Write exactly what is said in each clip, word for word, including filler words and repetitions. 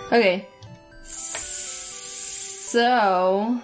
Okay. So...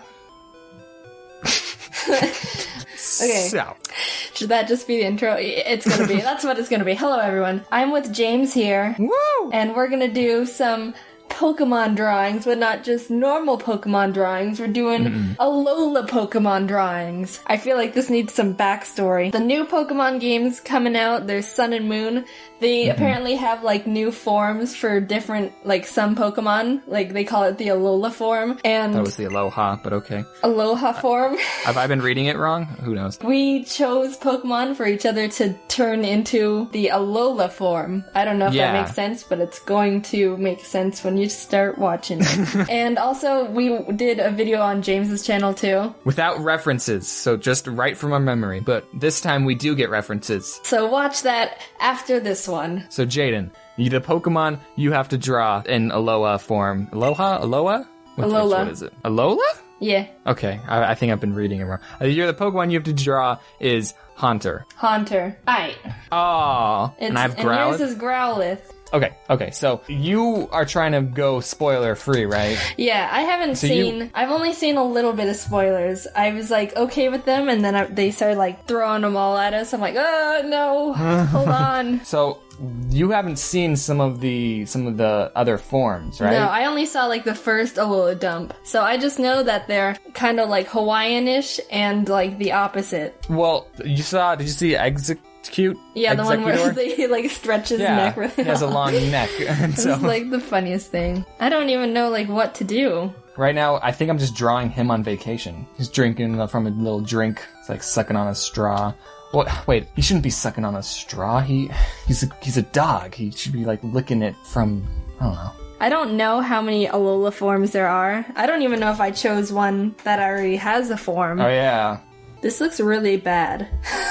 Okay. So. Should that just be the intro? It's gonna be. That's what it's gonna be. Hello, everyone. I'm with James here. Woo! And we're gonna do some Pokemon drawings, but not just normal Pokemon drawings. We're doing Mm-mm. Alola Pokemon drawings. I feel like this needs some backstory. The new Pokemon games coming out, there's Sun and Moon. They mm-hmm. apparently have, like, new forms for different, like, some Pokemon. Like, they call it the Alola form. And that was the Aloha, but okay. Aloha form. Have I been reading it wrong? Who knows? We chose Pokemon for each other to turn into the Alola form. I don't know if yeah. that makes sense, but it's going to make sense when you start watching it. And also, we did a video on James's channel, too. Without references, so just right from our memory. But this time we do get references. So watch that after this one. So Jaden, you the Pokemon you have to draw in Aloha form. Aloha? Aloha? What, Alola. What is it? Alola? Yeah. Okay, I, I think I've been reading it wrong. Uh, you're the Pokemon you have to draw is Haunter. Haunter. Aight. Oh, and I have Growlithe. And yours is Growlithe. Okay, okay, so you are trying to go spoiler free, right? Yeah, I haven't so seen... You... I've only seen a little bit of spoilers. I was, like, okay with them, and then I, they started, like, throwing them all at us. I'm like, oh, no, hold on. So, you haven't seen some of the some of the other forms, right? No, I only saw, like, the first Alola dump. So I just know that they're kind of, like, Hawaiian-ish and, like, the opposite. Well, you saw... Did you see Exec... Cute. Yeah, the one where they like stretch his yeah, neck really he has a long neck. And so. It's like the funniest thing. I don't even know like what to do. Right now, I think I'm just drawing him on vacation. He's drinking from a little drink. It's like sucking on a straw. What? Wait, he shouldn't be sucking on a straw. He, he's a, he's a dog. He should be like licking it from, I don't know. I don't know how many Alola forms there are. I don't even know if I chose one that already has a form. Oh yeah. This looks really bad.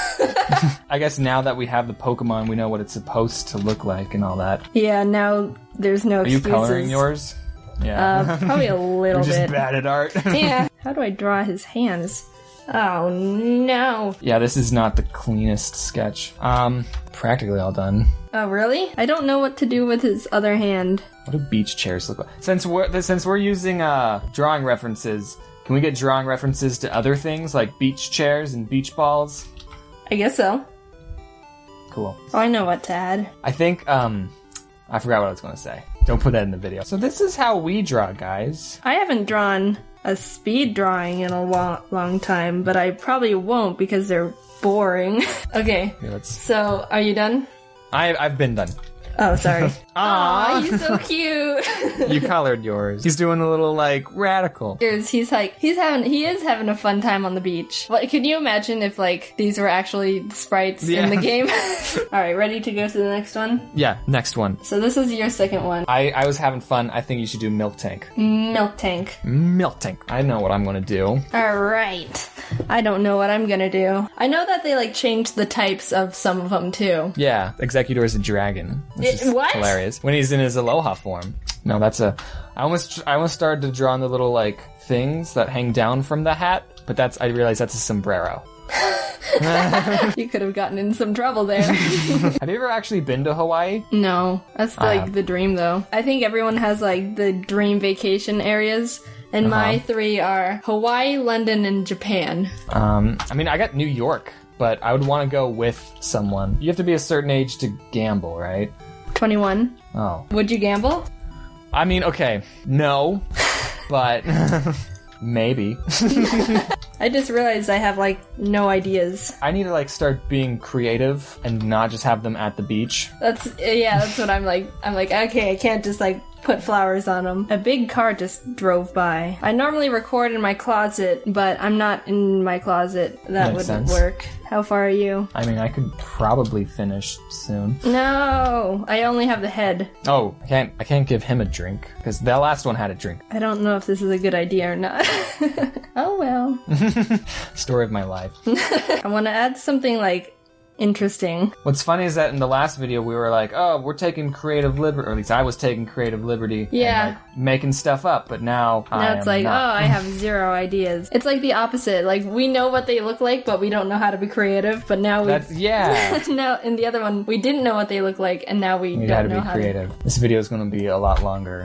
I guess now that we have the Pokemon, we know what it's supposed to look like and all that. Yeah, now there's no Are excuses. you coloring yours? Yeah. Uh, probably a little You're bit. just bad at art. Yeah. How do I draw his hands? Oh, no. Yeah, this is not the cleanest sketch. Um, practically all done. Oh, really? I don't know what to do with his other hand. What do beach chairs look like? Since we're, since we're using uh, drawing references... Can we get drawing references to other things, like beach chairs and beach balls? I guess so. Cool. Oh, I know what to add. I think, um... I forgot what I was going to say. Don't put that in the video. So this is how we draw, guys. I haven't drawn a speed drawing in a long, long time, but I probably won't because they're boring. Okay, yeah, let's... so are you done? I, I've been done. Oh, sorry. Aw, he's so cute. You colored yours. He's doing a little, like, radical. Here's, he's like, he's having, he is having a fun time on the beach. Like, can you imagine if, like, these were actually sprites yeah. in the game? Alright, ready to go to the next one? Yeah, next one. So this is your second one. I, I was having fun. I think you should do Milk Tank. Milk Tank. Milk Tank. I know what I'm gonna do. Alright. I don't know what I'm gonna do. I know that they, like, changed the types of some of them, too. Yeah, Executor is a dragon. Which It, is what? hilarious. When he's in his Aloha form. No, that's a... I almost I almost started to draw on the little, like, things that hang down from the hat, but that's... I realized that's a sombrero. You could have gotten in some trouble there. Have you ever actually been to Hawaii? No. That's, I like, have. the dream, though. I think everyone has, like, the dream vacation areas, and Uh-huh. my three are Hawaii, London, and Japan. Um, I mean, I got New York, but I would want to go with someone. You have to be a certain age to gamble, right? twenty-one. Oh. Would you gamble? I mean, okay, no, but maybe. I just realized I have, like, no ideas. I need to, like, start being creative and not just have them at the beach. That's, yeah, that's what I'm like. I'm like, okay, I can't just, like, put flowers on them. A big car just drove by. I normally record in my closet, but I'm not in my closet. That Makes wouldn't sense. work. How far are you? I mean, I could probably finish soon. No, I only have the head. Oh, I can't, I can't give him a drink, because that last one had a drink. I don't know if this is a good idea or not. Oh well. Story of my life. I want to add something, like, interesting. What's funny is that in the last video we were like, oh, we're taking creative liberty, or at least I was taking creative liberty Yeah. and like making stuff up, but now Now I it's am like, not. oh, I have zero ideas. It's like the opposite. Like, we know what they look like, but we don't know how to be creative. But now we... That's, yeah. Now, in the other one, we didn't know what they look like, and now we, We don't gotta know be how creative. This video is going to be a lot longer. to...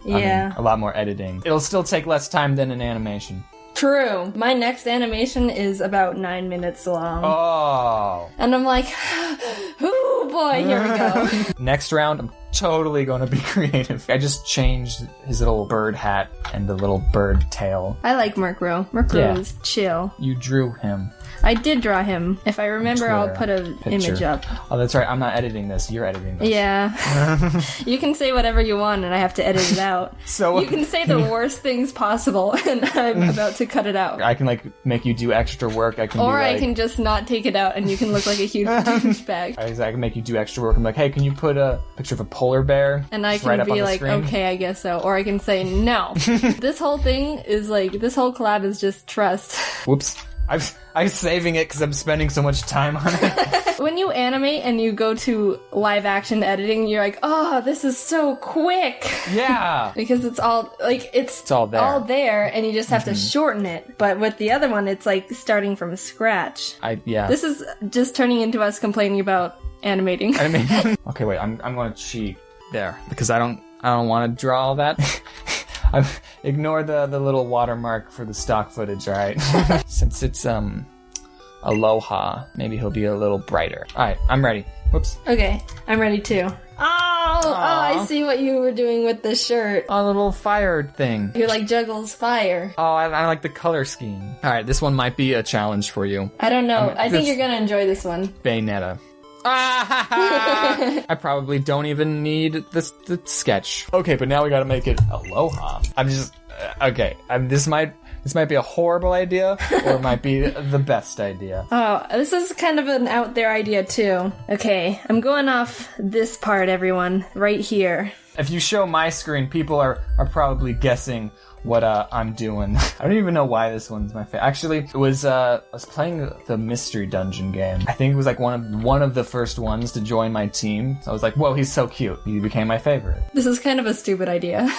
I Yeah. mean, a lot more editing. It'll still take less time than an animation. True. My next animation is about nine minutes long. Oh. And I'm like, oh boy, here we go. Next round, I'm totally going to be creative. I just changed his little bird hat and the little bird tail. I like Murkrow. Murkrow Yeah. is chill. You drew him. I did draw him. If I remember, I'll put Twitter a picture. image up. Oh, that's right. I'm not editing this. You're editing this. Yeah. You can say whatever you want and I have to edit it out. So You can say the worst things possible and I'm about to cut it out. I can like make you do extra work. I can Or be I like, can just not take it out and you can look like a huge douchebag. I, I can make you do extra work. I'm like, hey, can you put a picture of a polar bear? And I just can right up on be the like, screen? okay, I guess so. Or I can say, no. This whole thing is like, this whole collab is just trust. Whoops. I'm, I'm saving it because I'm spending so much time on it. When you animate and you go to live action editing, you're like, oh, this is so quick. Yeah. Because it's all, like, it's, It's all there. all there, and you just have to shorten it. But with the other one, it's like starting from scratch. I, yeah. This is just turning into us complaining about animating. I mean, okay, wait. I'm I'm going to cheat there because I don't I don't want to draw all that. I ignore the the little watermark for the stock footage, all right? Since it's um Aloha, maybe he'll be a little brighter. All right, I'm ready. Whoops. Okay, I'm ready too. Oh, oh, I see what you were doing with the shirt. A little fire thing. You're like Juggles Fire. Oh, I, I like the color scheme. All right, this one might be a challenge for you. I don't know. Um, I think this- you're gonna enjoy this one. Bayonetta. Ah, I probably don't even need this the sketch. Okay, but now we gotta make it Aloha. I'm just uh, okay. I'm, this might this might be a horrible idea, or it might be the best idea. Oh, this is kind of an out there idea too. Okay, I'm going off this part, everyone, right here. If you show my screen, people are are probably guessing what uh, I'm doing. I don't even know why this one's my favorite. Actually, it was uh, I was playing the Mystery Dungeon game. I think it was like one of one of the first ones to join my team. So I was like, whoa, he's so cute. He became my favorite. This is kind of a stupid idea.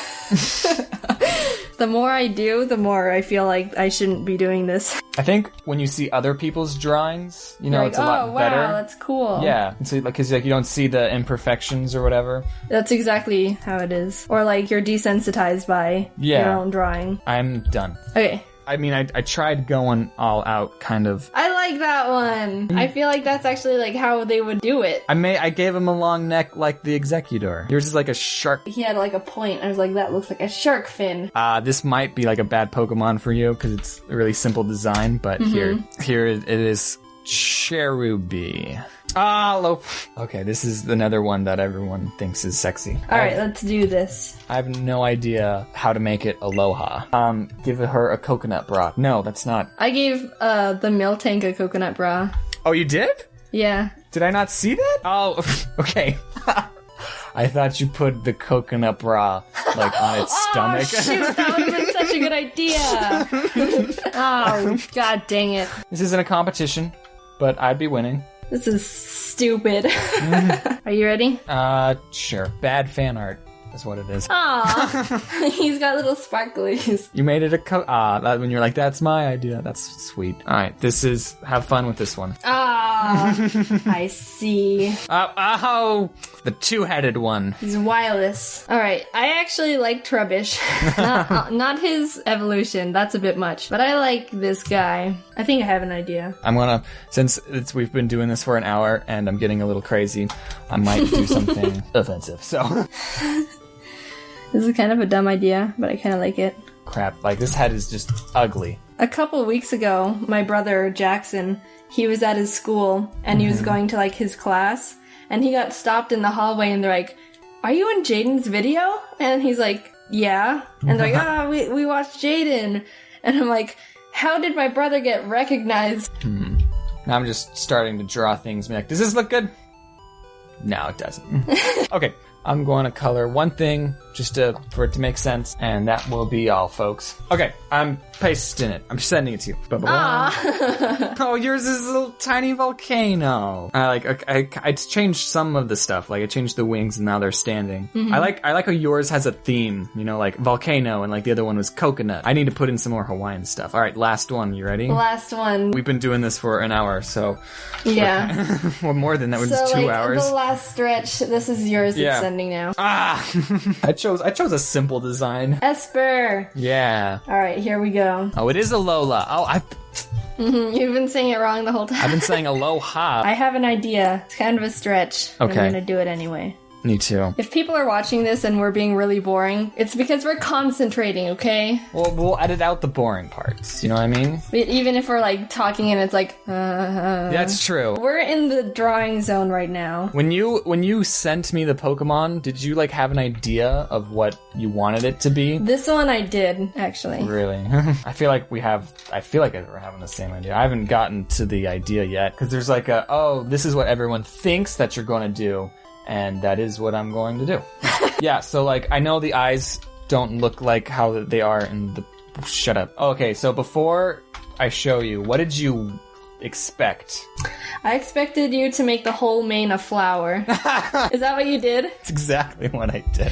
The more I do, the more I feel like I shouldn't be doing this. I think when you see other people's drawings, you know, You're like, it's a lot oh, wow, better. that's cool. Yeah, and so like, cause like you don't see the imperfections or whatever. That's exactly how it is. Or like you're desensitized by Yeah. your own drawing. I'm done. Okay. I mean, I I tried going all out, kind of. I like that one. I feel like that's actually like how they would do it. I may I gave him a long neck like the Executor. Yours is like a shark. He had like a point. I was like, that looks like a shark fin. Uh, this might be like a bad Pokemon for you because it's a really simple design, but Mm-hmm. here here it is. Cherubi. Ah, lo- okay, this is another one that everyone thinks is sexy. All right, I've- let's do this. I have no idea how to make it Aloha. Um, give her a coconut bra. No, that's not. I gave uh the Miltank a coconut bra. Oh, you did? Yeah. Did I not see that? Oh, okay. I thought you put the coconut bra like on its stomach. Oh shoot, that would have been such a good idea. Oh, god dang it. This isn't a competition, but I'd be winning. This is stupid. Are you ready? Uh, sure. Bad fan art is what it is. Aw, he's got little sparklies. You made it a co- ah. That when you're like, that's my idea. That's sweet. All right, this is have fun with this one. Ah, I see. Uh, oh, the two-headed one. He's wireless. All right, I actually like Trubbish. not, uh, not his evolution. That's a bit much. But I like this guy. I think I have an idea. I'm gonna, since it's, we've been doing this for an hour and I'm getting a little crazy, I might do something offensive. So, This is kind of a dumb idea, but I kind of like it. crap. Like this head is just ugly. A couple weeks ago, my brother Jackson, he was at his school and he was going to like his class, and he got stopped in the hallway and they're like, "Are you in Jaden's video?" And he's like, "Yeah." And they're like, "Oh, we we watched Jaden." And I'm like, "How did my brother get recognized?" Now I'm just starting to draw things. Be like, does this look good? No, it doesn't. Okay, I'm going to color one thing just to, for it to make sense, and that will be all, folks. Okay, I'm pasting it. I'm sending it to you. Ba-ba-ba. Oh, yours is a little tiny volcano. I like. I, I, I changed some of the stuff. Like I changed the wings, and now they're standing. I like. I like how yours has a theme. You know, like volcano, and like the other one was coconut. I need to put in some more Hawaiian stuff. All right, last one. You ready? Last one. We've been doing this for an hour, so Yeah. well, more than that. It was So two like hours. the last stretch, this is yours Yeah. it's sending now. Ah, I chose chose I chose a simple design. Esper. Yeah. All right, here we go. Oh, it is a Lola. Oh, I. Mm-hmm. You've been saying it wrong the whole time. I've been saying aloha. I have an idea. It's kind of a stretch. Okay. I'm gonna do it anyway. Me too. If people are watching this and we're being really boring, it's because we're concentrating, okay? Well, we'll edit out the boring parts. You know what I mean? Even if we're like talking and it's like, uh, That's true. We're in the drawing zone right now. When you when you sent me the Pokemon, did you like have an idea of what you wanted it to be? This one I did, actually. Really? I feel like we have. I feel like we're having the same idea. I haven't gotten to the idea yet because there's like a oh, this is what everyone thinks that you're going to do. And that is what I'm going to do. Yeah, so, like, I know the eyes don't look like how they are in the... Shut up. Okay, so before I show you, what did you expect? I expected you to make the whole mane a flower. Is that what you did? That's exactly what I did.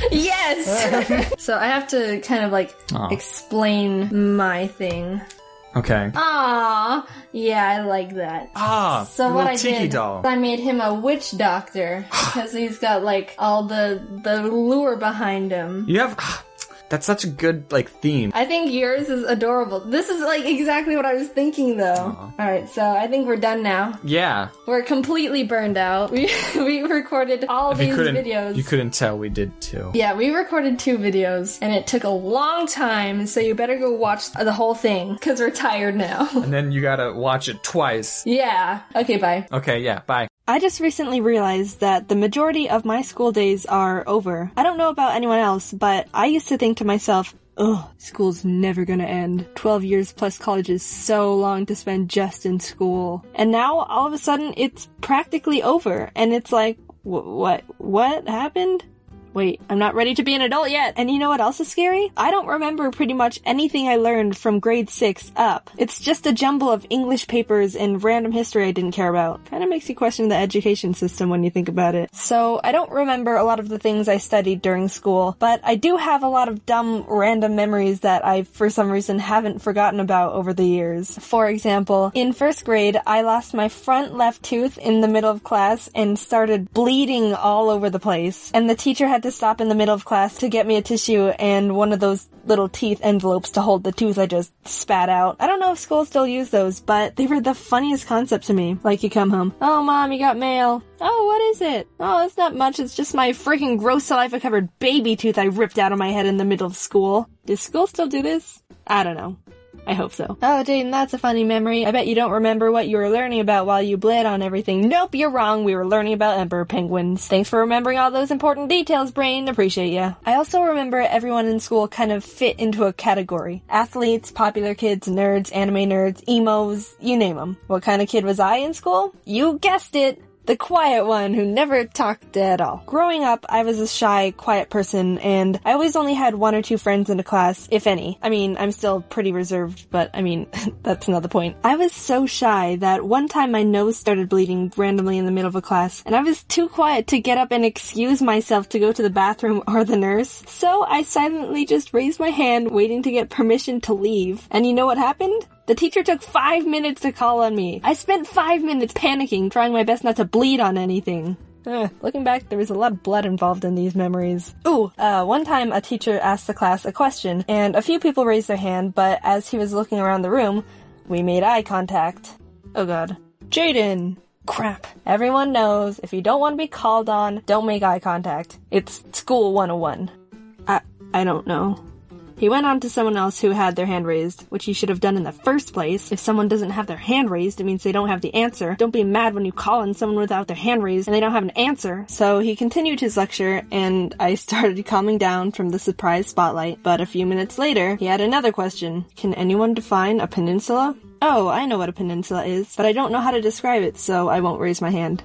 Yes! So I have to kind of, like, Aw. explain my thing. Okay. Aww, yeah, I like that. Ah, So the what little I tiki did, doll. I made him a witch doctor because he's got like all the the lure behind him. You have... That's such a good, like, theme. I think yours is adorable. This is like exactly what I was thinking, though. Aw. All right, so I think we're done now. Yeah. We're completely burned out. We we recorded all If you these couldn't, videos. you couldn't tell, we did too. Yeah, we recorded two videos, and it took a long time. So you better go watch the whole thing because we're tired now. And then you gotta watch it twice. Yeah. Okay. Bye. Okay, yeah, bye. I just recently realized that the majority of my school days are over. I don't know about anyone else, but I used to think to myself, ugh, school's never gonna end. twelve years plus college is so long to spend just in school. And now, all of a sudden, it's practically over. And it's like, wh- what, what happened? Wait, I'm not ready to be an adult yet. And you know what else is scary? I don't remember pretty much anything I learned from grade six up. It's just a jumble of English papers and random history I didn't care about. Kind of makes you question the education system when you think about it. So I don't remember a lot of the things I studied during school, but I do have a lot of dumb random memories that I, for some reason, haven't forgotten about over the years. For example, in first grade, I lost my front left tooth in the middle of class and started bleeding all over the place. And the teacher had to stop in the middle of class to get me a tissue and one of those little teeth envelopes to hold the tooth I just spat out. I don't know if schools still use those, but they were the funniest concept to me. Like, you come home, oh mom, you got mail. Oh, what is it? Oh, it's not much, it's just my freaking gross saliva covered baby tooth I ripped out of my head in the middle of school. Does school still do this? I don't know. I hope so. Oh, Dayton, that's a funny memory. I bet you don't remember what you were learning about while you bled on everything. Nope, you're wrong. We were learning about emperor penguins. Thanks for remembering all those important details, brain. Appreciate ya. I also remember everyone in school kind of fit into a category. Athletes, popular kids, nerds, anime nerds, emos, you name them. What kind of kid was I in school? You guessed it. The quiet one who never talked at all. Growing up, I was a shy, quiet person, and I always only had one or two friends in a class, if any. I mean, I'm still pretty reserved, but I mean, that's another point. I was so shy that one time my nose started bleeding randomly in the middle of a class, and I was too quiet to get up and excuse myself to go to the bathroom or the nurse. So I silently just raised my hand, waiting to get permission to leave. And you know what happened? The teacher took five minutes to call on me. I spent five minutes panicking, trying my best not to bleed on anything. Ugh, looking back, there was a lot of blood involved in these memories. Ooh, uh, one time a teacher asked the class a question, and a few people raised their hand, but as he was looking around the room, we made eye contact. Oh god. Jaden! Crap. Everyone knows, if you don't want to be called on, don't make eye contact. It's School one oh one. I, I don't know. He went on to someone else who had their hand raised, which he should have done in the first place. If someone doesn't have their hand raised, it means they don't have the answer. Don't be mad when you call on someone without their hand raised and they don't have an answer. So he continued his lecture, and I started calming down from the surprise spotlight. But a few minutes later, he had another question. Can anyone define a peninsula? Oh, I know what a peninsula is, but I don't know how to describe it, so I won't raise my hand.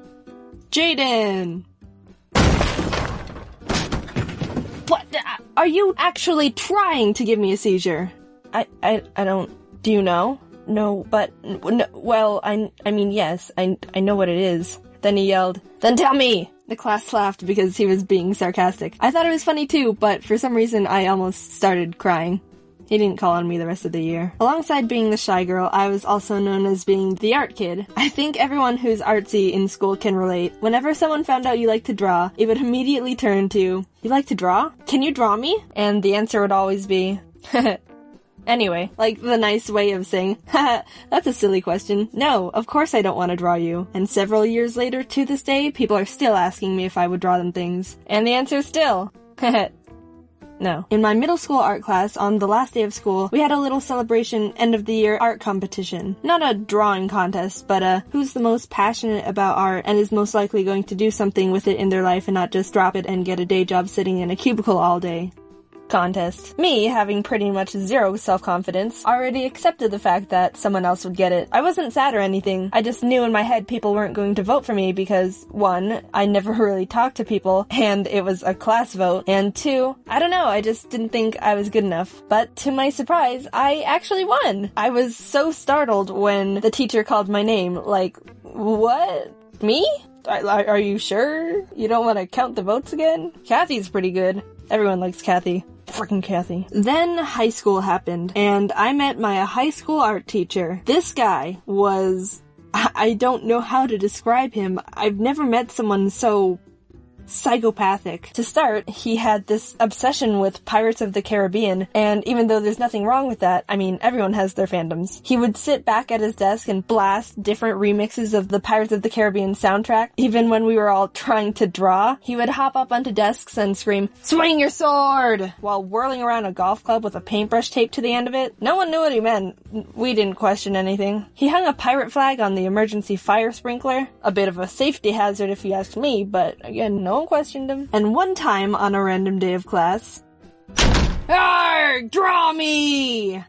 Jaden! What? Are you actually trying to give me a seizure? I, I, I don't... Do you know? No, but... No, well, I, I mean, yes, I, I know what it is. Then he yelled, then tell me! The class laughed because he was being sarcastic. I thought it was funny too, but for some reason I almost started crying. He didn't call on me the rest of the year. Alongside being the shy girl, I was also known as being the art kid. I think everyone who's artsy in school can relate. Whenever someone found out you like to draw, it would immediately turn to, "You like to draw? Can you draw me?" And the answer would always be, anyway, like the nice way of saying, haha, that's a silly question. No, of course I don't want to draw you. And several years later, to this day, people are still asking me if I would draw them things. And the answer is still, no. In my middle school art class, on the last day of school, we had a little celebration end of the year art competition. Not a drawing contest, but a who's the most passionate about art and is most likely going to do something with it in their life and not just drop it and get a day job sitting in a cubicle all day contest. Me, having pretty much zero self-confidence, already accepted the fact that someone else would get it. I wasn't sad or anything. I just knew in my head people weren't going to vote for me because, one, I never really talked to people, and it was a class vote, and two, I don't know, I just didn't think I was good enough. But to my surprise, I actually won! I was so startled when the teacher called my name, like, what? Me? Are, are you sure you don't want to count the votes again? Kathy's pretty good. Everyone likes Kathy. Frickin' Kathy. Then high school happened, and I met my high school art teacher. This guy was... I don't know how to describe him. I've never met someone so psychopathic. To start, he had this obsession with Pirates of the Caribbean, and even though there's nothing wrong with that, I mean, everyone has their fandoms. He would sit back at his desk and blast different remixes of the Pirates of the Caribbean soundtrack. Even when we were all trying to draw, he would hop up onto desks and scream, "Swing your sword!" while whirling around a golf club with a paintbrush taped to the end of it. No one knew what he meant. We didn't question anything. He hung a pirate flag on the emergency fire sprinkler. A bit of a safety hazard if you ask me, but again, no one questioned him. And one time on a random day of class, "Arrgh, draw me!"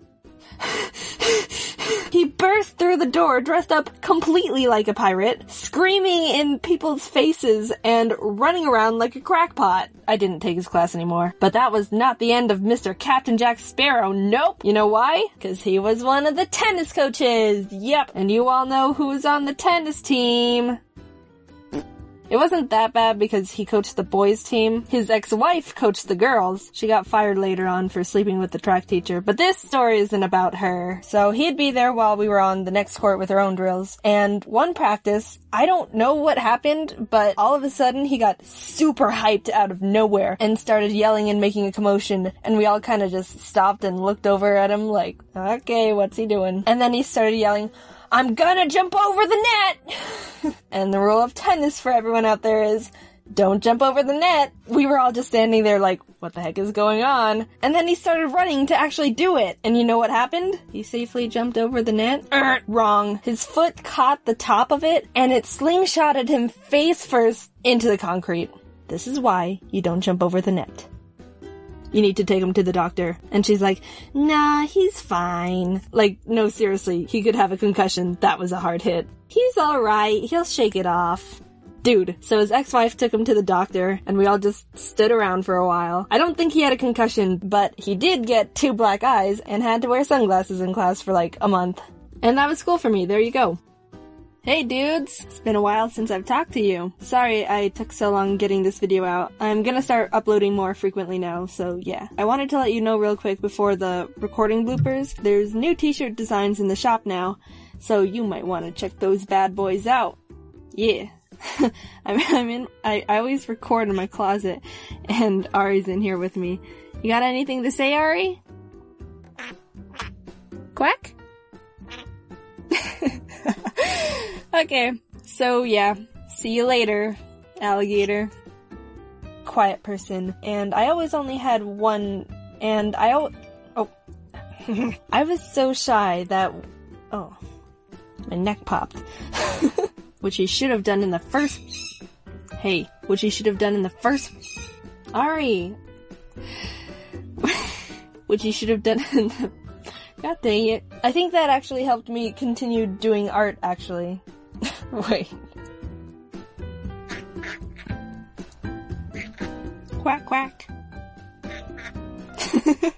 He burst through the door dressed up completely like a pirate, screaming in people's faces and running around like a crackpot. I didn't take his class anymore. But that was not the end of Mister Captain Jack Sparrow, nope! You know why? Because he was one of the tennis coaches! Yep, and you all know who was on the tennis team. It wasn't that bad because he coached the boys' team. His ex-wife coached the girls. She got fired later on for sleeping with the track teacher, but this story isn't about her. So he'd be there while we were on the next court with our own drills. And one practice, I don't know what happened, but all of a sudden he got super hyped out of nowhere and started yelling and making a commotion, and we all kind of just stopped and looked over at him like, okay, what's he doing? And then he started yelling, "I'm gonna jump over the net!" And the rule of tennis for everyone out there is, don't jump over the net. We were all just standing there like, what the heck is going on? And then he started running to actually do it. And you know what happened? He safely jumped over the net. Er, wrong. His foot caught the top of it, and it slingshotted him face first into the concrete. This is why you don't jump over the net. You need to take him to the doctor. And she's like, nah, he's fine. Like, no, seriously, he could have a concussion. That was a hard hit. He's alright. He'll shake it off. Dude, so his ex-wife took him to the doctor, and we all just stood around for a while. I don't think he had a concussion, but he did get two black eyes and had to wear sunglasses in class for like a month. And that was cool for me. There you go. Hey dudes! It's been a while since I've talked to you. Sorry I took so long getting this video out. I'm gonna start uploading more frequently now, so yeah. I wanted to let you know real quick before the recording bloopers, there's new t-shirt designs in the shop now, so you might want to check those bad boys out. Yeah. I'm, I'm in, I, I always record in my closet, and Ari's in here with me. You got anything to say, Ari? Quack? Okay, so yeah, see you later, alligator. Quiet person. And I always only had one, and I al- oh. I was so shy that, oh, my neck popped. Which he should have done in the first, hey, which he should have done in the first, Ari. Which he should have done in the, god dang it. I think that actually helped me continue doing art, actually. Wait. Quack, quack.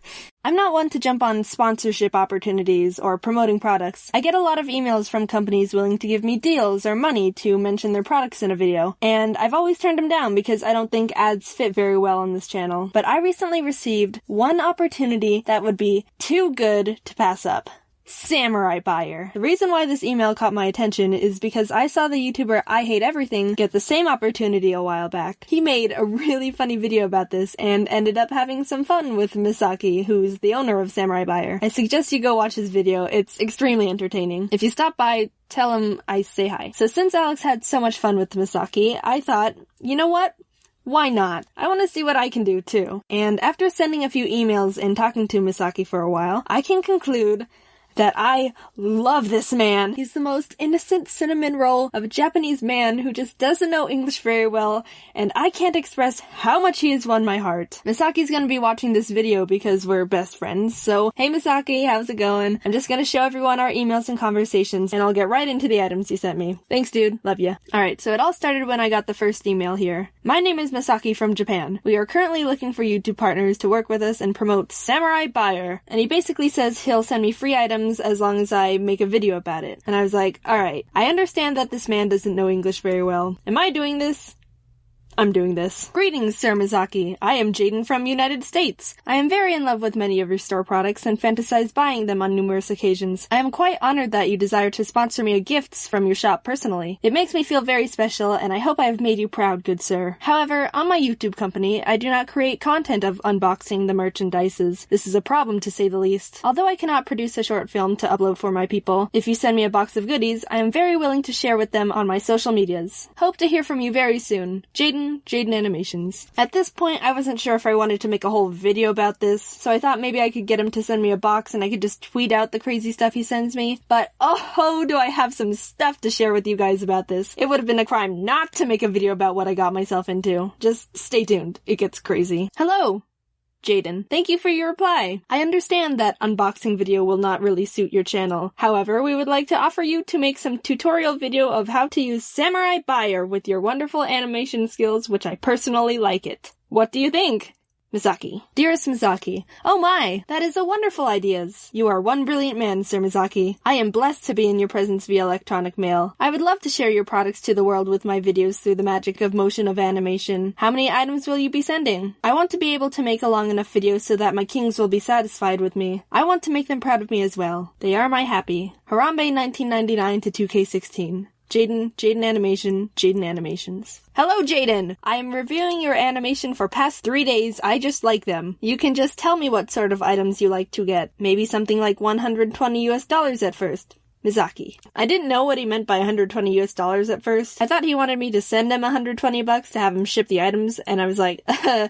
I'm not one to jump on sponsorship opportunities or promoting products. I get a lot of emails from companies willing to give me deals or money to mention their products in a video, and I've always turned them down because I don't think ads fit very well on this channel. But I recently received one opportunity that would be too good to pass up. Samurai Buyer. The reason why this email caught my attention is because I saw the YouTuber I Hate Everything get the same opportunity a while back. He made a really funny video about this and ended up having some fun with Misaki, who's the owner of Samurai Buyer. I suggest you go watch his video. It's extremely entertaining. If you stop by, tell him I say hi. So since Alex had so much fun with Misaki, I thought, you know what? Why not? I want to see what I can do too. And after sending a few emails and talking to Misaki for a while, I can conclude that I love this man. He's the most innocent cinnamon roll of a Japanese man who just doesn't know English very well, and I can't express how much he has won my heart. Misaki's gonna be watching this video because we're best friends, so hey Misaki, how's it going? I'm just gonna show everyone our emails and conversations, and I'll get right into the items you sent me. Thanks dude, love ya. Alright, so it all started when I got the first email here. My name is Misaki from Japan. We are currently looking for YouTube partners to work with us and promote Samurai Buyer. And he basically says he'll send me free items as long as I make a video about it. And I was like, alright, I understand that this man doesn't know English very well. Am I doing this? I'm doing this. Greetings, Sir Misaki. I am Jaden from United States. I am very in love with many of your store products and fantasize buying them on numerous occasions. I am quite honored that you desire to sponsor me with gifts from your shop personally. It makes me feel very special, and I hope I have made you proud, good sir. However, on my YouTube company, I do not create content of unboxing the merchandises. This is a problem, to say the least. Although I cannot produce a short film to upload for my people, if you send me a box of goodies, I am very willing to share with them on my social medias. Hope to hear from you very soon. Jaden, Jaden Animations. At this point, I wasn't sure if I wanted to make a whole video about this, so I thought maybe I could get him to send me a box and I could just tweet out the crazy stuff he sends me. But oh, do I have some stuff to share with you guys about this. It would have been a crime not to make a video about what I got myself into. Just stay tuned. It gets crazy. Hello, Jaden. Thank you for your reply. I understand that unboxing video will not really suit your channel. However, we would like to offer you to make some tutorial video of how to use Samurai Buyer with your wonderful animation skills, which I personally like it. What do you think? Misaki. Dearest Misaki, oh my, that is a wonderful ideas. You are one brilliant man, Sir Misaki. I am blessed to be in your presence via electronic mail. I would love to share your products to the world with my videos through the magic of motion of animation. How many items will you be sending? I want to be able to make a long enough video so that my kings will be satisfied with me. I want to make them proud of me as well. They are my happy. Harambe nineteen ninety-nine to two K sixteen. Jaden, Jaden Animation, Jaden Animations. Hello, Jaden! I am reviewing your animation for past three days. I just like them. You can just tell me what sort of items you like to get. Maybe something like one hundred twenty U S dollars at first. Misaki. I didn't know what he meant by one hundred twenty U S dollars at first. I thought he wanted me to send him one hundred twenty bucks to have him ship the items, and I was like,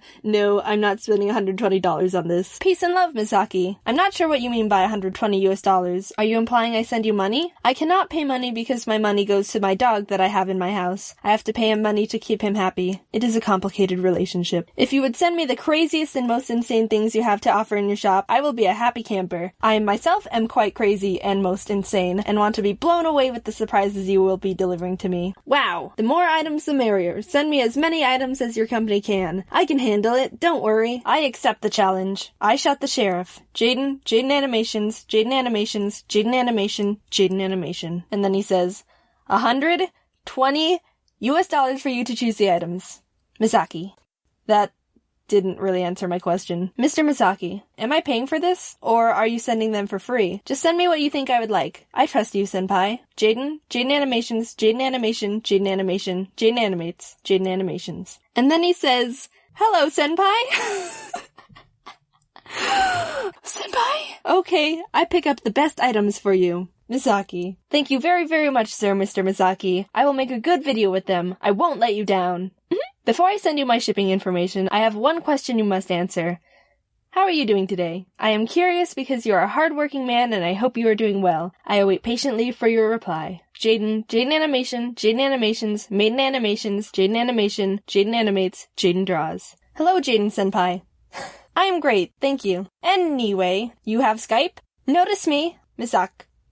no, I'm not spending one hundred twenty dollars on this. Peace and love, Misaki. I'm not sure what you mean by one hundred twenty U S dollars. Are you implying I send you money? I cannot pay money because my money goes to my dog that I have in my house. I have to pay him money to keep him happy. It is a complicated relationship. If you would send me the craziest and most insane things you have to offer in your shop, I will be a happy camper. I myself am quite crazy and most insane, and want to be blown away with the surprises you will be delivering to me. Wow! The more items the merrier. Send me as many items as your company can. I can handle it, don't worry. I accept the challenge. I shot the sheriff. Jaden, Jaden Animations, Jaden Animations, Jaden Animation, Jaden Animation. And then he says, one hundred twenty U S dollars for you to choose the items. Misaki. That didn't really answer my question. Mister Misaki, am I paying for this? Or are you sending them for free? Just send me what you think I would like. I trust you, senpai. Jaden, Jaden Animations, Jaden Animation, Jaden Animation, Jaden Animates, Jaden Animations. And then he says, hello, senpai! Senpai? Okay, I pick up the best items for you. Misaki. Thank you very, very much, sir, Mister Misaki. I will make a good video with them. I won't let you down. Before I send you my shipping information, I have one question you must answer. How are you doing today? I am curious because you are a hard-working man and I hope you are doing well. I await patiently for your reply. Jaden, Jaden Animation, Jaden Animations, Maiden Animations, Jaden Animation, Jaden Animates, Jaden Draws. Hello, Jaden Senpai. I am great, thank you. Anyway, you have Skype? Notice me, Misaki.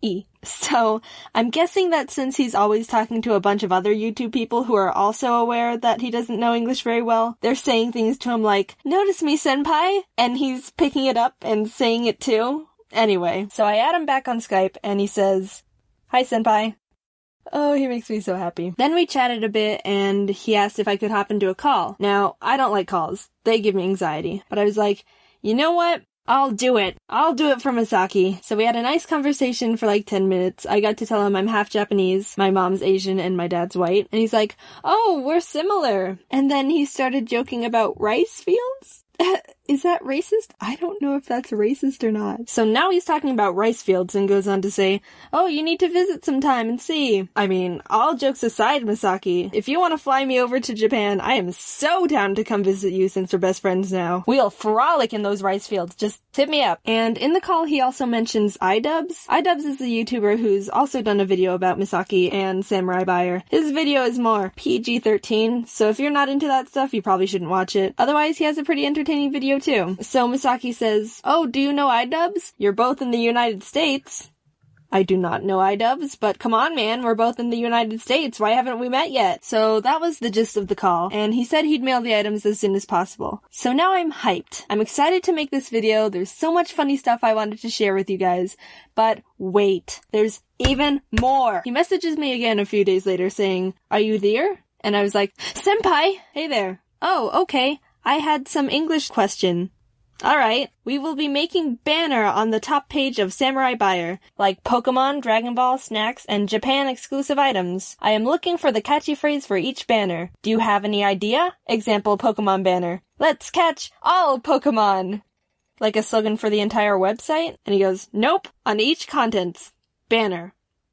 So, I'm guessing that since he's always talking to a bunch of other YouTube people who are also aware that he doesn't know English very well, they're saying things to him like, "Notice me, senpai?" And he's picking it up and saying it too. Anyway, so I add him back on Skype, and he says, "Hi, senpai." Oh, he makes me so happy. Then we chatted a bit, and he asked if I could hop into a call. Now, I don't like calls. They give me anxiety. But I was like, you know what? I'll do it. I'll do it for Misaki. So we had a nice conversation for like ten minutes. I got to tell him I'm half Japanese, my mom's Asian, and my dad's white. And he's like, "Oh, we're similar." And then he started joking about rice fields? Is that racist? I don't know if that's racist or not. So now he's talking about rice fields and goes on to say, "Oh, you need to visit sometime and see." I mean, all jokes aside, Misaki, if you want to fly me over to Japan, I am so down to come visit you since we're best friends now. We'll frolic in those rice fields. Just hit me up. And in the call, he also mentions iDubbbz. iDubbbz is a YouTuber who's also done a video about Misaki and Samurai Buyer. His video is more P G thirteen, so if you're not into that stuff, you probably shouldn't watch it. Otherwise, he has a pretty entertaining video too. So Misaki says, "Oh, do you know iDubbbz? You're both in the United States." I do not know iDubbbz, but come on, man, we're both in the United States. Why haven't we met yet? So that was the gist of the call, and he said he'd mail the items as soon as possible. So now I'm hyped. I'm excited to make this video. There's so much funny stuff I wanted to share with you guys. But wait, there's even more. He messages me again a few days later saying, "Are you there?" And I was like, "Senpai, hey there." "Oh, okay. I had some English question." "Alright, we will be making banner on the top page of Samurai Buyer, like Pokemon, Dragon Ball, snacks, and Japan exclusive items. I am looking for the catchy phrase for each banner. Do you have any idea? Example Pokemon banner. Let's catch all Pokemon. Like a slogan for the entire website?" And he goes, "Nope, on each contents banner."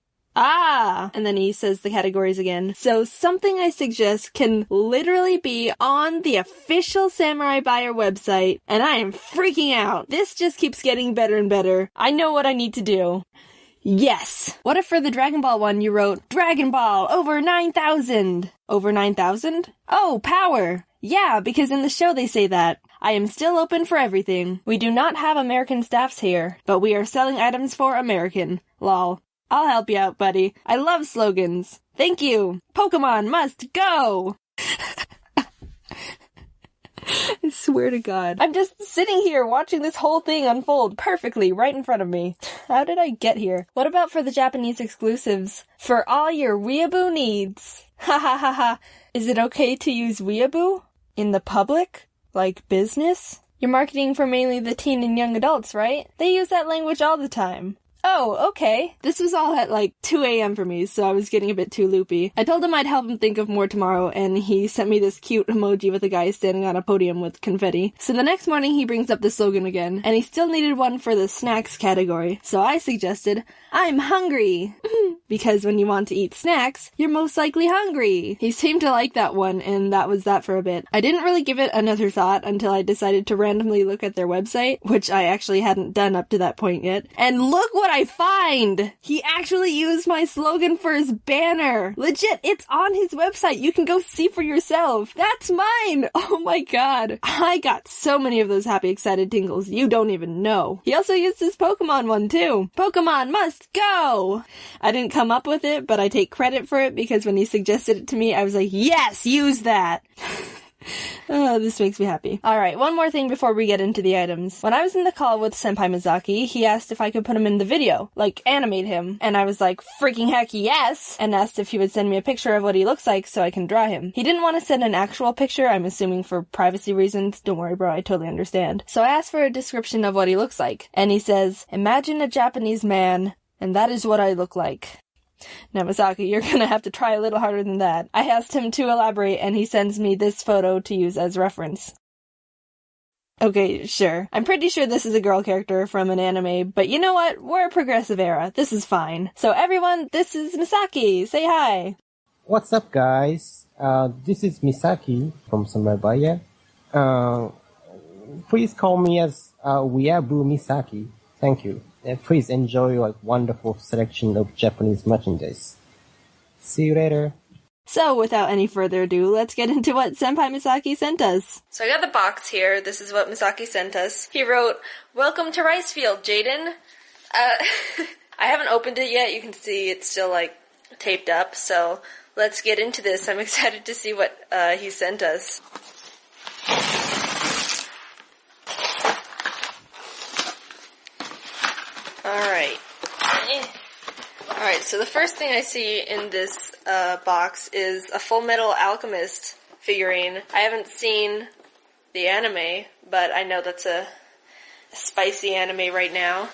Ah! And then he says the categories again. So something I suggest can literally be on the official Samurai Buyer website, and I am freaking out. This just keeps getting better and better. I know what I need to do. Yes! What if for the Dragon Ball one you wrote, "Dragon Ball, over nine thousand. Over nine thousand? Oh, power! Yeah, because in the show they say that. I am still open for everything. We do not have American staffs here, but we are selling items for American. Lol. I'll help you out, buddy. I love slogans. Thank you. Pokemon must go!" I swear to God. I'm just sitting here watching this whole thing unfold perfectly right in front of me. How did I get here? What about for the Japanese exclusives? For all your weeaboo needs. Ha ha ha ha. Is it okay to use weeaboo? In the public? Like business? You're marketing for mainly the teen and young adults, right? They use that language all the time. Oh, okay. This was all at like two a.m. for me, so I was getting a bit too loopy. I told him I'd help him think of more tomorrow, and he sent me this cute emoji with a guy standing on a podium with confetti. So the next morning he brings up the slogan again, and he still needed one for the snacks category. So I suggested, "I'm hungry." Because when you want to eat snacks, you're most likely hungry. He seemed to like that one, and that was that for a bit. I didn't really give it another thought until I decided to randomly look at their website, which I actually hadn't done up to that point yet. And look what I find! He actually used my slogan for his banner. Legit, it's on his website. You can go see for yourself. That's mine! Oh my god. I got so many of those happy, excited tingles. You don't even know. He also used his Pokemon one too. Pokemon must go! I didn't come up with it, but I take credit for it because when he suggested it to me, I was like, yes, use that! Oh, this makes me happy. Alright, one more thing before we get into the items. When I was in the call with Senpai Misaki, he asked if I could put him in the video, like animate him, and I was like, freaking heck yes! And asked if he would send me a picture of what he looks like so I can draw him. He didn't want to send an actual picture, I'm assuming for privacy reasons. Don't worry bro, I totally understand. So I asked for a description of what he looks like, and he says, "Imagine a Japanese man, and that is what I look like." Now, Misaki, you're gonna have to try a little harder than that. I asked him to elaborate, and he sends me this photo to use as reference. Okay, sure. I'm pretty sure this is a girl character from an anime, but you know what? We're a progressive era. This is fine. So everyone, this is Misaki. Say hi. What's up, guys? Uh, this is Misaki from Samurai Buyer. Uh, please call me as uh, Weeaboo Misaki. Thank you. And please enjoy your wonderful selection of Japanese merchandise. See you later. So, without any further ado, let's get into what Senpai Misaki sent us. So I got the box here. This is what Misaki sent us. He wrote, "Welcome to Ricefield, Jaden." Uh... I haven't opened it yet. You can see it's still, like, taped up. So let's get into this. I'm excited to see what uh, he sent us. Alright. Alright, so the first thing I see in this uh, box is a Full Metal Alchemist figurine. I haven't seen the anime, but I know that's a, a spicy anime right now.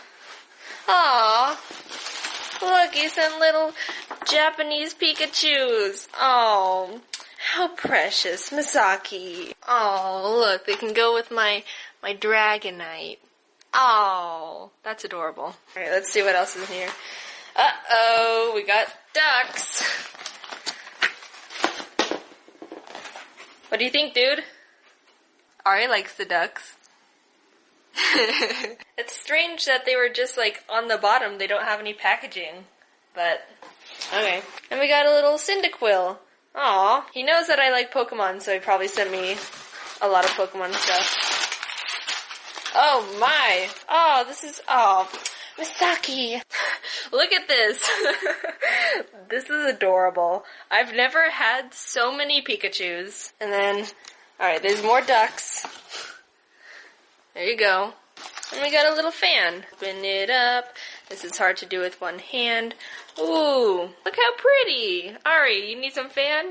Aww! Look, he sent little Japanese Pikachus. Oh, how precious. Misaki. Oh, look, they can go with my, my Dragonite. Oh, that's adorable. Alright, let's see what else is in here. Uh-oh, we got ducks. What do you think, dude? Ari likes the ducks. It's strange that they were just, like, on the bottom. They don't have any packaging. But, okay. And we got a little Cyndaquil. Aw. He knows that I like Pokemon, so he probably sent me a lot of Pokemon stuff. Oh my! Oh, this is, oh, Misaki! Look at this! This is adorable. I've never had so many Pikachus. And then, alright, there's more ducks. There you go. And we got a little fan. Open it up. This is hard to do with one hand. Ooh, look how pretty! Ari, you need some fan?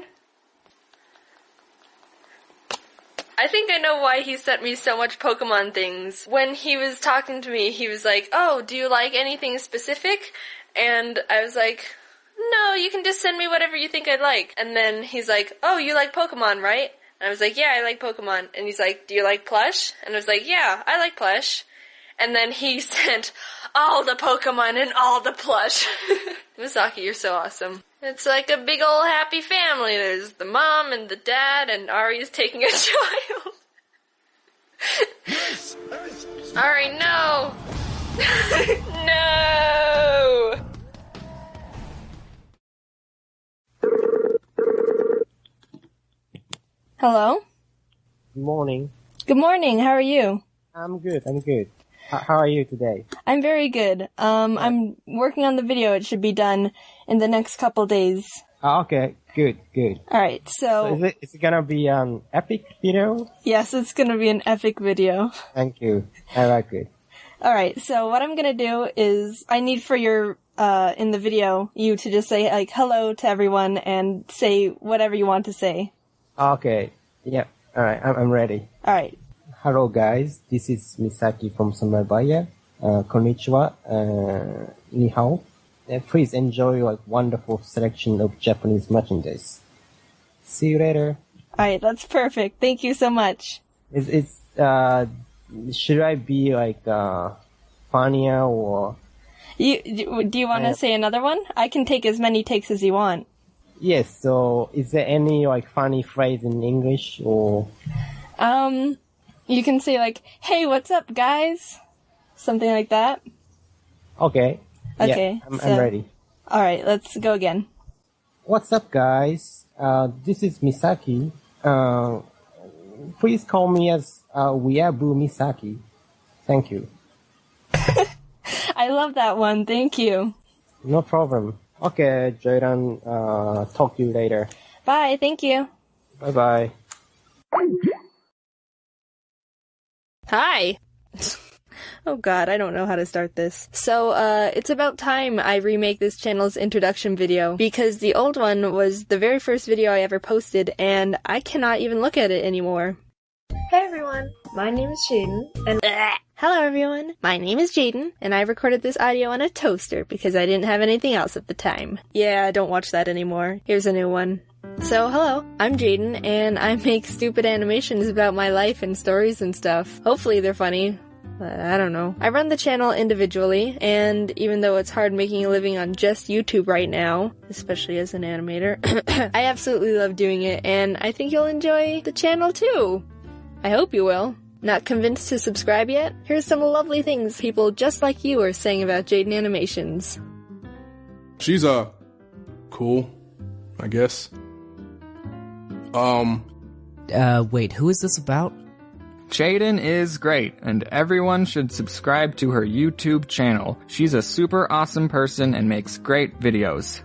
I think I know why he sent me so much Pokemon things. When he was talking to me, he was like, oh, do you like anything specific? And I was like, no, you can just send me whatever you think I'd like. And then he's like, oh, you like Pokemon, right? And I was like, yeah, I like Pokemon. And he's like, do you like plush? And I was like, yeah, I like plush. And then he sent all the Pokemon and all the plush. Misaki, you're so awesome. It's like a big old happy family. There's the mom and the dad, and Ari's taking a child. Ari, no! No! Hello? Good morning. Good morning, how are you? I'm good, I'm good. H- how are you today? I'm very good. Um, I'm working on the video. It should be done in the next couple days. Oh, okay, good, good. Alright, So so... is it, is it gonna be an epic video? Yes, it's gonna be an epic video. Thank you. I like it. Alright, so what I'm gonna do is, I need for your, uh, in the video, you to just say, like, hello to everyone and say whatever you want to say. Okay, yeah, alright, I'm, I'm ready. Alright. Hello guys, this is Misaki from Samabaya. Uh, konnichiwa, uh, ni hao. Uh, please enjoy like wonderful selection of Japanese merchandise. See you later. Alright, that's perfect. Thank you so much. Is it's uh, should I be like uh, funnier or? You, do you want to Uh, say another one? I can take as many takes as you want. Yes. So, is there any like funny phrase in English or? Um, you can say like, hey, what's up, guys? Something like that. Okay. Okay, Yeah, I'm, so- I'm ready. Alright, let's go again. What's up, guys? Uh, this is Misaki. Uh, please call me as uh, Weeaboo Misaki. Thank you. I love that one, thank you. No problem. Okay, Jordan. Uh, talk to you later. Bye, thank you. Bye bye. Hi! Oh god, I don't know how to start this. So, uh, it's about time I remake this channel's introduction video, because the old one was the very first video I ever posted, and I cannot even look at it anymore. Hey everyone, my name is Jaden, and hello everyone, my name is Jaden, and I recorded this audio on a toaster because I didn't have anything else at the time. Yeah, don't watch that anymore. Here's a new one. So, hello, I'm Jaden, and I make stupid animations about my life and stories and stuff. Hopefully they're funny. But I don't know. I run the channel individually, and even though it's hard making a living on just YouTube right now, especially as an animator, I absolutely love doing it, and I think you'll enjoy the channel too. I hope you will. Not convinced to subscribe yet? Here's some lovely things people just like you are saying about Jaden Animations. She's, uh, cool, I guess. Um, Uh, wait, who is this about? Jaden is great, and everyone should subscribe to her YouTube channel. She's a super awesome person and makes great videos.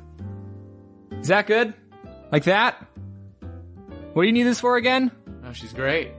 Is that good? Like that? What do you need this for again? Oh, she's great.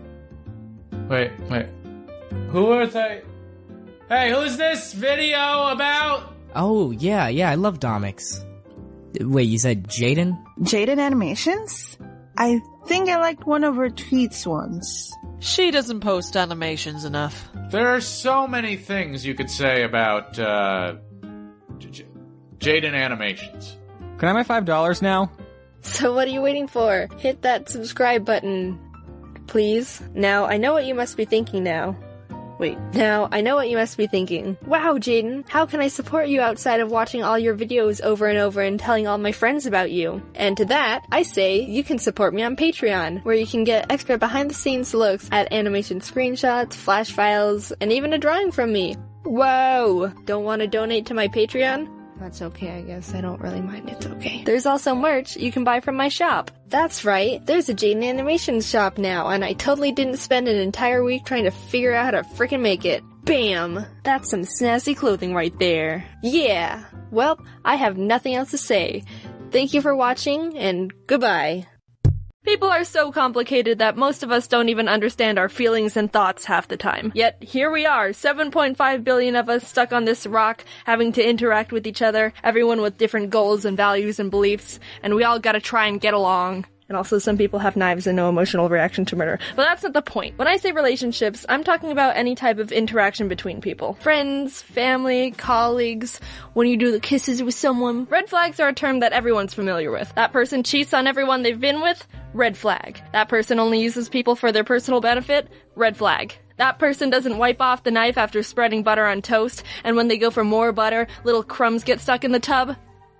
Wait, wait. Who are they? Hey, who's this video about? Oh, yeah, yeah, I love Domix. Wait, you said Jaden? Jaden Animations? I think I liked one of her tweets once. She doesn't post animations enough. There are so many things you could say about, uh... J- J- Jaden Animations. Can I have my five dollars now? So what are you waiting for? Hit that subscribe button, please. Now, I know what you must be thinking now. Wait, now, I know what you must be thinking. Wow, Jaden, how can I support you outside of watching all your videos over and over and telling all my friends about you? And to that, I say, you can support me on Patreon, where you can get extra behind-the-scenes looks at animation screenshots, flash files, and even a drawing from me. Whoa! Don't want to donate to my Patreon? That's okay, I guess. I don't really mind. It's okay. There's also merch you can buy from my shop. That's right. There's a Jaden Animations shop now, and I totally didn't spend an entire week trying to figure out how to frickin' make it. Bam! That's some snazzy clothing right there. Yeah. Well, I have nothing else to say. Thank you for watching, and goodbye. People are so complicated that most of us don't even understand our feelings and thoughts half the time. Yet, here we are, seven point five billion of us stuck on this rock, having to interact with each other, everyone with different goals and values and beliefs, and we all gotta try and get along. And also, some people have knives and no emotional reaction to murder. But that's not the point. When I say relationships, I'm talking about any type of interaction between people. Friends, family, colleagues, when you do the kisses with someone. Red flags are a term that everyone's familiar with. That person cheats on everyone they've been with? Red flag. That person only uses people for their personal benefit? Red flag. That person doesn't wipe off the knife after spreading butter on toast, and when they go for more butter, little crumbs get stuck in the tub?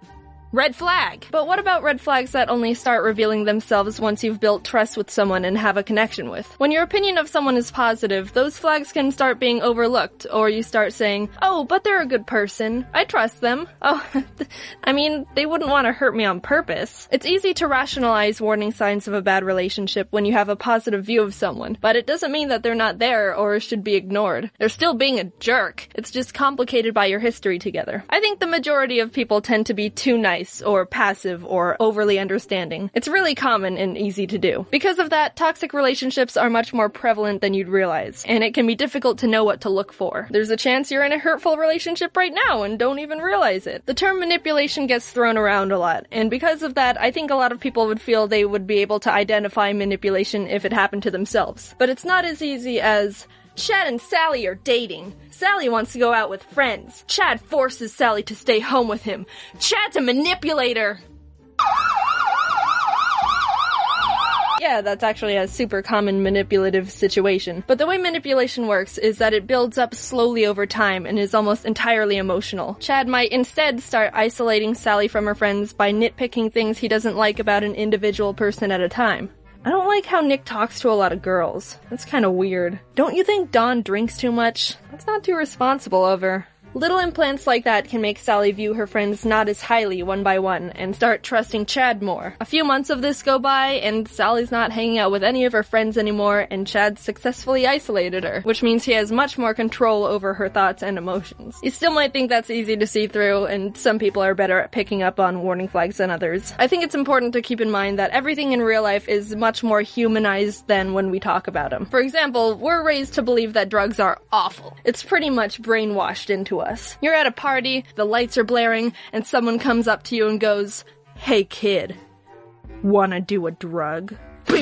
Red flag! But what about red flags that only start revealing themselves once you've built trust with someone and have a connection with? When your opinion of someone is positive, those flags can start being overlooked, or you start saying, oh, but they're a good person. I trust them. Oh, I mean, they wouldn't want to hurt me on purpose. It's easy to rationalize warning signs of a bad relationship when you have a positive view of someone, but it doesn't mean that they're not there or should be ignored. They're still being a jerk. It's just complicated by your history together. I think the majority of people tend to be too nice or passive or overly understanding. It's really common and easy to do. Because of that, toxic relationships are much more prevalent than you'd realize, and it can be difficult to know what to look for. There's a chance you're in a hurtful relationship right now and don't even realize it. The term manipulation gets thrown around a lot, and because of that, I think a lot of people would feel they would be able to identify manipulation if it happened to themselves. But it's not as easy as Chad and Sally are dating. Sally wants to go out with friends. Chad forces Sally to stay home with him. Chad's a manipulator! Yeah, that's actually a super common manipulative situation. But the way manipulation works is that it builds up slowly over time and is almost entirely emotional. Chad might instead start isolating Sally from her friends by nitpicking things he doesn't like about an individual person at a time. I don't like how Nick talks to a lot of girls. That's kinda weird. Don't you think Dawn drinks too much? That's not too responsible of her. Little implants like that can make Sally view her friends not as highly one by one and start trusting Chad more. A few months of this go by and Sally's not hanging out with any of her friends anymore and Chad successfully isolated her, which means he has much more control over her thoughts and emotions. You still might think that's easy to see through, and some people are better at picking up on warning flags than others. I think it's important to keep in mind that everything in real life is much more humanized than when we talk about them. For example, we're raised to believe that drugs are awful. It's pretty much brainwashed into us. Us. You're at a party, the lights are blaring, and someone comes up to you and goes, "Hey kid, wanna do a drug?"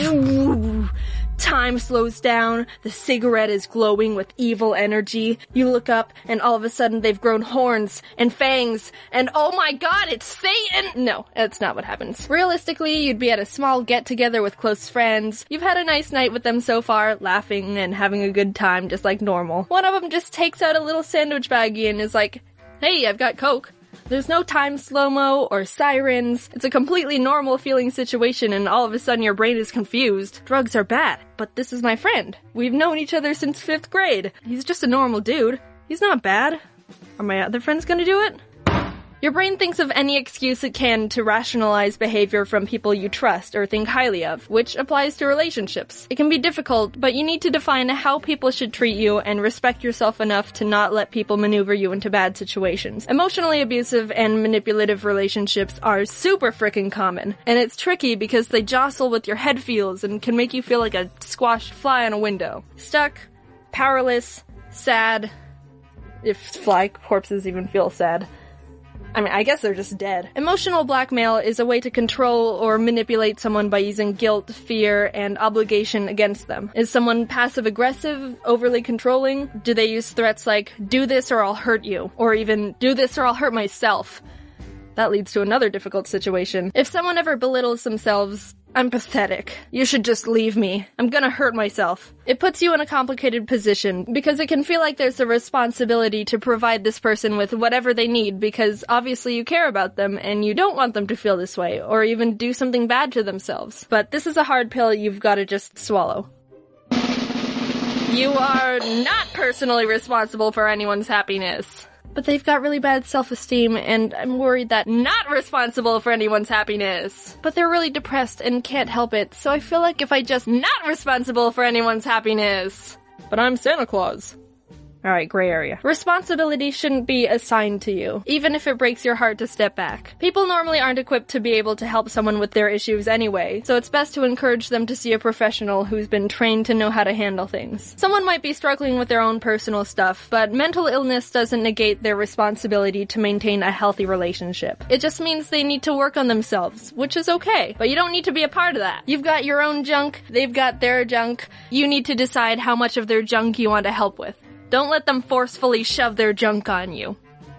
Time slows down, the cigarette is glowing with evil energy. You look up, and all of a sudden they've grown horns and fangs, and oh my god, it's Satan! No, that's not what happens. Realistically, you'd be at a small get-together with close friends. You've had a nice night with them so far, laughing and having a good time just like normal. One of them just takes out a little sandwich baggie and is like, "Hey, I've got Coke." There's no time slow-mo or sirens. It's a completely normal feeling situation and all of a sudden your brain is confused. Drugs are bad, but this is my friend. We've known each other since fifth grade. He's just a normal dude. He's not bad. Are my other friends gonna do it? Your brain thinks of any excuse it can to rationalize behavior from people you trust or think highly of, which applies to relationships. It can be difficult, but you need to define how people should treat you and respect yourself enough to not let people maneuver you into bad situations. Emotionally abusive and manipulative relationships are super freaking common, and it's tricky because they jostle with your head feels and can make you feel like a squashed fly on a window. Stuck, powerless, sad, if fly corpses even feel sad. I mean, I guess they're just dead. Emotional blackmail is a way to control or manipulate someone by using guilt, fear, and obligation against them. Is someone passive-aggressive, overly controlling? Do they use threats like, do this or I'll hurt you? Or even, do this or I'll hurt myself? That leads to another difficult situation. If someone ever belittles themselves, I'm pathetic. You should just leave me. I'm gonna hurt myself. It puts you in a complicated position, because it can feel like there's a responsibility to provide this person with whatever they need, because obviously you care about them and you don't want them to feel this way, or even do something bad to themselves. But this is a hard pill you've gotta just swallow. You are not personally responsible for anyone's happiness. But they've got really bad self-esteem, and I'm worried that not responsible for anyone's happiness. But they're really depressed and can't help it, so I feel like if I just not responsible for anyone's happiness. But I'm Santa Claus. Alright, gray area. Responsibility shouldn't be assigned to you, even if it breaks your heart to step back. People normally aren't equipped to be able to help someone with their issues anyway, so it's best to encourage them to see a professional who's been trained to know how to handle things. Someone might be struggling with their own personal stuff, but mental illness doesn't negate their responsibility to maintain a healthy relationship. It just means they need to work on themselves, which is okay, but you don't need to be a part of that. You've got your own junk, they've got their junk. You need to decide how much of their junk you want to help with. Don't let them forcefully shove their junk on you.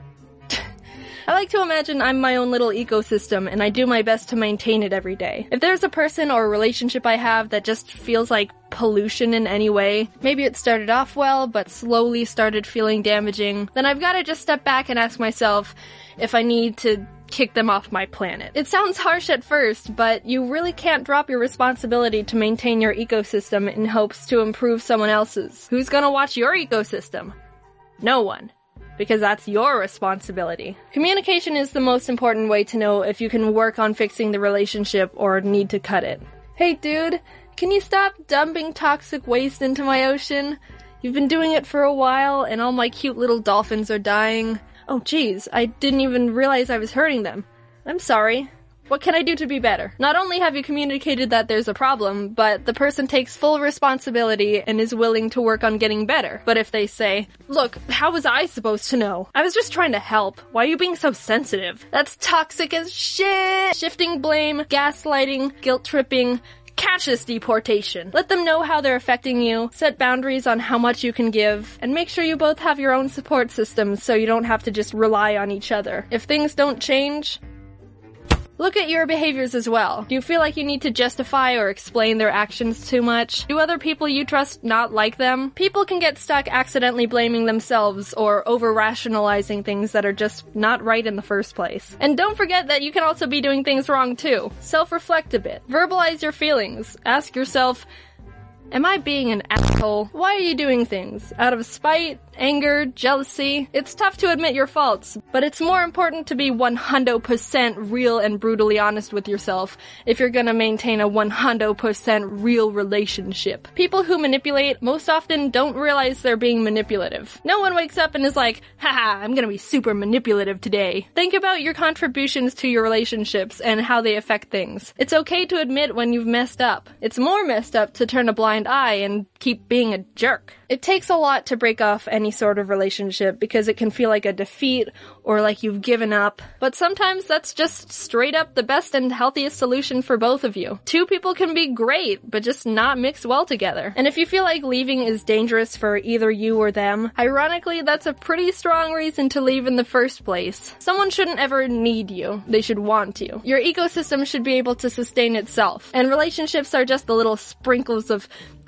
I like to imagine I'm my own little ecosystem, and I do my best to maintain it every day. If there's a person or a relationship I have that just feels like pollution in any way, maybe it started off well, but slowly started feeling damaging, then I've got to just step back and ask myself if I need to kick them off my planet. It sounds harsh at first, but you really can't drop your responsibility to maintain your ecosystem in hopes to improve someone else's. Who's gonna watch your ecosystem? No one. Because that's your responsibility. Communication is the most important way to know if you can work on fixing the relationship or need to cut it. Hey dude, can you stop dumping toxic waste into my ocean? You've been doing it for a while and all my cute little dolphins are dying. Oh geez, I didn't even realize I was hurting them. I'm sorry. What can I do to be better? Not only have you communicated that there's a problem, but the person takes full responsibility and is willing to work on getting better. But if they say, look, how was I supposed to know? I was just trying to help. Why are you being so sensitive? That's toxic as shit! Shifting blame, gaslighting, guilt-tripping, catch deportation. Let them know how they're affecting you, set boundaries on how much you can give, and make sure you both have your own support systems so you don't have to just rely on each other. If things don't change, look at your behaviors as well. Do you feel like you need to justify or explain their actions too much? Do other people you trust not like them? People can get stuck accidentally blaming themselves or over-rationalizing things that are just not right in the first place. And don't forget that you can also be doing things wrong too. Self-reflect a bit. Verbalize your feelings. Ask yourself, am I being an asshole? Why are you doing things? Out of spite? Anger? Jealousy? It's tough to admit your faults, but it's more important to be one hundred percent real and brutally honest with yourself if you're gonna maintain a one hundred percent real relationship. People who manipulate most often don't realize they're being manipulative. No one wakes up and is like, haha, I'm gonna be super manipulative today. Think about your contributions to your relationships and how they affect things. It's okay to admit when you've messed up. It's more messed up to turn a blind eye and keep being a jerk. It takes a lot to break off any sort of relationship because it can feel like a defeat or like you've given up. But sometimes that's just straight up the best and healthiest solution for both of you. Two people can be great, but just not mix well together. And if you feel like leaving is dangerous for either you or them, ironically, that's a pretty strong reason to leave in the first place. Someone shouldn't ever need you. They should want you. Your ecosystem should be able to sustain itself. And relationships are just the little sprinkles of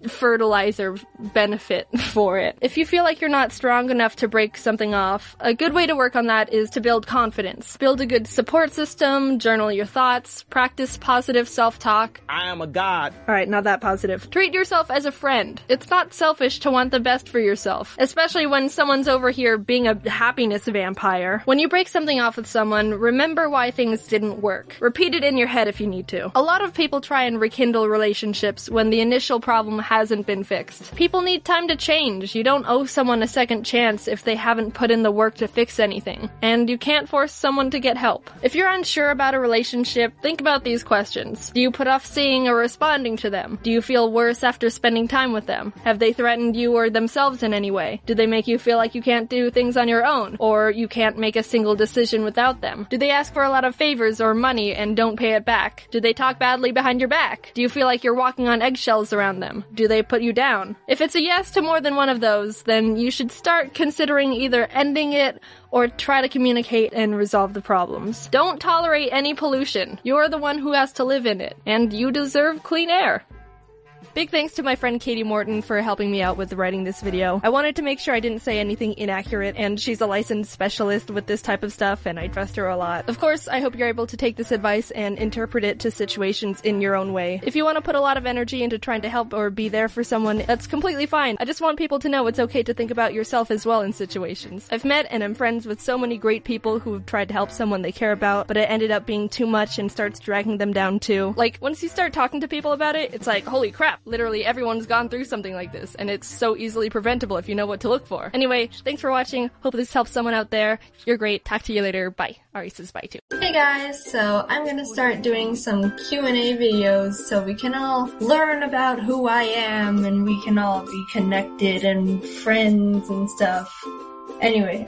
fertilizer benefit for it. If you feel like you're not strong enough to break something off, a good way to work on that is to build confidence. Build a good support system, journal your thoughts, practice positive self-talk. I am a god. Alright, not that positive. Treat yourself as a friend. It's not selfish to want the best for yourself, especially when someone's over here being a happiness vampire. When you break something off with someone, remember why things didn't work. Repeat it in your head if you need to. A lot of people try and rekindle relationships when the initial problem hasn't been fixed. People need time to change. You don't owe someone a second chance if they haven't put in the work to fix anything. And you can't force someone to get help. If you're unsure about a relationship, think about these questions. Do you put off seeing or responding to them? Do you feel worse after spending time with them? Have they threatened you or themselves in any way? Do they make you feel like you can't do things on your own? Or you can't make a single decision without them? Do they ask for a lot of favors or money and don't pay it back? Do they talk badly behind your back? Do you feel like you're walking on eggshells around them? Do they put you down? If it's a yes to more than one of those, then you should start considering either ending it or try to communicate and resolve the problems. Don't tolerate any pollution. You're the one who has to live in it, and you deserve clean air. Big thanks to my friend Katie Morton for helping me out with writing this video. I wanted to make sure I didn't say anything inaccurate, and she's a licensed specialist with this type of stuff, and I trust her a lot. Of course, I hope you're able to take this advice and interpret it to situations in your own way. If you want to put a lot of energy into trying to help or be there for someone, that's completely fine. I just want people to know it's okay to think about yourself as well in situations. I've met and am friends with so many great people who've tried to help someone they care about, but it ended up being too much and starts dragging them down too. Like, once you start talking to people about it, it's like, holy crap, literally everyone's gone through something like this, and it's so easily preventable if you know what to look for. Anyway, thanks for watching. Hope this helps someone out there. You're great. Talk to you later. Bye. Ari says bye too. Hey guys, so I'm gonna start doing some Q and A videos so we can all learn about who I am and we can all be connected and friends and stuff. Anyway.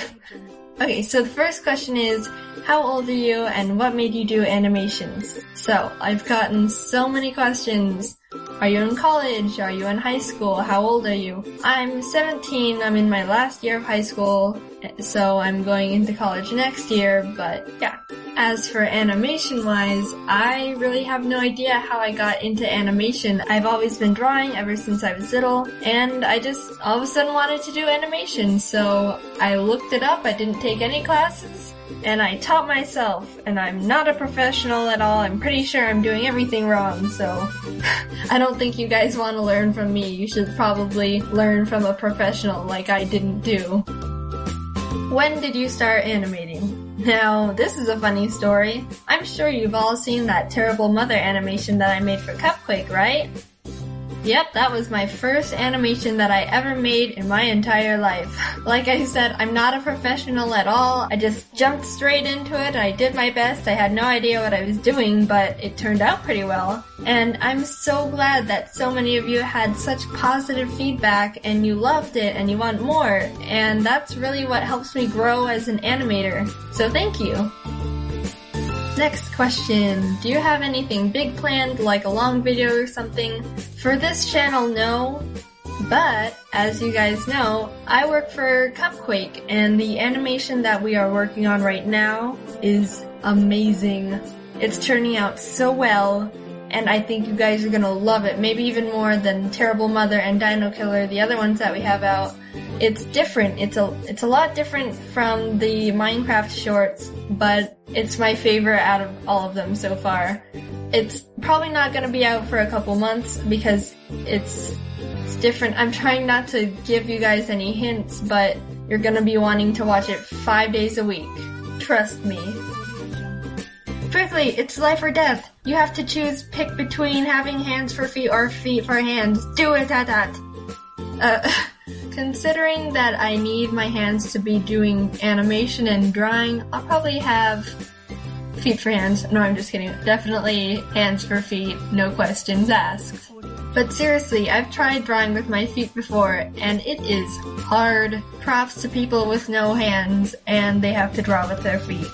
Okay, so the first question is, how old are you and what made you do animations? So, I've gotten so many questions. Are you in college? Are you in high school? How old are you? I'm seventeen, I'm in my last year of high school, so I'm going into college next year, but yeah. As for animation-wise, I really have no idea how I got into animation. I've always been drawing ever since I was little, and I just all of a sudden wanted to do animation, so I looked it up, I didn't take any classes, and I taught myself, and I'm not a professional at all. I'm pretty sure I'm doing everything wrong, so I don't think you guys want to learn from me. You should probably learn from a professional like I didn't do. When did you start animating? Now, this is a funny story. I'm sure you've all seen that Terrible Mother animation that I made for Cupquake, right? Yep, that was my first animation that I ever made in my entire life. Like I said, I'm not a professional at all. I just jumped straight into it. I did my best. I had no idea what I was doing, but it turned out pretty well. And I'm so glad that so many of you had such positive feedback and you loved it and you want more. And that's really what helps me grow as an animator. So thank you. Next question. Do you have anything big planned, like a long video or something? For this channel, no. But, as you guys know, I work for Cupquake, and the animation that we are working on right now is amazing. It's turning out so well, and I think you guys are gonna love it, maybe even more than Terrible Mother and Dino Killer, the other ones that we have out. It's different. It's a it's a lot different from the Minecraft shorts, but it's my favorite out of all of them so far. It's probably not going to be out for a couple months because it's it's different. I'm trying not to give you guys any hints, but you're going to be wanting to watch it five days a week. Trust me. Quickly, it's life or death. You have to choose, pick between having hands for feet or feet for hands. Do it at that. Uh... Considering that I need my hands to be doing animation and drawing, I'll probably have feet for hands. No, I'm just kidding. Definitely hands for feet, no questions asked. But seriously, I've tried drawing with my feet before, and it is hard. Props to people with no hands, and they have to draw with their feet.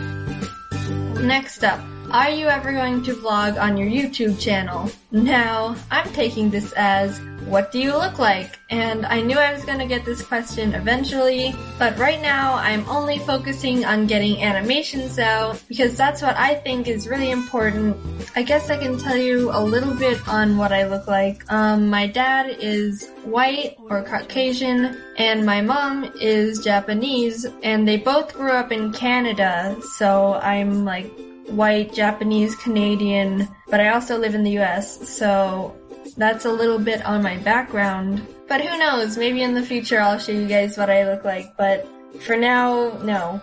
Next up. Are you ever going to vlog on your YouTube channel? Now, I'm taking this as, what do you look like? And I knew I was going to get this question eventually, but right now I'm only focusing on getting animations out because that's what I think is really important. I guess I can tell you a little bit on what I look like. Um, my dad is white or Caucasian, and my mom is Japanese, and they both grew up in Canada, so I'm like white, Japanese, Canadian, but I also live in the U S, so that's a little bit on my background. But who knows, maybe in the future I'll show you guys what I look like, but for now, no.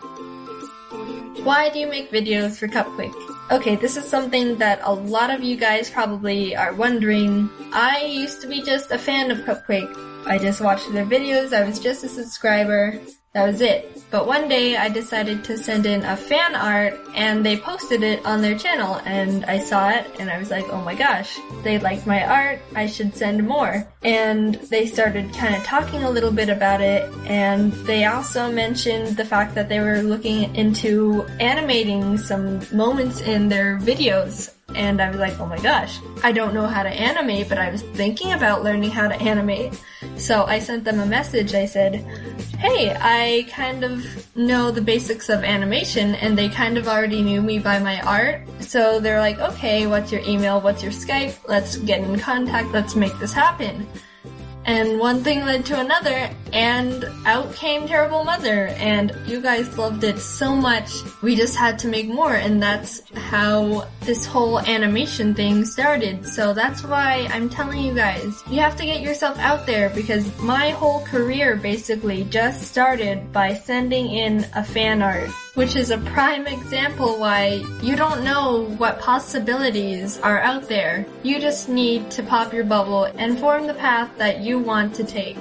Why do you make videos for Cupquake? Okay, this is something that a lot of you guys probably are wondering. I used to be just a fan of Cupquake. I just watched their videos, I was just a subscriber. That was it. But one day I decided to send in a fan art and they posted it on their channel and I saw it and I was like, oh my gosh, they liked my art, I should send more. And they started kind of talking a little bit about it, and they also mentioned the fact that they were looking into animating some moments in their videos. And I was like, oh my gosh, I don't know how to animate, but I was thinking about learning how to animate. So I sent them a message. I said, hey, I kind of know the basics of animation, and they kind of already knew me by my art. So they're like, okay, what's your email? What's your Skype? Let's get in contact. Let's make this happen. And one thing led to another, and out came Terrible Mother, and you guys loved it so much, we just had to make more, and that's how this whole animation thing started. So that's why I'm telling you guys, you have to get yourself out there, because my whole career basically just started by sending in a fan art, which is a prime example why you don't know what possibilities are out there. You just need to pop your bubble and form the path that you want to take.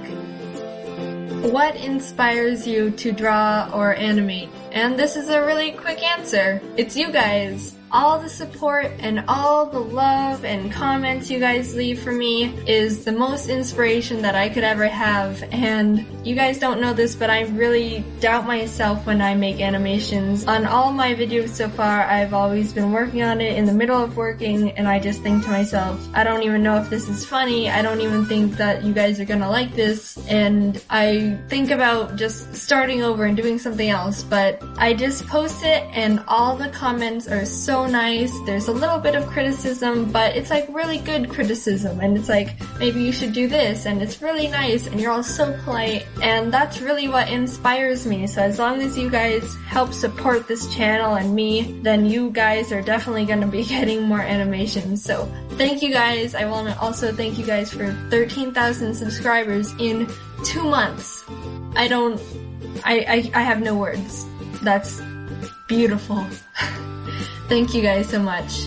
What inspires you to draw or animate? And this is a really quick answer. It's you guys. All the support and all the love and comments you guys leave for me is the most inspiration that I could ever have. And you guys don't know this, but I really doubt myself when I make animations. On all my videos so far, I've always been working on it in the middle of working, and I just think to myself, I don't even know if this is funny. I don't even think that you guys are gonna like this. And I think about just starting over and doing something else, but I just post it and all the comments are so nice. There's a little bit of criticism, but it's like really good criticism, and it's like, maybe you should do this, and it's really nice, and you're all so polite, and that's really what inspires me. So as long as you guys help support this channel and me, then you guys are definitely going to be getting more animations. So thank you guys. I want to also thank you guys for thirteen thousand subscribers in two months. I don't, I, I, I have no words. That's beautiful. Thank you guys so much.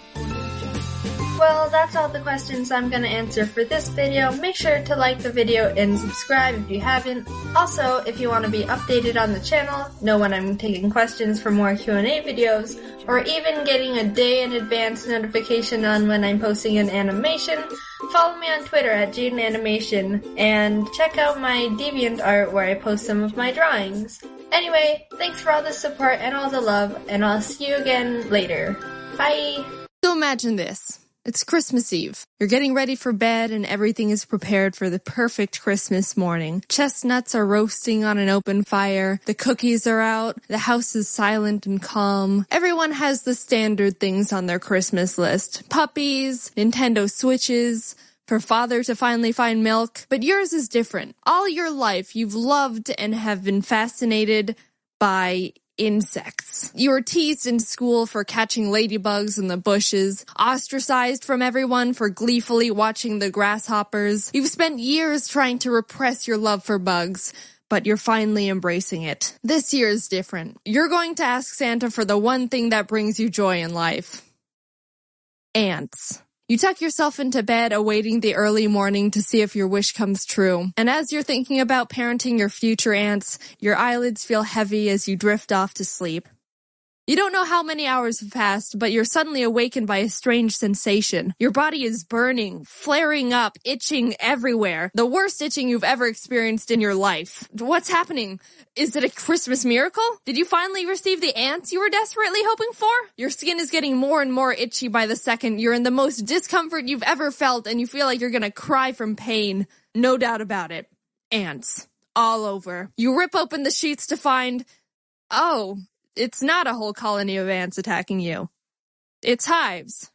Well, that's all the questions I'm gonna answer for this video. Make sure to like the video and subscribe if you haven't. Also, if you want to be updated on the channel, know when I'm taking questions for more Q and A videos, or even getting a day in advance notification on when I'm posting an animation, follow me on Twitter at Jaden Animation, and check out my DeviantArt where I post some of my drawings. Anyway, thanks for all the support and all the love, and I'll see you again later. Bye! So imagine this. It's Christmas Eve. You're getting ready for bed and everything is prepared for the perfect Christmas morning. Chestnuts are roasting on an open fire. The cookies are out. The house is silent and calm. Everyone has the standard things on their Christmas list. Puppies, Nintendo Switches, for father to finally find milk. But yours is different. All your life you've loved and have been fascinated by insects. You were teased in school for catching ladybugs in the bushes, ostracized from everyone for gleefully watching the grasshoppers. You've spent years trying to repress your love for bugs, but you're finally embracing it. This year is different. You're going to ask Santa for the one thing that brings you joy in life. Ants. You tuck yourself into bed awaiting the early morning to see if your wish comes true. And as you're thinking about parenting your future ants, your eyelids feel heavy as you drift off to sleep. You don't know how many hours have passed, but you're suddenly awakened by a strange sensation. Your body is burning, flaring up, itching everywhere. The worst itching you've ever experienced in your life. What's happening? Is it a Christmas miracle? Did you finally receive the ants you were desperately hoping for? Your skin is getting more and more itchy by the second. You're in the most discomfort you've ever felt, and you feel like you're gonna cry from pain. No doubt about it. Ants. All over. You rip open the sheets to find... Oh... It's not a whole colony of ants attacking you. It's hives.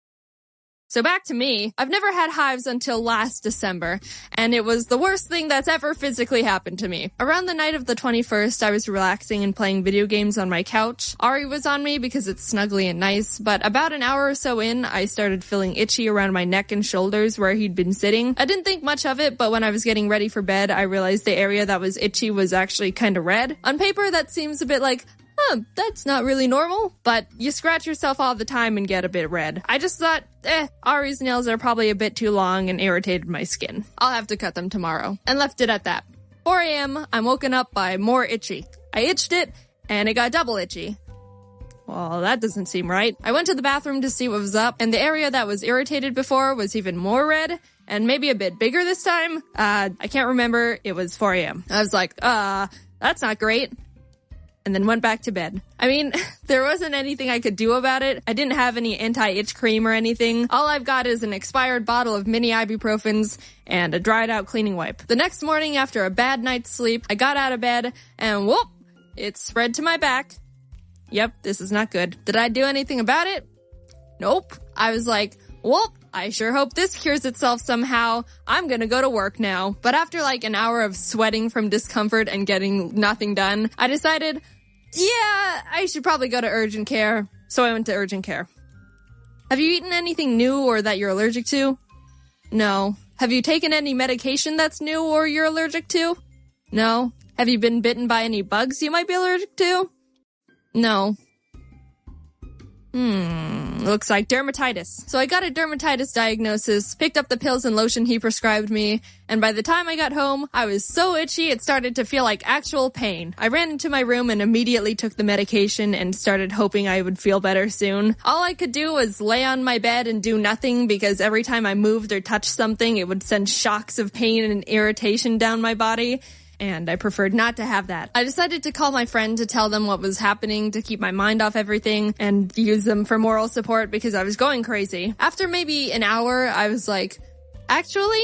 So back to me. I've never had hives until last December, and it was the worst thing that's ever physically happened to me. Around the night of the twenty-first, I was relaxing and playing video games on my couch. Ari was on me because it's snuggly and nice, but about an hour or so in, I started feeling itchy around my neck and shoulders where he'd been sitting. I didn't think much of it, but when I was getting ready for bed, I realized the area that was itchy was actually kind of red. On paper, that seems a bit like... Huh, that's not really normal, but you scratch yourself all the time and get a bit red. I just thought, eh, Ari's nails are probably a bit too long and irritated my skin. I'll have to cut them tomorrow. And left it at that. four a.m., I'm woken up by more itchy. I itched it, and it got double itchy. Well, that doesn't seem right. I went to the bathroom to see what was up, and the area that was irritated before was even more red, and maybe a bit bigger this time. Uh, I can't remember. It was four a.m. I was like, uh, that's not great. And then went back to bed. I mean, there wasn't anything I could do about it. I didn't have any anti-itch cream or anything. All I've got is an expired bottle of mini ibuprofens and a dried out cleaning wipe. The next morning, after a bad night's sleep, I got out of bed and whoop, it spread to my back. Yep, this is not good. Did I do anything about it? Nope. I was like, whoop, I sure hope this cures itself somehow. I'm gonna go to work now. But after like an hour of sweating from discomfort and getting nothing done, I decided, yeah, I should probably go to urgent care. So I went to urgent care. Have you eaten anything new or that you're allergic to? No. Have you taken any medication that's new or you're allergic to? No. Have you been bitten by any bugs you might be allergic to? No. Hmm, looks like dermatitis. So I got a dermatitis diagnosis, picked up the pills and lotion he prescribed me, and by the time I got home, I was so itchy it started to feel like actual pain. I ran into my room and immediately took the medication and started hoping I would feel better soon. All I could do was lay on my bed and do nothing because every time I moved or touched something, it would send shocks of pain and irritation down my body. And I preferred not to have that. I decided to call my friend to tell them what was happening to keep my mind off everything and use them for moral support because I was going crazy. After maybe an hour, I was like, actually,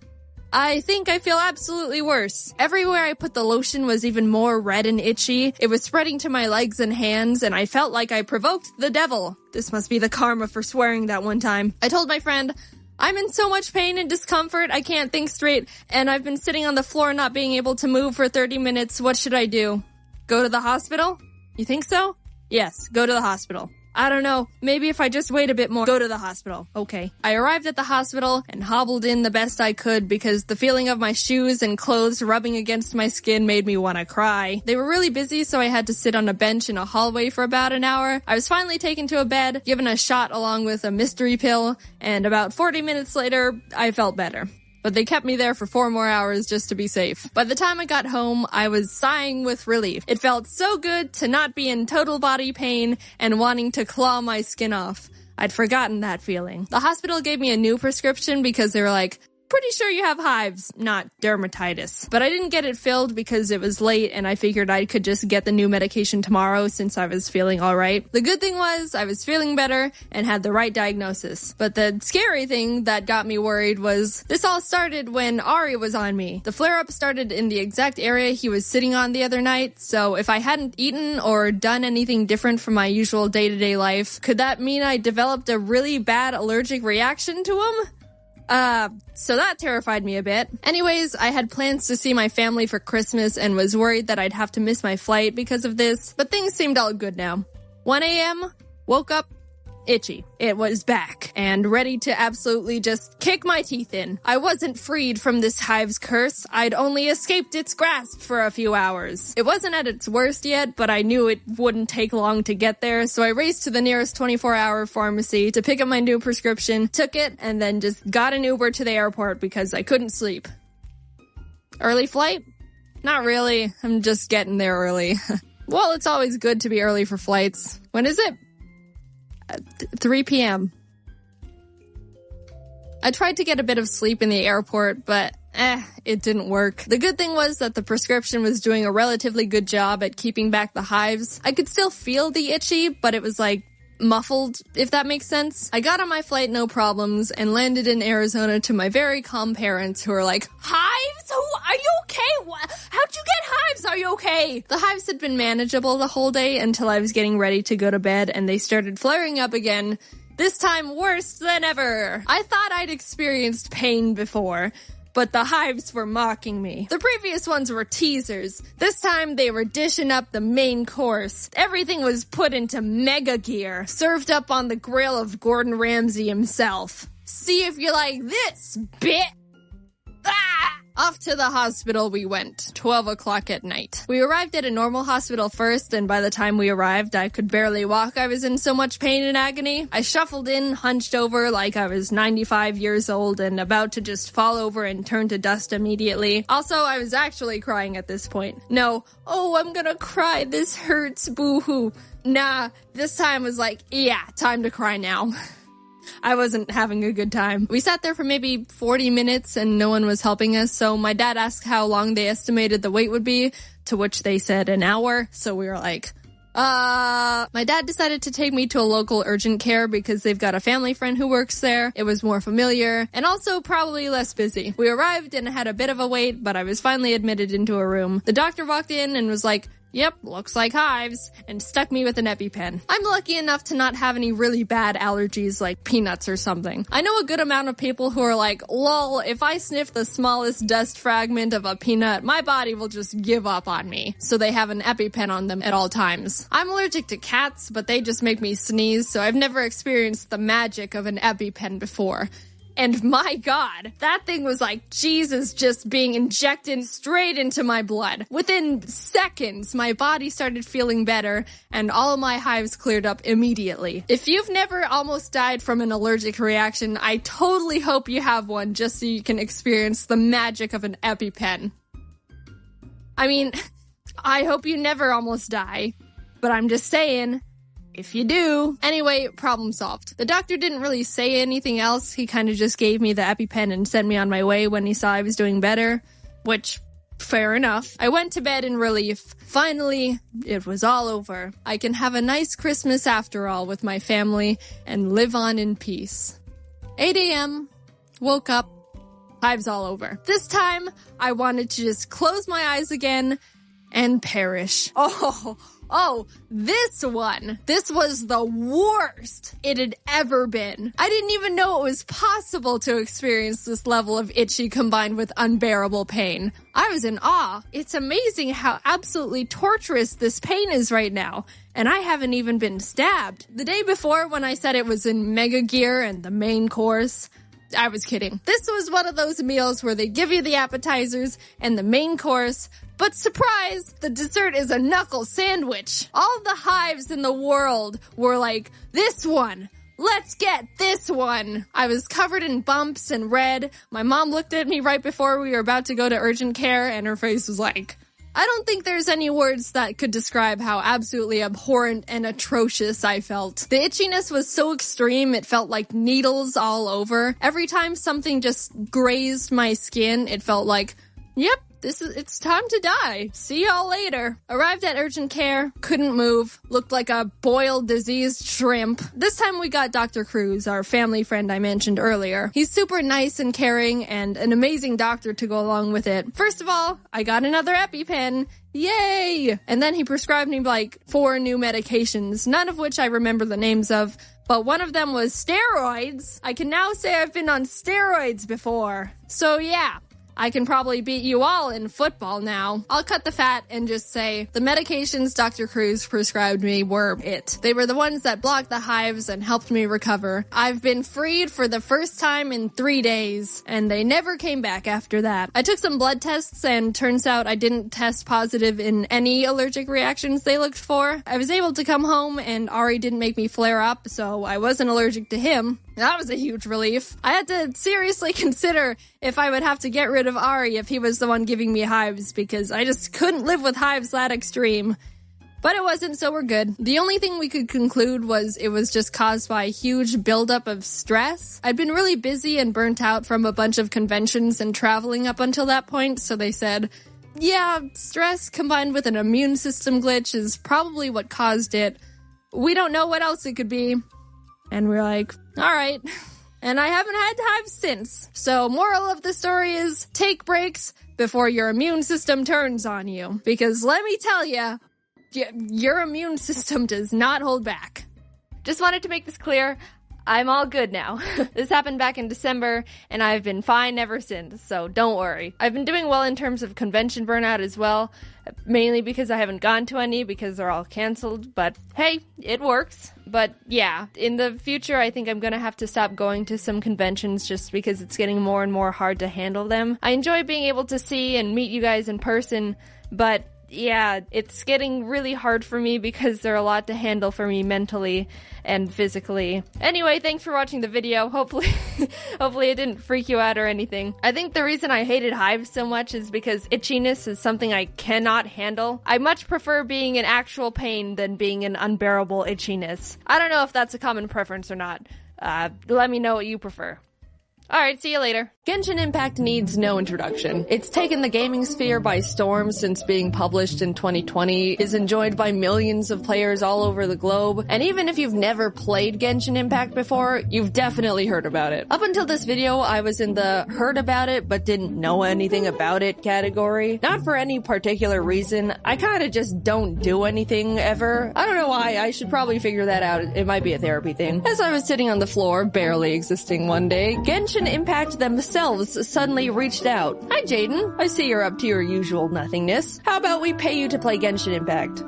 I think I feel absolutely worse. Everywhere I put the lotion was even more red and itchy. It was spreading to my legs and hands, and I felt like I provoked the devil. This must be the karma for swearing that one time. I told my friend, I'm in so much pain and discomfort, I can't think straight, and I've been sitting on the floor not being able to move for thirty minutes. What should I do? Go to the hospital? You think so? Yes, go to the hospital. I don't know, maybe if I just wait a bit more, go to the hospital. Okay. I arrived at the hospital and hobbled in the best I could because the feeling of my shoes and clothes rubbing against my skin made me want to cry. They were really busy, so I had to sit on a bench in a hallway for about an hour. I was finally taken to a bed, given a shot along with a mystery pill, and about forty minutes later, I felt better. But they kept me there for four more hours just to be safe. By the time I got home, I was sighing with relief. It felt so good to not be in total body pain and wanting to claw my skin off. I'd forgotten that feeling. The hospital gave me a new prescription because they were like, pretty sure you have hives, not dermatitis. But I didn't get it filled because it was late and I figured I could just get the new medication tomorrow since I was feeling alright. The good thing was I was feeling better and had the right diagnosis. But the scary thing that got me worried was this all started when Ari was on me. The flare-up started in the exact area he was sitting on the other night, so if I hadn't eaten or done anything different from my usual day-to-day life, could that mean I developed a really bad allergic reaction to him? Uh, so that terrified me a bit. Anyways, I had plans to see my family for Christmas and was worried that I'd have to miss my flight because of this, but things seemed all good now. one a.m., woke up, itchy. It was back and ready to absolutely just kick my teeth in. I wasn't freed from this hive's curse. I'd only escaped its grasp for a few hours. It wasn't at its worst yet, but I knew it wouldn't take long to get there, so I raced to the nearest twenty-four hour pharmacy to pick up my new prescription, took it, and then just got an Uber to the airport because I couldn't sleep. Early flight? Not really. I'm just getting there early. Well, it's always good to be early for flights. When is it? Uh, th- three p.m. I tried to get a bit of sleep in the airport, but eh, it didn't work. The good thing was that the prescription was doing a relatively good job at keeping back the hives. I could still feel the itchy, but it was like muffled, if that makes sense. I got on my flight no problems and landed in Arizona to my very calm parents who were like, hives? Who, are you okay? What? How'd you get hives? Are you okay? The hives had been manageable the whole day until I was getting ready to go to bed and they started flaring up again. This time worse than ever. I thought I'd experienced pain before, but the hives were mocking me. The previous ones were teasers. This time they were dishing up the main course. Everything was put into mega gear, served up on the grill of Gordon Ramsay himself. See if you like this, bit. Ah! Off to the hospital we went, twelve o'clock at night. We arrived at a normal hospital first, and by the time we arrived, I could barely walk. I was in so much pain and agony. I shuffled in, hunched over like I was ninety-five years old and about to just fall over and turn to dust immediately. Also, I was actually crying at this point. No, oh, I'm gonna cry, this hurts, boo-hoo. Nah, this time was like, yeah, time to cry now. I wasn't having a good time. We sat there for maybe forty minutes and no one was helping us, so my dad asked how long they estimated the wait would be, to which they said an hour, so we were like, uh... My dad decided to take me to a local urgent care because they've got a family friend who works there. It was more familiar, and also probably less busy. We arrived and had a bit of a wait, but I was finally admitted into a room. The doctor walked in and was like, yep, looks like hives, and stuck me with an EpiPen. I'm lucky enough to not have any really bad allergies like peanuts or something. I know a good amount of people who are like, lol, if I sniff the smallest dust fragment of a peanut, my body will just give up on me. So they have an EpiPen on them at all times. I'm allergic to cats, but they just make me sneeze, so I've never experienced the magic of an EpiPen before. And my God, that thing was like Jesus just being injected straight into my blood. Within seconds, my body started feeling better and all my hives cleared up immediately. If you've never almost died from an allergic reaction, I totally hope you have one just so you can experience the magic of an EpiPen. I mean, I hope you never almost die, but I'm just saying, if you do. Anyway, problem solved. The doctor didn't really say anything else. He kind of just gave me the EpiPen and sent me on my way when he saw I was doing better, which, fair enough. I went to bed in relief. Finally, it was all over. I can have a nice Christmas after all with my family and live on in peace. eight a.m. Woke up. Hives all over. This time, I wanted to just close my eyes again and perish. Oh, Oh, this one. This was the worst it had ever been. I didn't even know it was possible to experience this level of itchy combined with unbearable pain. I was in awe. It's amazing how absolutely torturous this pain is right now. And I haven't even been stabbed. The day before, when I said it was in mega gear and the main course, I was kidding. This was one of those meals where they give you the appetizers and the main course, but surprise, the dessert is a knuckle sandwich. All the hives in the world were like, this one, let's get this one. I was covered in bumps and red. My mom looked at me right before we were about to go to urgent care and her face was like, I don't think there's any words that could describe how absolutely abhorrent and atrocious I felt. The itchiness was so extreme, it felt like needles all over. Every time something just grazed my skin, it felt like, yep, this is, it's time to die. See y'all later. Arrived at urgent care, couldn't move, looked like a boiled diseased shrimp. This time we got Doctor Cruz, our family friend I mentioned earlier. He's super nice and caring and an amazing doctor to go along with it. First of all, I got another EpiPen. Yay! And then he prescribed me like four new medications, none of which I remember the names of, but one of them was steroids. I can now say I've been on steroids before. So yeah. I can probably beat you all in football now. I'll cut the fat and just say the medications Doctor Cruz prescribed me were it. They were the ones that blocked the hives and helped me recover. I've been freed for the first time in three days, and they never came back after that. I took some blood tests, and turns out I didn't test positive in any allergic reactions they looked for. I was able to come home, and Ari didn't make me flare up, so I wasn't allergic to him. That was a huge relief. I had to seriously consider if I would have to get rid of Ari if he was the one giving me hives, because I just couldn't live with hives that extreme. But it wasn't, so we're good. The only thing we could conclude was it was just caused by a huge buildup of stress. I'd been really busy and burnt out from a bunch of conventions and traveling up until that point, so they said, yeah, stress combined with an immune system glitch is probably what caused it. We don't know what else it could be. And we're like, alright. And I haven't had time since. So moral of the story is take breaks before your immune system turns on you. Because let me tell you, your immune system does not hold back. Just wanted to make this clear. I'm all good now. This happened back in December, and I've been fine ever since, so don't worry. I've been doing well in terms of convention burnout as well, mainly because I haven't gone to any because they're all canceled, but hey, it works. But yeah, in the future, I think I'm gonna have to stop going to some conventions just because it's getting more and more hard to handle them. I enjoy being able to see and meet you guys in person, but yeah, it's getting really hard for me because there are a lot to handle for me mentally and physically. Anyway, thanks for watching the video. Hopefully, hopefully it didn't freak you out or anything. I think the reason I hated hives so much is because itchiness is something I cannot handle. I much prefer being an actual pain than being an unbearable itchiness. I don't know if that's a common preference or not. Uh, let me know what you prefer. Alright, see you later. Genshin Impact needs no introduction. It's taken the gaming sphere by storm since being published in twenty twenty, is enjoyed by millions of players all over the globe, and even if you've never played Genshin Impact before, you've definitely heard about it. Up until this video, I was in the heard about it but didn't know anything about it category. Not for any particular reason, I kinda just don't do anything ever. I don't know why, I should probably figure that out. It might be a therapy thing. As I was sitting on the floor, barely existing one day, Genshin Impact themselves suddenly reached out. Hi Jaden, I see you're up to your usual nothingness. How about we pay you to play Genshin Impact?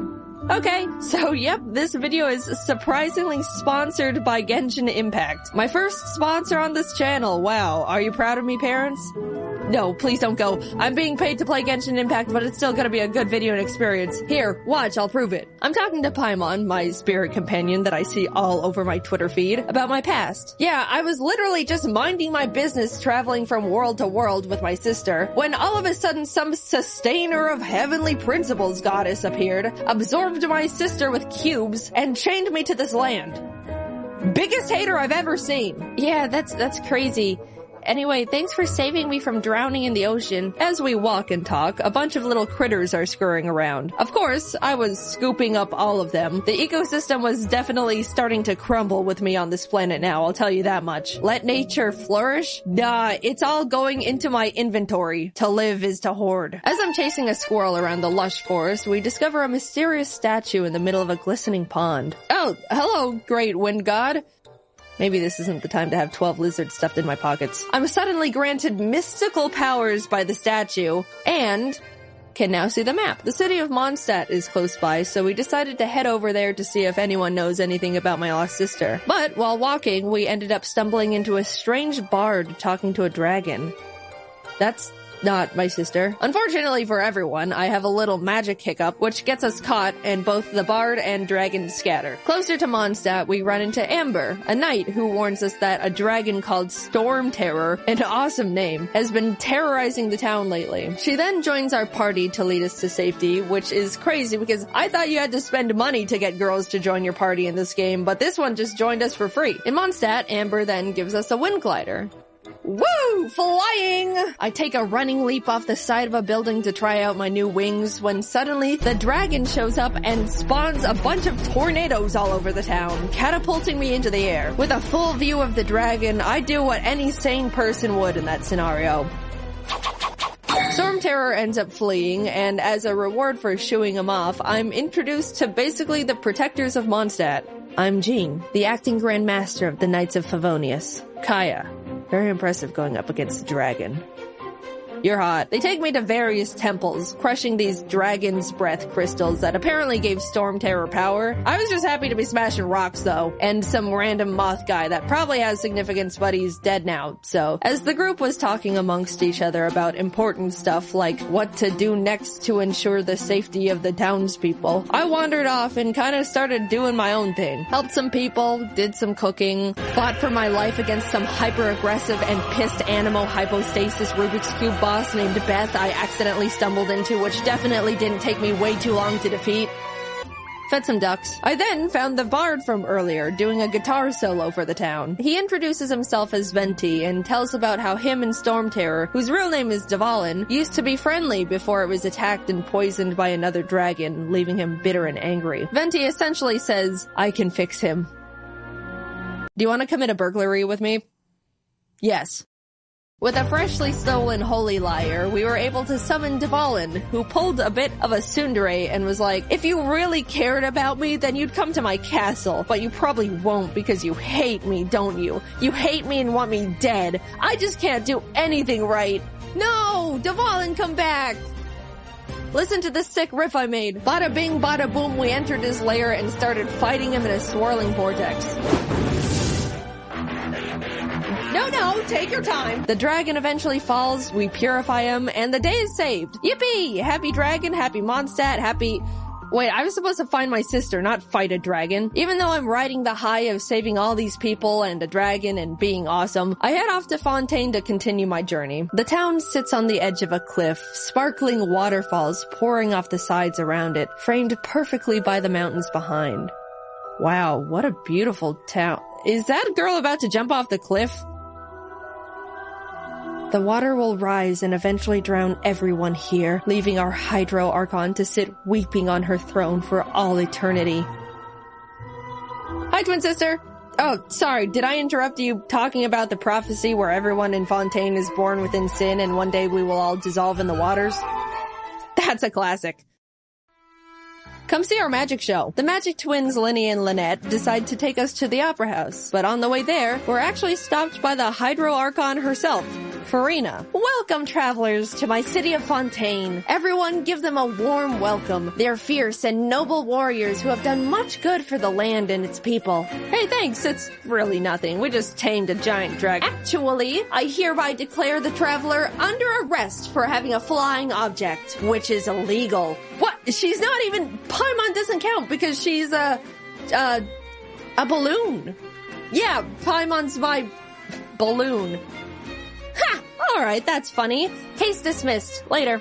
Okay, so yep, this video is surprisingly sponsored by Genshin Impact. My first sponsor on this channel, wow. Are you proud of me, parents? No, please don't go. I'm being paid to play Genshin Impact, but it's still gonna be a good video and experience. Here, watch, I'll prove it. I'm talking to Paimon, my spirit companion that I see all over my Twitter feed, about my past. Yeah, I was literally just minding my business traveling from world to world with my sister, when all of a sudden some sustainer of heavenly principles goddess appeared, absorbed my sister with cubes, and chained me to this land. Biggest hater I've ever seen. Yeah, that's, that's crazy. Anyway, thanks for saving me from drowning in the ocean. As we walk and talk, a bunch of little critters are scurrying around. Of course, I was scooping up all of them. The ecosystem was definitely starting to crumble with me on this planet now, I'll tell you that much. Let nature flourish? Nah, it's all going into my inventory. To live is to hoard. As I'm chasing a squirrel around the lush forest, we discover a mysterious statue in the middle of a glistening pond. Oh, hello, great wind god. Maybe this isn't the time to have twelve lizards stuffed in my pockets. I'm suddenly granted mystical powers by the statue, and can now see the map. The city of Mondstadt is close by, so we decided to head over there to see if anyone knows anything about my lost sister. But while walking, we ended up stumbling into a strange bard talking to a dragon. That's not my sister. Unfortunately for everyone, I have a little magic hiccup, which gets us caught, and both the bard and dragon scatter. Closer to Mondstadt, we run into Amber, a knight who warns us that a dragon called Storm Terror, an awesome name, has been terrorizing the town lately. She then joins our party to lead us to safety, which is crazy because I thought you had to spend money to get girls to join your party in this game, but this one just joined us for free. In Mondstadt, Amber then gives us a wind glider. Woo! Flying! I take a running leap off the side of a building to try out my new wings when suddenly the dragon shows up and spawns a bunch of tornadoes all over the town, catapulting me into the air. With a full view of the dragon, I do what any sane person would in that scenario. Storm Terror ends up fleeing, and as a reward for shooing him off, I'm introduced to basically the protectors of Mondstadt. I'm Jean, the acting Grand Master of the Knights of Favonius. Kaya. Very impressive going up against the dragon. You're hot. They take me to various temples, crushing these dragon's breath crystals that apparently gave Storm Terror power. I was just happy to be smashing rocks though, and some random moth guy that probably has significance but he's dead now, so. As the group was talking amongst each other about important stuff like what to do next to ensure the safety of the townspeople, I wandered off and kinda started doing my own thing. Helped some people, did some cooking, fought for my life against some hyper-aggressive and pissed animo hypostasis Rubik's Cube boss named Beth I accidentally stumbled into, which definitely didn't take me way too long to defeat. fed some ducks. I then found the bard from earlier doing a guitar solo for the town. He introduces himself as Venti and tells about how him and Storm Terror, whose real name is Dvalin, used to be friendly before it was attacked and poisoned by another dragon, leaving him bitter and angry. Venti essentially says, I can fix him. Do you want to commit a burglary with me? Yes. With a freshly stolen Holy Lyre, we were able to summon Dvalin, who pulled a bit of a tsundere and was like, if you really cared about me, then you'd come to my castle, but you probably won't because you hate me, don't you? You hate me and want me dead. I just can't do anything right. No! Dvalin, come back! Listen to this sick riff I made. Bada bing, bada boom, we entered his lair and started fighting him in a swirling vortex. No, no, take your time. The dragon eventually falls, we purify him, and the day is saved. Yippee! Happy dragon, happy Mondstadt, happy... Wait, I was supposed to find my sister, not fight a dragon. Even though I'm riding the high of saving all these people and a dragon and being awesome, I head off to Fontaine to continue my journey. The town sits on the edge of a cliff, sparkling waterfalls pouring off the sides around it, framed perfectly by the mountains behind. Wow, what a beautiful town. Is that girl about to jump off the cliff? The water will rise and eventually drown everyone here, leaving our Hydro Archon to sit weeping on her throne for all eternity. Hi, twin sister! Oh, sorry, did I interrupt you talking about the prophecy where everyone in Fontaine is born within sin and one day we will all dissolve in the waters? That's a classic. Come see our magic show. The magic twins Linny and Lynette decide to take us to the Opera House, but on the way there, we're actually stopped by the Hydro Archon herself, Farina. Welcome, travelers, to my city of Fontaine. Everyone give them a warm welcome. They're fierce and noble warriors who have done much good for the land and its people. Hey, thanks. It's really nothing. We just tamed a giant dragon. Actually, I hereby declare the traveler under arrest for having a flying object, which is illegal. What? She's not even... Paimon doesn't count because she's a... Uh, a balloon. Yeah, Paimon's my balloon. Ha! Alright, that's funny. Case dismissed. Later.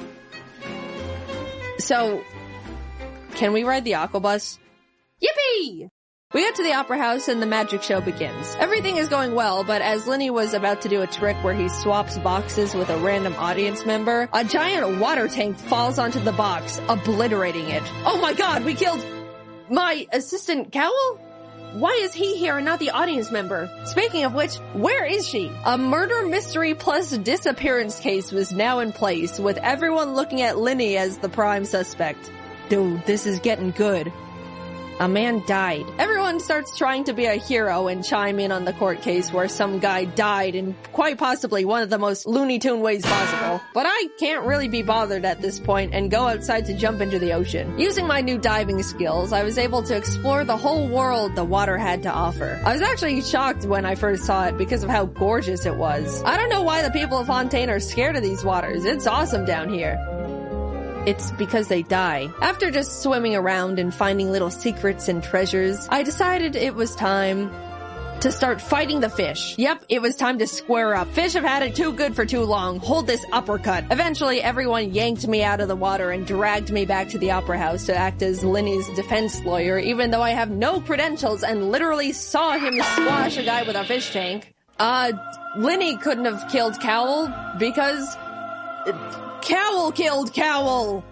So, can we ride the Aquabus? Yippee! We get to the Opera House and the magic show begins. Everything is going well, but as Linny was about to do a trick where he swaps boxes with a random audience member, a giant water tank falls onto the box, obliterating it. Oh my god, we killed my assistant Cowl? Why is he here and not the audience member? Speaking of which, where is she? A murder mystery plus disappearance case was now in place, with everyone looking at Linny as the prime suspect. Dude, this is getting good. A man died. Everyone starts trying to be a hero and chime in on the court case where some guy died in quite possibly one of the most Looney Tune ways possible. But I can't really be bothered at this point and go outside to jump into the ocean. Using my new diving skills, I was able to explore the whole world the water had to offer. I was actually shocked when I first saw it because of how gorgeous it was. I don't know why the people of Fontaine are scared of these waters. It's awesome down here. It's because they die. After just swimming around and finding little secrets and treasures, I decided it was time to start fighting the fish. Yep, it was time to square up. Fish have had it too good for too long. Hold this uppercut. Eventually, everyone yanked me out of the water and dragged me back to the Opera House to act as Linny's defense lawyer, even though I have no credentials and literally saw him squash a guy with a fish tank. Uh, Linny couldn't have killed Cowl because... Cowl killed Cowl!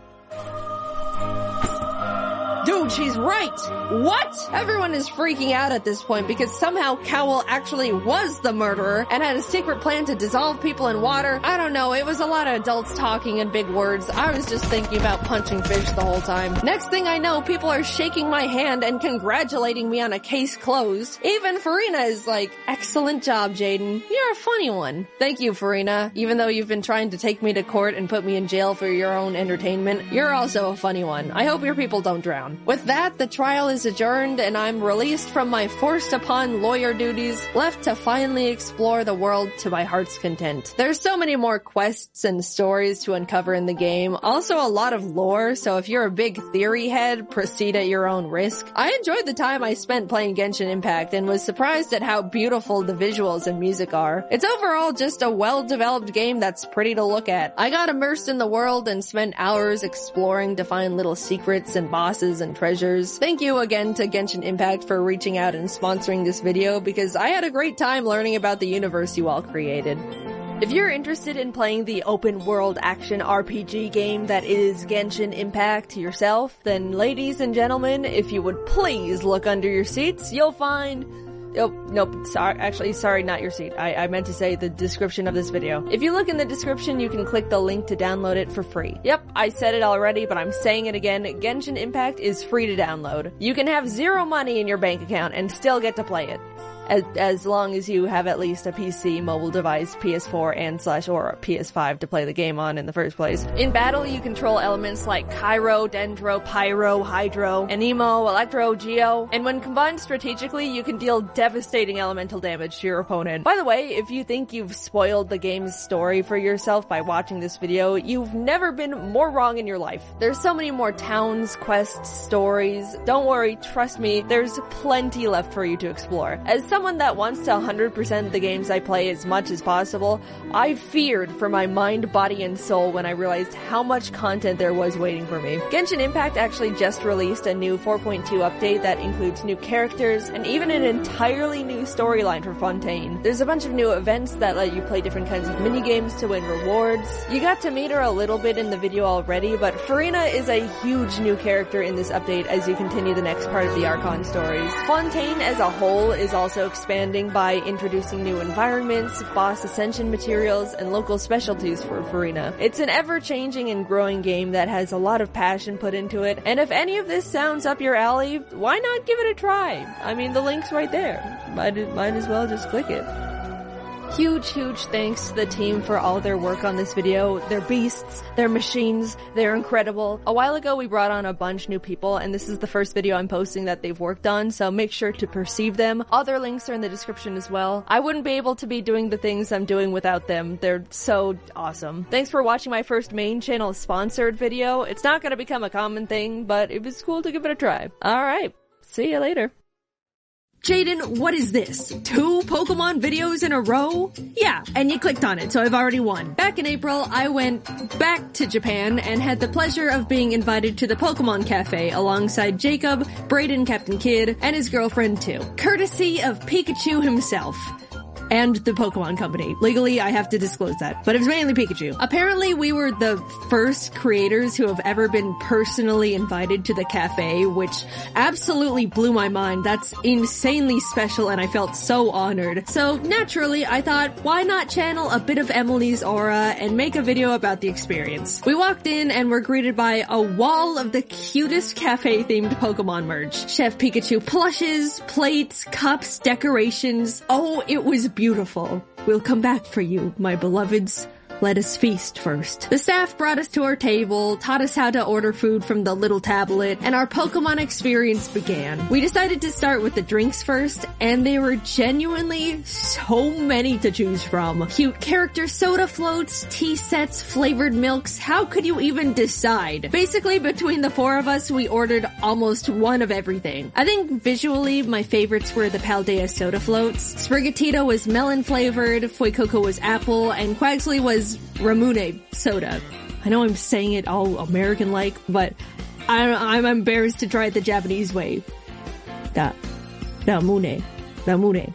Dude, she's right! What? Everyone is freaking out at this point because somehow Cowl actually was the murderer and had a secret plan to dissolve people in water. I don't know, it was a lot of adults talking in big words. I was just thinking about punching fish the whole time. Next thing I know, people are shaking my hand and congratulating me on a case closed. Even Farina is like, excellent job, Jaden. You're a funny one. Thank you, Farina. Even though you've been trying to take me to court and put me in jail for your own entertainment, you're also a funny one. I hope your people don't drown. With that, the trial is adjourned and I'm released from my forced upon lawyer duties, left to finally explore the world to my heart's content. There's so many more quests and stories to uncover in the game, also a lot of lore, so if you're a big theory head, proceed at your own risk. I enjoyed the time I spent playing Genshin Impact and was surprised at how beautiful the visuals and music are. It's overall just a well-developed game that's pretty to look at. I got immersed in the world and spent hours exploring to find little secrets and bosses and treasures treasures. Thank you again to Genshin Impact for reaching out and sponsoring this video, because I had a great time learning about the universe you all created. If you're interested in playing the open world action R P G game that is Genshin Impact yourself, then ladies and gentlemen, if you would please look under your seats, you'll find... Oh, nope, sorry, actually, sorry, not your seat. I, I meant to say the description of this video. If you look in the description, you can click the link to download it for free. Yep, I said it already, but I'm saying it again. Genshin Impact is free to download. You can have zero money in your bank account and still get to play it. As, as long as you have at least a P C, mobile device, P S four, and slash or P S five to play the game on in the first place. In battle, you control elements like Cairo, Dendro, Pyro, Hydro, Anemo, Electro, Geo, and when combined strategically, you can deal devastating elemental damage to your opponent. By the way, if you think you've spoiled the game's story for yourself by watching this video, you've never been more wrong in your life. There's so many more towns, quests, stories. Don't worry, trust me, there's plenty left for you to explore. As some Someone that wants to one hundred percent the games I play as much as possible, I feared for my mind, body, and soul when I realized how much content there was waiting for me. Genshin Impact actually just released a new four point two update that includes new characters and even an entirely new storyline for Fontaine. There's a bunch of new events that let you play different kinds of minigames to win rewards. You got to meet her a little bit in the video already, but Farina is a huge new character in this update as you continue the next part of the Archon stories. Fontaine as a whole is also expanding by introducing new environments, boss ascension materials, and local specialties for Farina. It's an ever-changing and growing game that has a lot of passion put into it, and if any of this sounds up your alley, why not give it a try? I mean, the link's right there. Might, might as well just click it. Huge, huge thanks to the team for all their work on this video. They're beasts, they're machines, they're incredible. A while ago we brought on a bunch new people, and this is the first video I'm posting that they've worked on, so make sure to perceive them. All their links are in the description as well. I wouldn't be able to be doing the things I'm doing without them. They're so awesome. Thanks for watching my first main channel sponsored video. It's not gonna become a common thing, but it was cool to give it a try. Alright, see you later. Jaden, what is this? Two Pokemon videos in a row? Yeah, and you clicked on it, so I've already won. Back in April, I went back to Japan and had the pleasure of being invited to the Pokemon Cafe alongside Jacob, Brayden, Captain Kidd, and his girlfriend too. Courtesy of Pikachu himself. And the Pokemon Company. Legally, I have to disclose that. But it was mainly Pikachu. Apparently, we were the first creators who have ever been personally invited to the cafe, which absolutely blew my mind. That's insanely special, and I felt so honored. So, naturally, I thought, why not channel a bit of Emily's aura and make a video about the experience? We walked in and were greeted by a wall of the cutest cafe-themed Pokemon merch. Chef Pikachu plushes, plates, cups, decorations. Oh, it was beautiful. Beautiful. We'll come back for you, my beloveds. Let us feast first. The staff brought us to our table, taught us how to order food from the little tablet, and our Pokemon experience began. We decided to start with the drinks first, and there were genuinely so many to choose from. Cute character soda floats, tea sets, flavored milks. How could you even decide? Basically, between the four of us, we ordered almost one of everything. I think visually, my favorites were the Paldea soda floats. Sprigatito was melon flavored, Fuecoco was apple, and Quaxley was Ramune soda. I know I'm saying it all American-like, but I'm, I'm embarrassed to try it the Japanese way. Da, Ramune, Ramune.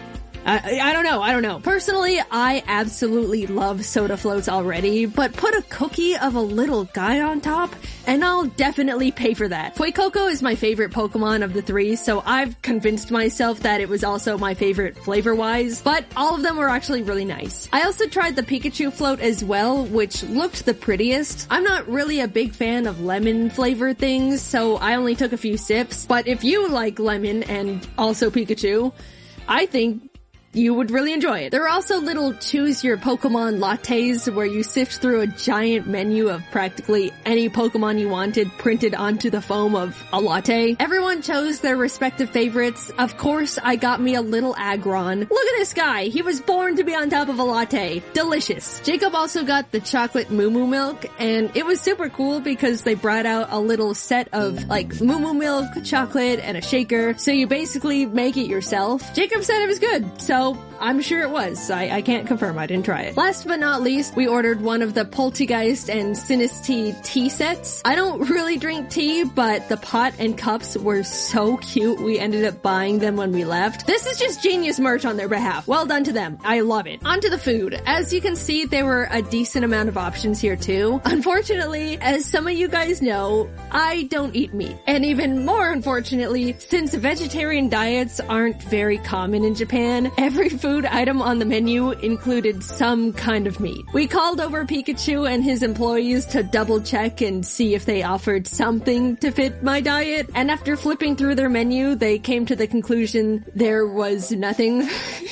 I, I don't know, I don't know. Personally, I absolutely love soda floats already, but put a cookie of a little guy on top, and I'll definitely pay for that. Fuecoco is my favorite Pokemon of the three, so I've convinced myself that it was also my favorite flavor-wise, but all of them were actually really nice. I also tried the Pikachu float as well, which looked the prettiest. I'm not really a big fan of lemon flavor things, so I only took a few sips, but if you like lemon and also Pikachu, I think you would really enjoy it. There are also little choose your Pokemon lattes where you sift through a giant menu of practically any Pokemon you wanted printed onto the foam of a latte. Everyone chose their respective favorites. Of course, I got me a little Aggron. Look at this guy. He was born to be on top of a latte. Delicious. Jacob also got the chocolate Moo Moo milk, and it was super cool because they brought out a little set of like Moo Moo milk, chocolate, and a shaker. So you basically make it yourself. Jacob said it was good. So I'm sure it was. I, I can't confirm. I didn't try it. Last but not least, we ordered one of the Poltergeist and Sinistea tea sets. I don't really drink tea, but the pot and cups were so cute. We ended up buying them when we left. This is just genius merch on their behalf. Well done to them. I love it. On to the food. As you can see, there were a decent amount of options here too. Unfortunately, as some of you guys know, I don't eat meat. And even more unfortunately, since vegetarian diets aren't very common in Japan, every food item on the menu included some kind of meat. We called over Pikachu and his employees to double check and see if they offered something to fit my diet, and after flipping through their menu, they came to the conclusion there was nothing.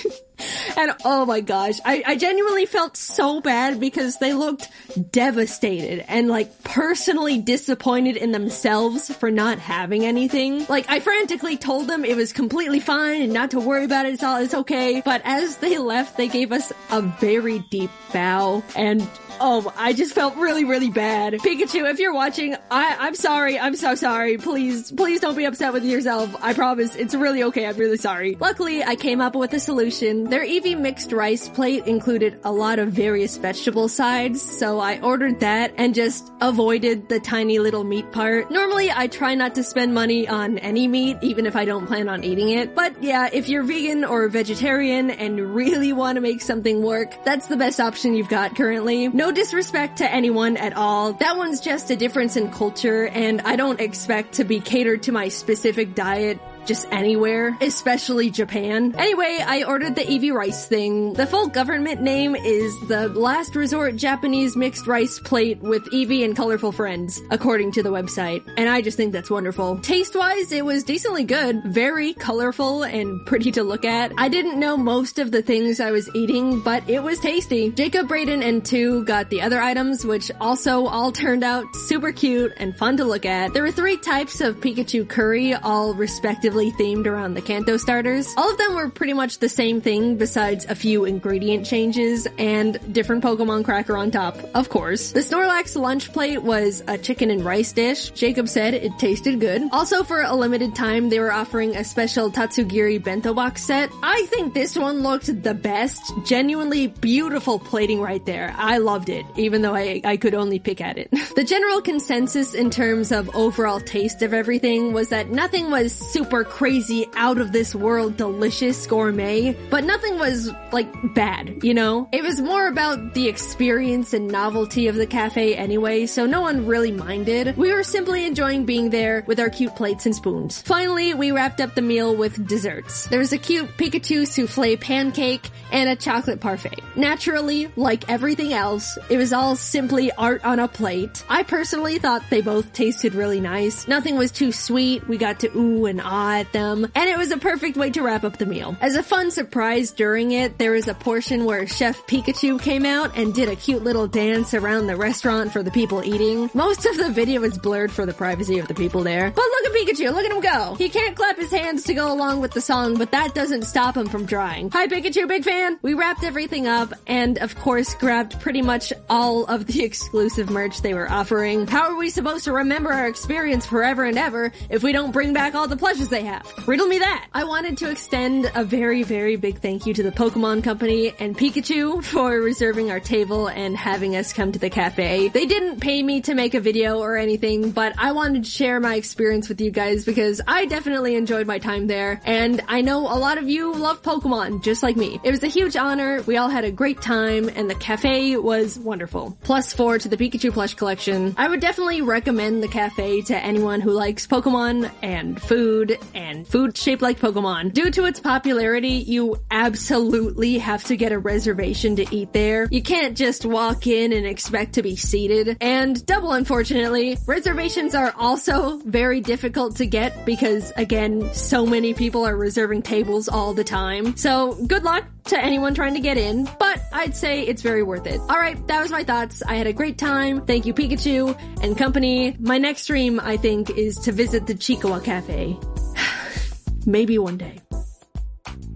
And oh my gosh, I, I genuinely felt so bad because they looked devastated and like personally disappointed in themselves for not having anything. Like I frantically told them it was completely fine and not to worry about it, it's all, it's okay. But as they left, they gave us a very deep bow and oh, I just felt really, really bad. Pikachu, if you're watching, I, I'm sorry. I'm so sorry. Please, please don't be upset with yourself. I promise. It's really okay. I'm really sorry. Luckily, I came up with a solution. Their Eevee mixed rice plate included a lot of various vegetable sides, so I ordered that and just avoided the tiny little meat part. Normally, I try not to spend money on any meat, even if I don't plan on eating it. But yeah, if you're vegan or vegetarian and really want to make something work, that's the best option you've got currently. No disrespect to anyone at all. That one's just a difference in culture, and I don't expect to be catered to my specific diet just anywhere, especially Japan. Anyway, I ordered the Eevee rice thing. The full government name is the Last Resort Japanese Mixed Rice Plate with Eevee and Colorful Friends, according to the website. And I just think that's wonderful. Taste-wise, it was decently good. Very colorful and pretty to look at. I didn't know most of the things I was eating, but it was tasty. Jacob, Brayden, and two got the other items, which also all turned out super cute and fun to look at. There were three types of Pikachu curry, all respectively themed around the Kanto starters. All of them were pretty much the same thing besides a few ingredient changes and different Pokemon cracker on top, of course. The Snorlax lunch plate was a chicken and rice dish. Jacob said it tasted good. Also, for a limited time, they were offering a special Tatsugiri bento box set. I think this one looked the best. Genuinely beautiful plating right there. I loved it, even though I, I could only pick at it. The general consensus in terms of overall taste of everything was that nothing was super crazy, out of this world, delicious gourmet, but nothing was like bad, you know? It was more about the experience and novelty of the cafe anyway, so no one really minded. We were simply enjoying being there with our cute plates and spoons. Finally, we wrapped up the meal with desserts. There was a cute Pikachu souffle pancake and a chocolate parfait. Naturally, like everything else, it was all simply art on a plate. I personally thought they both tasted really nice. Nothing was too sweet. We got to ooh and ah at them, and it was a perfect way to wrap up the meal. As a fun surprise during it, there was a portion where Chef Pikachu came out and did a cute little dance around the restaurant for the people eating. Most of the video is blurred for the privacy of the people there. But look at Pikachu, look at him go! He can't clap his hands to go along with the song, but that doesn't stop him from trying. Hi Pikachu, big fan! We wrapped everything up, and of course grabbed pretty much all of the exclusive merch they were offering. How are we supposed to remember our experience forever and ever if we don't bring back all the plushes they have? Riddle me that! I wanted to extend a very, very big thank you to the Pokemon Company and Pikachu for reserving our table and having us come to the cafe. They didn't pay me to make a video or anything, but I wanted to share my experience with you guys because I definitely enjoyed my time there, and I know a lot of you love Pokemon, just like me. It was a huge honor, we all had a great time, and the cafe was wonderful. Plus four to the Pikachu plush collection. I would definitely recommend the cafe to anyone who likes Pokemon and food and food shaped like Pokemon. Due to its popularity, you absolutely have to get a reservation to eat there. You can't just walk in and expect to be seated. And double unfortunately, reservations are also very difficult to get because, again, so many people are reserving tables all the time. So good luck to anyone trying to get in, but I'd say it's very worth it. Alright, that was my thoughts. I had a great time. Thank you Pikachu and company. My next stream, I think, is to visit the Chikawa Cafe. Maybe one day.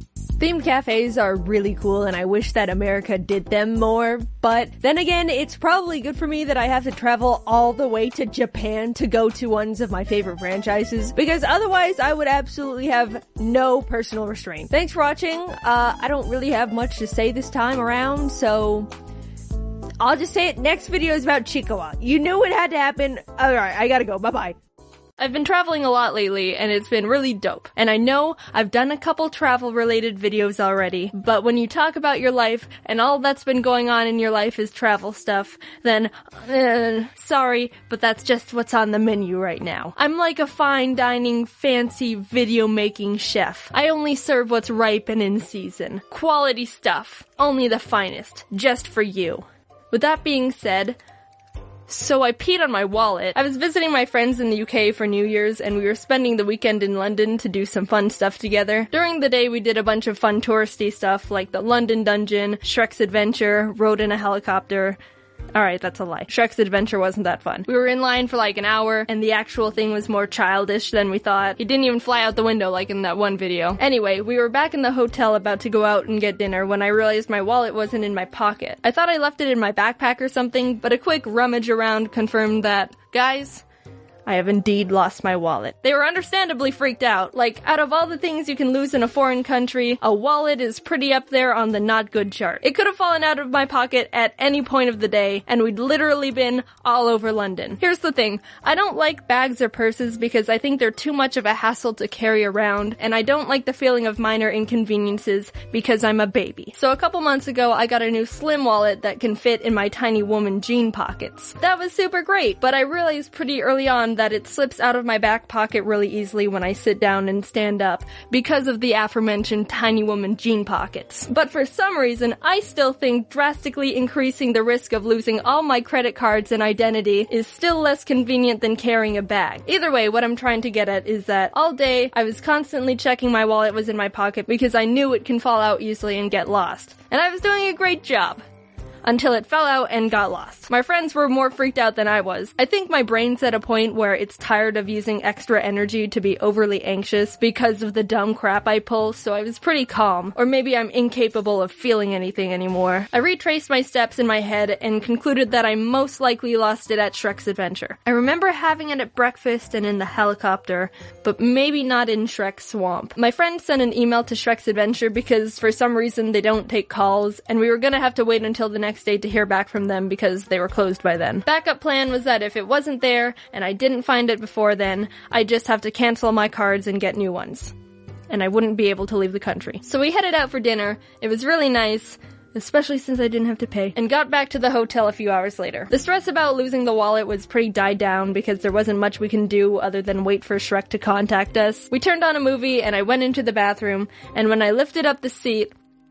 Themed cafes are really cool and I wish that America did them more, but then again, it's probably good for me that I have to travel all the way to Japan to go to ones of my favorite franchises, because otherwise I would absolutely have no personal restraint. Thanks for watching. Uh, I don't really have much to say this time around, so I'll just say it. Next video is about Chikawa. You knew it had to happen. Alright, I gotta go. Bye-bye. I've been traveling a lot lately, and it's been really dope. And I know I've done a couple travel-related videos already, but when you talk about your life, and all that's been going on in your life is travel stuff, then, uh, sorry, but that's just what's on the menu right now. I'm like a fine dining, fancy video-making chef. I only serve what's ripe and in season. Quality stuff. Only the finest. Just for you. With that being said, so I peed on my wallet. I was visiting my friends in the U K for New Year's, and we were spending the weekend in London to do some fun stuff together. During the day, we did a bunch of fun touristy stuff like the London Dungeon, Shrek's Adventure, rode in a helicopter. Alright, that's a lie. Shrek's Adventure wasn't that fun. We were in line for like an hour, and the actual thing was more childish than we thought. He didn't even fly out the window like in that one video. Anyway, we were back in the hotel about to go out and get dinner when I realized my wallet wasn't in my pocket. I thought I left it in my backpack or something, but a quick rummage around confirmed that, guys, I have indeed lost my wallet. They were understandably freaked out. Like, out of all the things you can lose in a foreign country, a wallet is pretty up there on the not good chart. It could have fallen out of my pocket at any point of the day, and we'd literally been all over London. Here's the thing. I don't like bags or purses because I think they're too much of a hassle to carry around, and I don't like the feeling of minor inconveniences because I'm a baby. So a couple months ago, I got a new slim wallet that can fit in my tiny woman jean pockets. That was super great, but I realized pretty early on that it slips out of my back pocket really easily when I sit down and stand up because of the aforementioned tiny woman jean pockets. But for some reason, I still think drastically increasing the risk of losing all my credit cards and identity is still less convenient than carrying a bag. Either way, what I'm trying to get at is that all day I was constantly checking my wallet was in my pocket because I knew it can fall out easily and get lost. And I was doing a great job. Until it fell out and got lost. My friends were more freaked out than I was. I think my brain's at a point where it's tired of using extra energy to be overly anxious because of the dumb crap I pull, so I was pretty calm. Or maybe I'm incapable of feeling anything anymore. I retraced my steps in my head and concluded that I most likely lost it at Shrek's Adventure. I remember having it at breakfast and in the helicopter, but maybe not in Shrek's Swamp. My friend sent an email to Shrek's Adventure because for some reason they don't take calls, and we were gonna have to wait until the next day to hear back from them because they were closed by then. Backup plan was that if it wasn't there and I didn't find it before then, I'd just have to cancel my cards and get new ones. And I wouldn't be able to leave the country. So we headed out for dinner. It was really nice, especially since I didn't have to pay, and got back to the hotel a few hours later. The stress about losing the wallet was pretty died down because there wasn't much we can do other than wait for Shrek to contact us. We turned on a movie and I went into the bathroom, and when I lifted up the seat,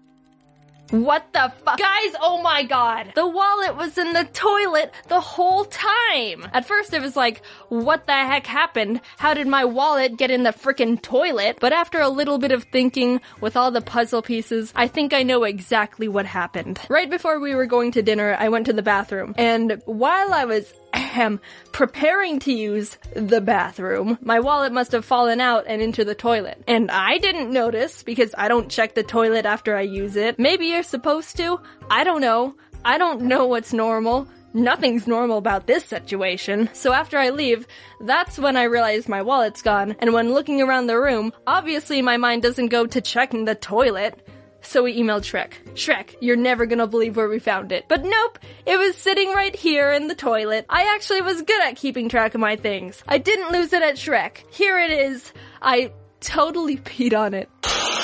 what the fuck? Guys, oh my god! The wallet was in the toilet the whole time! At first it was like, what the heck happened? How did my wallet get in the frickin' toilet? But after a little bit of thinking, with all the puzzle pieces, I think I know exactly what happened. Right before we were going to dinner, I went to the bathroom, and while I was ahem, preparing to use the bathroom, my wallet must have fallen out and into the toilet. And I didn't notice because I don't check the toilet after I use it. Maybe you're supposed to? I don't know. I don't know what's normal. Nothing's normal about this situation. So after I leave, that's when I realize my wallet's gone. And when looking around the room, obviously my mind doesn't go to checking the toilet. So we emailed Shrek. Shrek, you're never gonna believe where we found it. But nope, it was sitting right here in the toilet. I actually was good at keeping track of my things. I didn't lose it at Shrek. Here it is. I totally peed on it.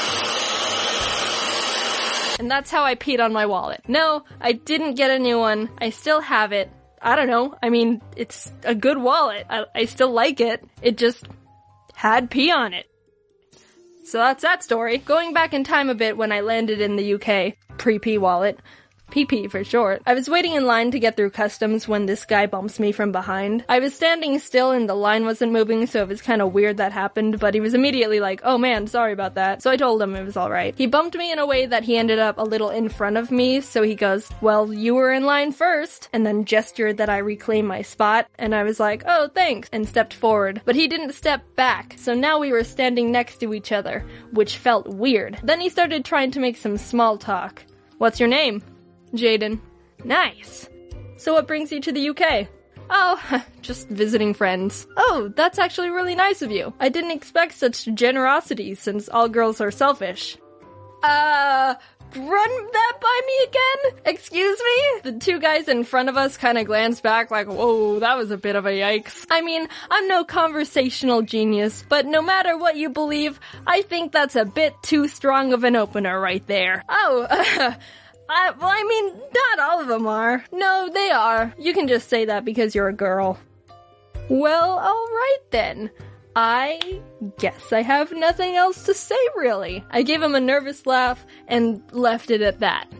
And that's how I peed on my wallet. No, I didn't get a new one. I still have it. I don't know. I mean, it's a good wallet. I, I still like it. It just had pee on it. So that's that story. Going back in time a bit when I landed in the U K, pre-pee wallet, P P for short. I was waiting in line to get through customs when this guy bumps me from behind. I was standing still and the line wasn't moving, so it was kind of weird that happened, but he was immediately like, oh man, sorry about that. So I told him it was alright. He bumped me in a way that he ended up a little in front of me, so he goes, well, you were in line first, and then gestured that I reclaim my spot, and I was like, oh, thanks, and stepped forward. But he didn't step back, so now we were standing next to each other, which felt weird. Then he started trying to make some small talk. What's your name? Jaden. Nice. So what brings you to the U K? Oh, just visiting friends. Oh, that's actually really nice of you. I didn't expect such generosity since all girls are selfish. Uh, run that by me again? Excuse me? The two guys in front of us kind of glanced back like, whoa, that was a bit of a yikes. I mean, I'm no conversational genius, but no matter what you believe, I think that's a bit too strong of an opener right there. Oh, uh, I, well, I mean, not all of them are. No, they are. You can just say that because you're a girl. Well, alright then. I guess I have nothing else to say, really. I gave him a nervous laugh and left it at that.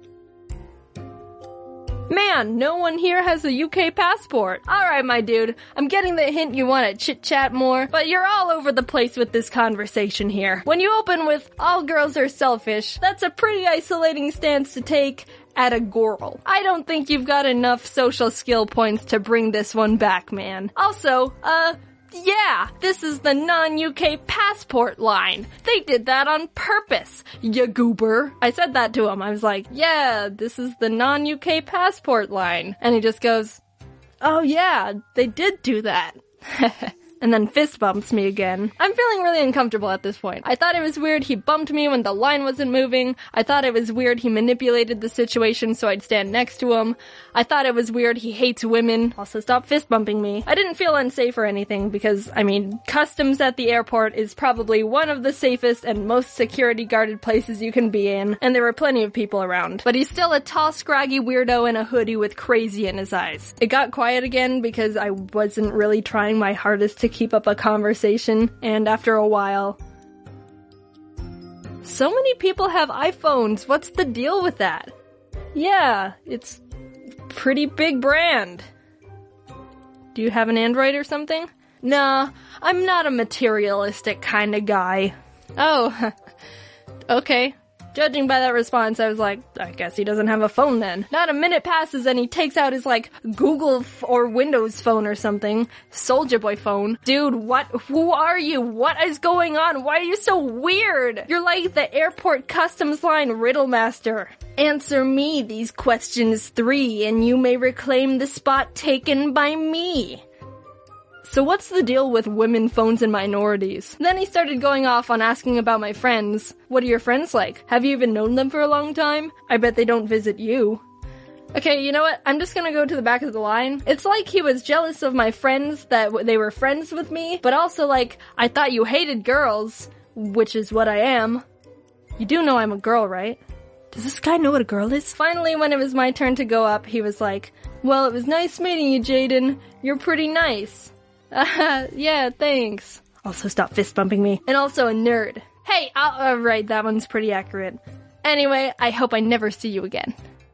Man, no one here has a U K passport. Alright, my dude, I'm getting the hint you want to chit-chat more, but you're all over the place with this conversation here. When you open with, all girls are selfish, that's a pretty isolating stance to take at a girl. I don't think you've got enough social skill points to bring this one back, man. Also, uh... yeah, this is the non-U K passport line. They did that on purpose, ya goober. I said that to him. I was like, yeah, this is the non-U K passport line. And he just goes, oh yeah, they did do that. And then fist bumps me again. I'm feeling really uncomfortable at this point. I thought it was weird he bumped me when the line wasn't moving. I thought it was weird he manipulated the situation so I'd stand next to him. I thought it was weird he hates women. Also, stop fist bumping me. I didn't feel unsafe or anything because, I mean, customs at the airport is probably one of the safest and most security guarded places you can be in, and there were plenty of people around. But he's still a tall, scraggy weirdo in a hoodie with crazy in his eyes. It got quiet again because I wasn't really trying my hardest to keep up a conversation, and after a while, so many people have iPhones, what's the deal with that? Yeah, it's pretty big brand. Do you have an Android or something? Nah, I'm not a materialistic kind of guy. Oh, okay. Judging by that response, I was like, I guess he doesn't have a phone then. Not a minute passes and he takes out his, like, Google f- or Windows phone or something. Soulja Boy phone. Dude, what? Who are you? What is going on? Why are you so weird? You're like the airport customs line riddle master. Answer me these questions three and you may reclaim the spot taken by me. So what's the deal with women, phones, and minorities? Then he started going off on asking about my friends. What are your friends like? Have you even known them for a long time? I bet they don't visit you. Okay, you know what? I'm just gonna go to the back of the line. It's like he was jealous of my friends that w- they were friends with me, but also like, I thought you hated girls, which is what I am. You do know I'm a girl, right? Does this guy know what a girl is? Finally, when it was my turn to go up, he was like, well, it was nice meeting you, Jaden. You're pretty nice. Uh, yeah, thanks. Also, stop fist bumping me. And also a nerd. Hey, I'll, uh, right, that one's pretty accurate. Anyway, I hope I never see you again.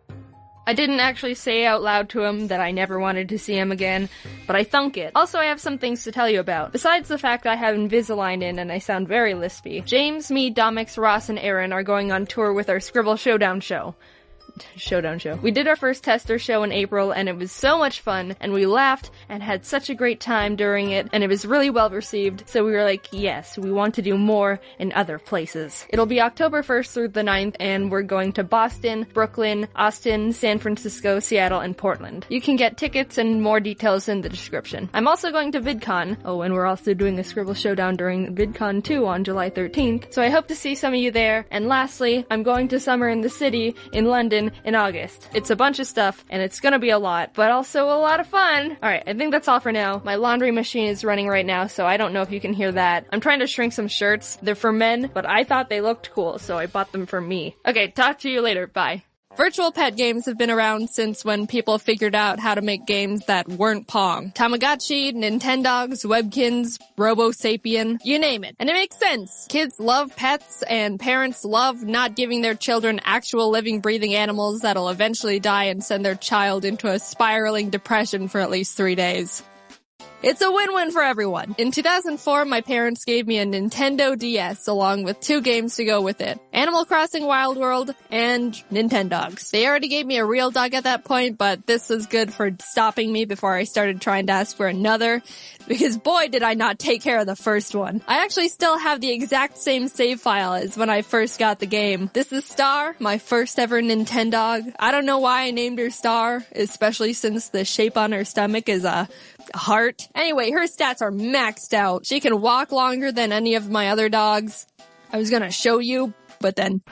I didn't actually say out loud to him that I never wanted to see him again, but I thunk it. Also, I have some things to tell you about. Besides the fact I have Invisalign in and I sound very lispy, James, me, Domix, Ross, and Aaron are going on tour with our Scribble Showdown show. Showdown show. We did our first tester show in April and it was so much fun and we laughed and had such a great time during it and it was really well received, so we were like, yes, we want to do more in other places. It'll be October first through the ninth and we're going to Boston, Brooklyn, Austin, San Francisco, Seattle, and Portland. You can get tickets and more details in the description. I'm also going to VidCon. Oh, and we're also doing a Scribble Showdown during VidCon too on July thirteenth, so I hope to see some of you there. And lastly, I'm going to Summer in the City in London in August. It's a bunch of stuff, and it's gonna be a lot, but also a lot of fun. Alright, I think that's all for now. My laundry machine is running right now, so I don't know if you can hear that. I'm trying to shrink some shirts. They're for men, but I thought they looked cool, so I bought them for me. Okay, talk to you later. Bye. Virtual pet games have been around since when people figured out how to make games that weren't Pong. Tamagotchi, Nintendogs, Webkins, Robo-Sapien, you name it. And it makes sense. Kids love pets and parents love not giving their children actual living, breathing animals that'll eventually die and send their child into a spiraling depression for at least three days. It's a win-win for everyone. In two thousand four, my parents gave me a Nintendo D S along with two games to go with it. Animal Crossing Wild World and Nintendogs. They already gave me a real dog at that point, but this was good for stopping me before I started trying to ask for another, because boy did I not take care of the first one. I actually still have the exact same save file as when I first got the game. This is Star, my first ever Nintendog. I don't know why I named her Star, especially since the shape on her stomach is a heart. Anyway, her stats are maxed out. She can walk longer than any of my other dogs. I was gonna show you, but then...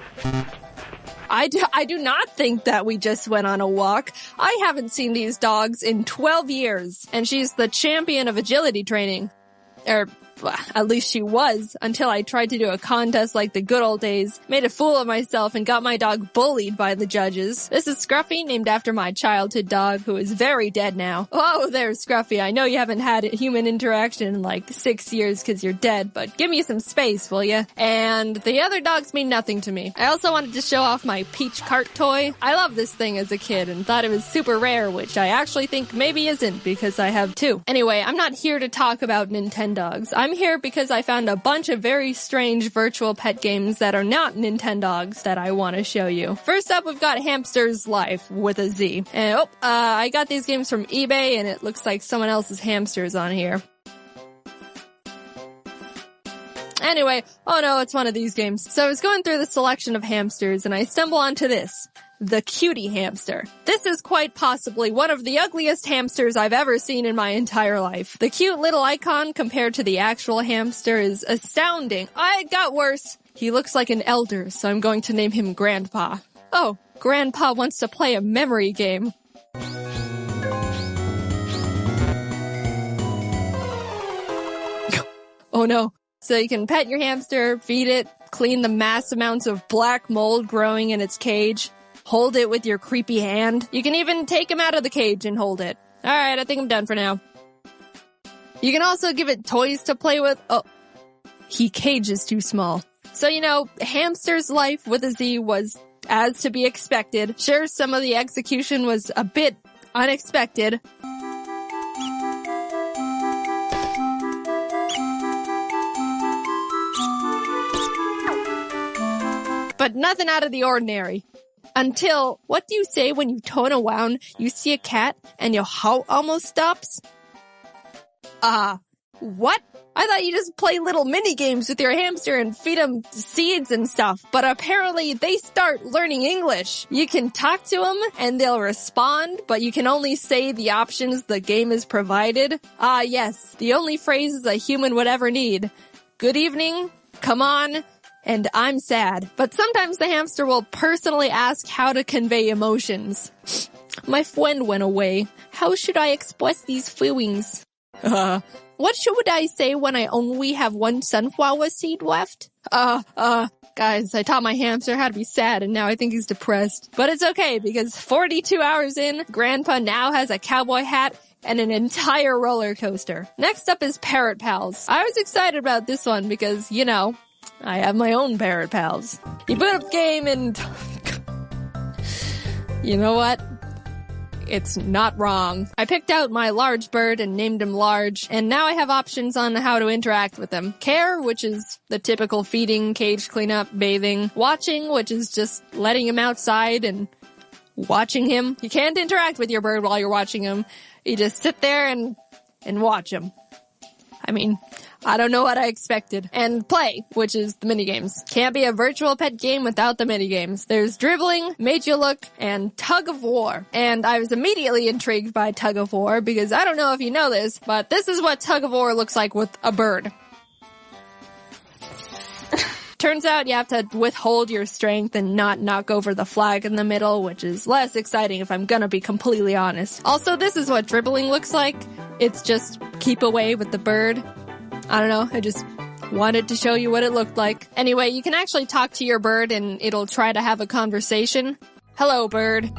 I do, I do not think that we just went on a walk. I haven't seen these dogs in twelve years, and she's the champion of agility training. Er, at least she was, until I tried to do a contest like the good old days, made a fool of myself, and got my dog bullied by the judges. This is Scruffy, named after my childhood dog, who is very dead now. Oh, there's Scruffy. I know you haven't had human interaction in like six years because you're dead, but give me some space, will ya? And the other dogs mean nothing to me. I also wanted to show off my Peach cart toy. I loved this thing as a kid and thought it was super rare, which I actually think maybe isn't because I have two. Anyway, I'm not here to talk about Nintendogs. I'm here because I found a bunch of very strange virtual pet games that are not Nintendogs that I want to show you. First up, we've got Hamster's Life with a Z. And oh, uh, I got these games from eBay and it looks like someone else's hamsters on here. Anyway, oh no, it's one of these games. So I was going through the selection of hamsters and I stumbled onto this. The Cutie Hamster. This is quite possibly one of the ugliest hamsters I've ever seen in my entire life. The cute little icon compared to the actual hamster is astounding. Oh, it got worse. He looks like an elder, so I'm going to name him Grandpa. Oh, Grandpa wants to play a memory game. Oh no. So you can pet your hamster, feed it, clean the mass amounts of black mold growing in its cage, hold it with your creepy hand. You can even take him out of the cage and hold it. Alright, I think I'm done for now. You can also give it toys to play with. Oh, he cage is too small. So, you know, Hamster's Life with a Z was as to be expected. Sure, some of the execution was a bit unexpected. But nothing out of the ordinary. Until, what do you say when you turn around, you see a cat, and your heart almost stops? Ah, uh, what? I thought you just play little mini games with your hamster and feed them seeds and stuff, but apparently they start learning English. You can talk to them and they'll respond, but you can only say the options the game has provided. Ah, yes, the only phrases a human would ever need. Good evening, come on, and I'm sad. But sometimes the hamster will personally ask how to convey emotions. My friend went away. How should I express these feelings? Uh, what should I say when I only have one sunflower seed left? Uh, uh, guys, I taught my hamster how to be sad and now I think he's depressed. But it's okay because forty-two hours in, Grandpa now has a cowboy hat and an entire roller coaster. Next up is Parrot Pals. I was excited about this one because, you know, I have my own Parrot Pals. You boot up the game and... you know what? It's not wrong. I picked out my large bird and named him Large, and now I have options on how to interact with him. Care, which is the typical feeding, cage cleanup, bathing. Watching, which is just letting him outside and watching him. You can't interact with your bird while you're watching him. You just sit there and, and watch him. I mean, I don't know what I expected. And Play, which is the minigames. Can't be a virtual pet game without the minigames. There's Dribbling, Made You Look, and Tug of War. And I was immediately intrigued by Tug of War because I don't know if you know this, but this is what Tug of War looks like with a bird. Turns out you have to withhold your strength and not knock over the flag in the middle, which is less exciting if I'm gonna be completely honest. Also, this is what Dribbling looks like. It's just keep away with the bird. I don't know, I just wanted to show you what it looked like. Anyway, you can actually talk to your bird and it'll try to have a conversation. Hello, bird.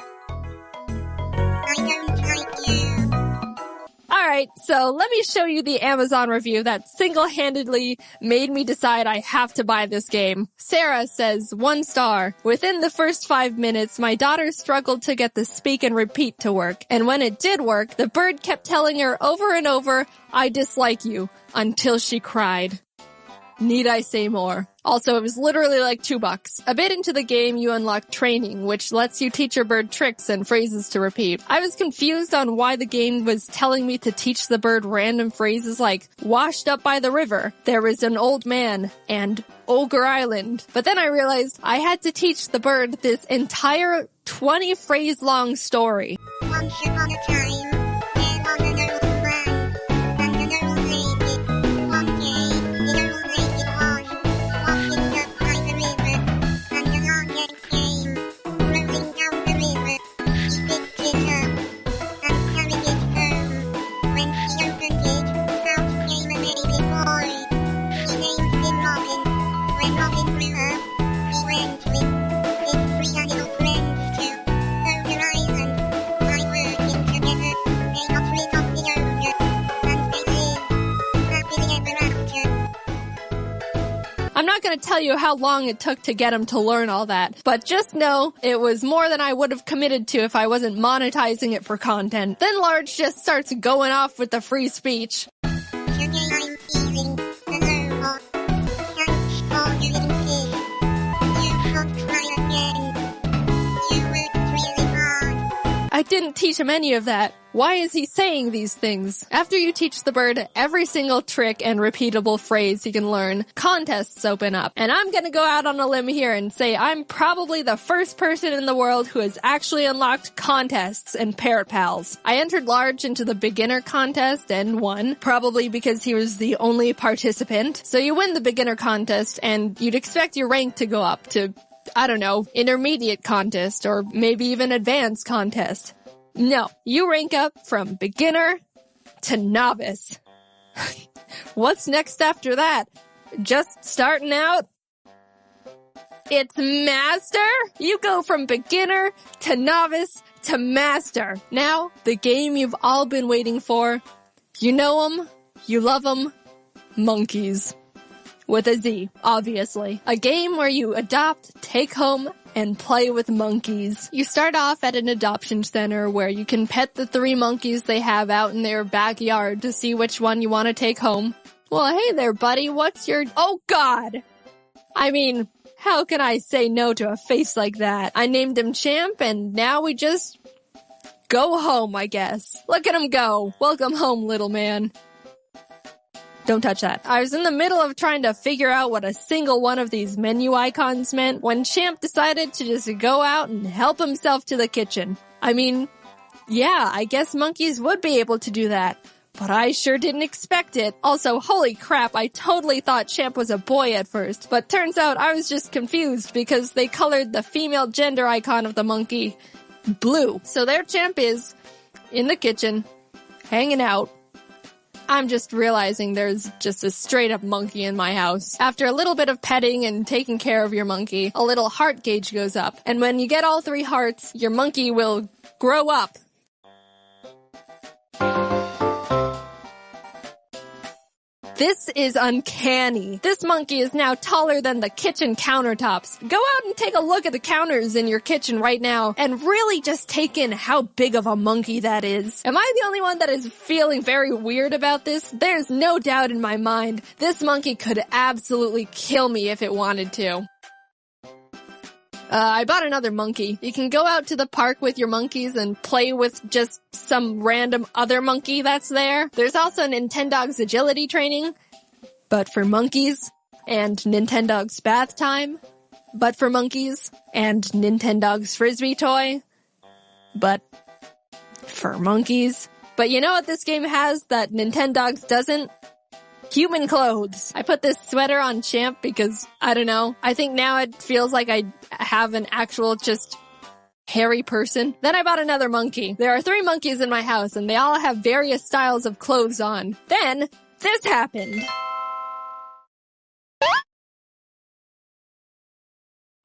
I don't like you. Alright, so let me show you the Amazon review that single-handedly made me decide I have to buy this game. Sarah says, one star. Within the first five minutes, my daughter struggled to get the speak and repeat to work. And when it did work, the bird kept telling her over and over, I dislike you, until she cried. Need I say more? Also, it was literally like two bucks. A bit into the game, you unlock training, which lets you teach your bird tricks and phrases to repeat. I was confused on why the game was telling me to teach the bird random phrases like, washed up by the river, there was an old man, and Ogre Island. But then I realized I had to teach the bird this entire twenty phrase long story. Once upon a time, there was an old man, and an old lady. One day, the old lady was washing up by the river, and a large egg came rolling down the river. She picked it up and carried it home. When she opened it, out came a baby boy. She named him Robin. When Robin grew up, he went with his three animal friends to Ogre Island. By working together, they got rid of the ogre, and they lived happily ever after. I'm not going to tell you how long it took to get him to learn all that, but just know it was more than I would have committed to if I wasn't monetizing it for content. Then Large just starts going off with the free speech. Today I'm feeling the robot. Thanks for your little kiss. You should try again. You worked really hard. I didn't teach him any of that. Why is he saying these things? After you teach the bird every single trick and repeatable phrase he can learn, contests open up. And I'm gonna go out on a limb here and say I'm probably the first person in the world who has actually unlocked contests and Parrot Pals. I entered Large into the beginner contest and won, probably because he was the only participant. So you win the beginner contest and you'd expect your rank to go up to, I don't know, intermediate contest or maybe even advanced contest. No, you rank up from beginner to novice. What's next after that? Just starting out? It's master? You go from beginner to novice to master. Now, the game you've all been waiting for. You know them, you love them, monkeys. With a Z, obviously. A game where you adopt, take home, and play with monkeys. You start off at an adoption center where you can pet the three monkeys they have out in their backyard to see which one you want to take home. Well, hey there, buddy, what's your... Oh, God! I mean, how can I say no to a face like that? I named him Champ, and now we just... go home, I guess. Look at him go. Welcome home, little man. Don't touch that. I was in the middle of trying to figure out what a single one of these menu icons meant when Champ decided to just go out and help himself to the kitchen. I mean, yeah, I guess monkeys would be able to do that, but I sure didn't expect it. Also, holy crap, I totally thought Champ was a boy at first, but turns out I was just confused because they colored the female gender icon of the monkey blue. So there Champ is, in the kitchen, hanging out. I'm just realizing there's just a straight up monkey in my house. After a little bit of petting and taking care of your monkey, a little heart gauge goes up. And when you get all three hearts, your monkey will grow up. This is uncanny. This monkey is now taller than the kitchen countertops. Go out and take a look at the counters in your kitchen right now and really just take in how big of a monkey that is. Am I the only one that is feeling very weird about this? There's no doubt in my mind this monkey could absolutely kill me if it wanted to. Uh, I bought another monkey. You can go out to the park with your monkeys and play with just some random other monkey that's there. There's also Nintendogs agility training, but for monkeys, and Nintendogs bath time, but for monkeys, and Nintendogs frisbee toy, but for monkeys. But you know what this game has that Nintendogs doesn't? Human clothes. I put this sweater on Champ because, I don't know, I think now it feels like I have an actual just hairy person. Then I bought another monkey. There are three monkeys in my house and they all have various styles of clothes on. Then, this happened.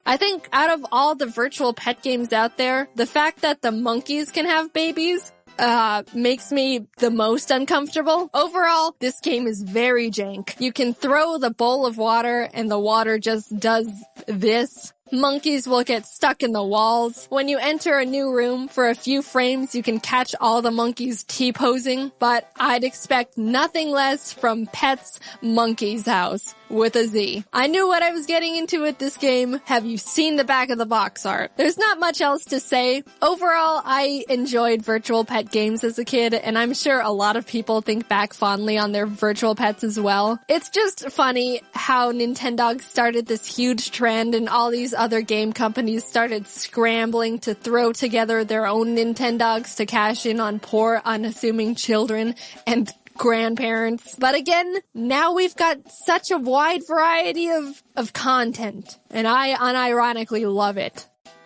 I think out of all the virtual pet games out there, the fact that the monkeys can have babies uh, makes me the most uncomfortable. Overall, this game is very jank. You can throw the bowl of water and the water just does this. Monkeys will get stuck in the walls. When you enter a new room, for a few frames, you can catch all the monkeys T-posing, but I'd expect nothing less from Pets Monkey's House with a Z. I knew what I was getting into with this game. Have you seen the back of the box art? There's not much else to say. Overall, I enjoyed virtual pet games as a kid, and I'm sure a lot of people think back fondly on their virtual pets as well. It's just funny how Nintendo started this huge trend and all these other game companies started scrambling to throw together their own Nintendogs to cash in on poor, unassuming children and grandparents. But again, now we've got such a wide variety of, of content, and I unironically love it.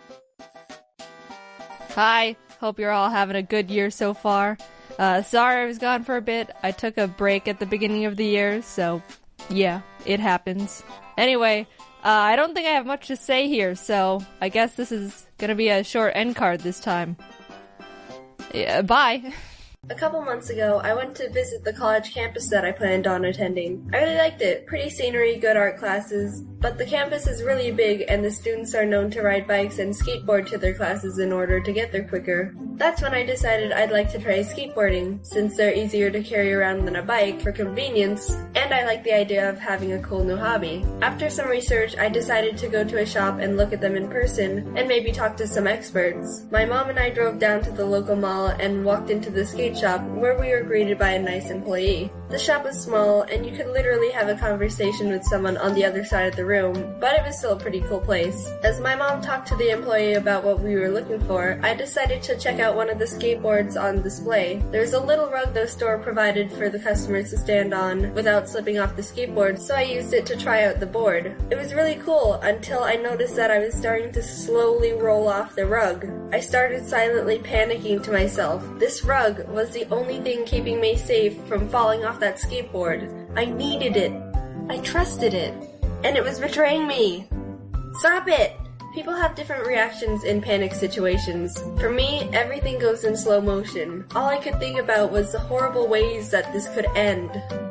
Hi, hope you're all having a good year so far. Uh, sorry I was gone for a bit. I took a break at the beginning of the year, so yeah, it happens. Anyway, uh, I don't think I have much to say here, so I guess this is gonna be a short end card this time. Yeah, bye. A couple months ago, I went to visit the college campus that I planned on attending. I really liked it. Pretty scenery, good art classes, but the campus is really big and the students are known to ride bikes and skateboard to their classes in order to get there quicker. That's when I decided I'd like to try skateboarding, since they're easier to carry around than a bike for convenience, and I like the idea of having a cool new hobby. After some research, I decided to go to a shop and look at them in person, and maybe talk to some experts. My mom and I drove down to the local mall and walked into the skate shop, where we were greeted by a nice employee. The shop was small, and you could literally have a conversation with someone on the other side of the room, but it was still a pretty cool place. As my mom talked to the employee about what we were looking for, I decided to check out one of the skateboards on display. There was a little rug the store provided for the customers to stand on without slipping off the skateboard, so I used it to try out the board. It was really cool until I noticed that I was starting to slowly roll off the rug. I started silently panicking to myself. This rug was the only thing keeping me safe from falling off that skateboard. I needed it. I trusted it. And it was betraying me. Stop it! People have different reactions in panic situations. For me, everything goes in slow motion. All I could think about was the horrible ways that this could end.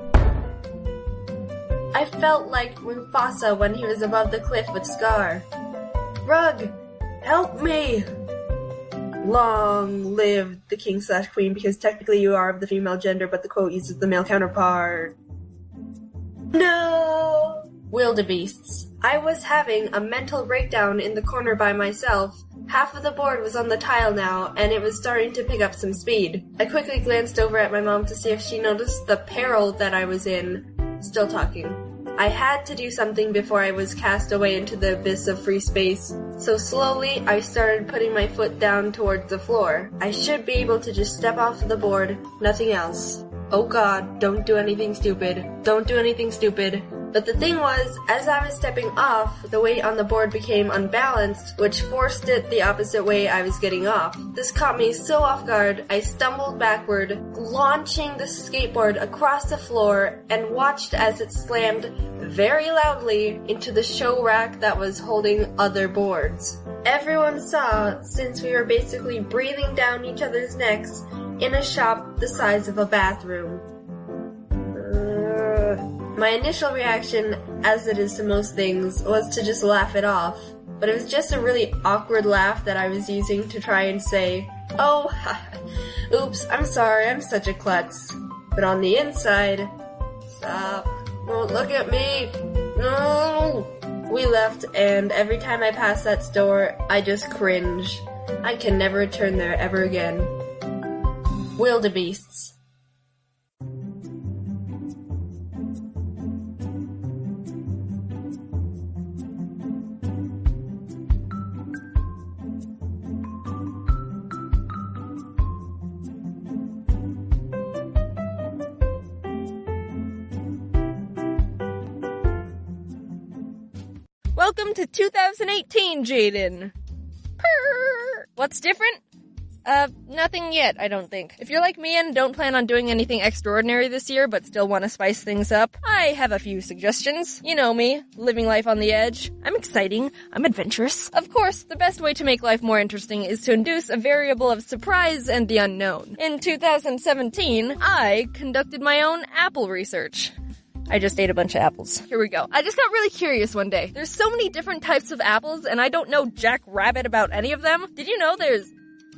I felt like Mufasa when he was above the cliff with Scar. Rug! Help me! Long live the king slash queen, because technically you are of the female gender, but the quote uses the male counterpart. No! Wildebeests. I was having a mental breakdown in the corner by myself. Half of the board was on the tile now, and it was starting to pick up some speed. I quickly glanced over at my mom to see if she noticed the peril that I was in. Still talking. I had to do something before I was cast away into the abyss of free space, so slowly I started putting my foot down towards the floor. I should be able to just step off the board, nothing else. Oh god, don't do anything stupid. Don't do anything stupid. But the thing was, as I was stepping off, the weight on the board became unbalanced, which forced it the opposite way I was getting off. This caught me so off guard, I stumbled backward, launching the skateboard across the floor, and watched as it slammed very loudly into the show rack that was holding other boards. Everyone saw, since we were basically breathing down each other's necks in a shop the size of a bathroom. My initial reaction, as it is to most things, was to just laugh it off. But it was just a really awkward laugh that I was using to try and say, oh, oops, I'm sorry, I'm such a klutz. But on the inside, stop, don't look at me, no. We left, and every time I pass that store, I just cringe. I can never return there ever again. Wildebeests. Welcome to two thousand eighteen, Jaden. Purr. What's different? Uh, nothing yet, I don't think. If you're like me and don't plan on doing anything extraordinary this year, but still want to spice things up, I have a few suggestions. You know me, living life on the edge. I'm exciting. I'm adventurous. Of course, the best way to make life more interesting is to induce a variable of surprise and the unknown. In two thousand seventeen, I conducted my own apple research. I just ate a bunch of apples. Here we go. I just got really curious one day. There's so many different types of apples, and I don't know jack rabbit about any of them. Did you know there's...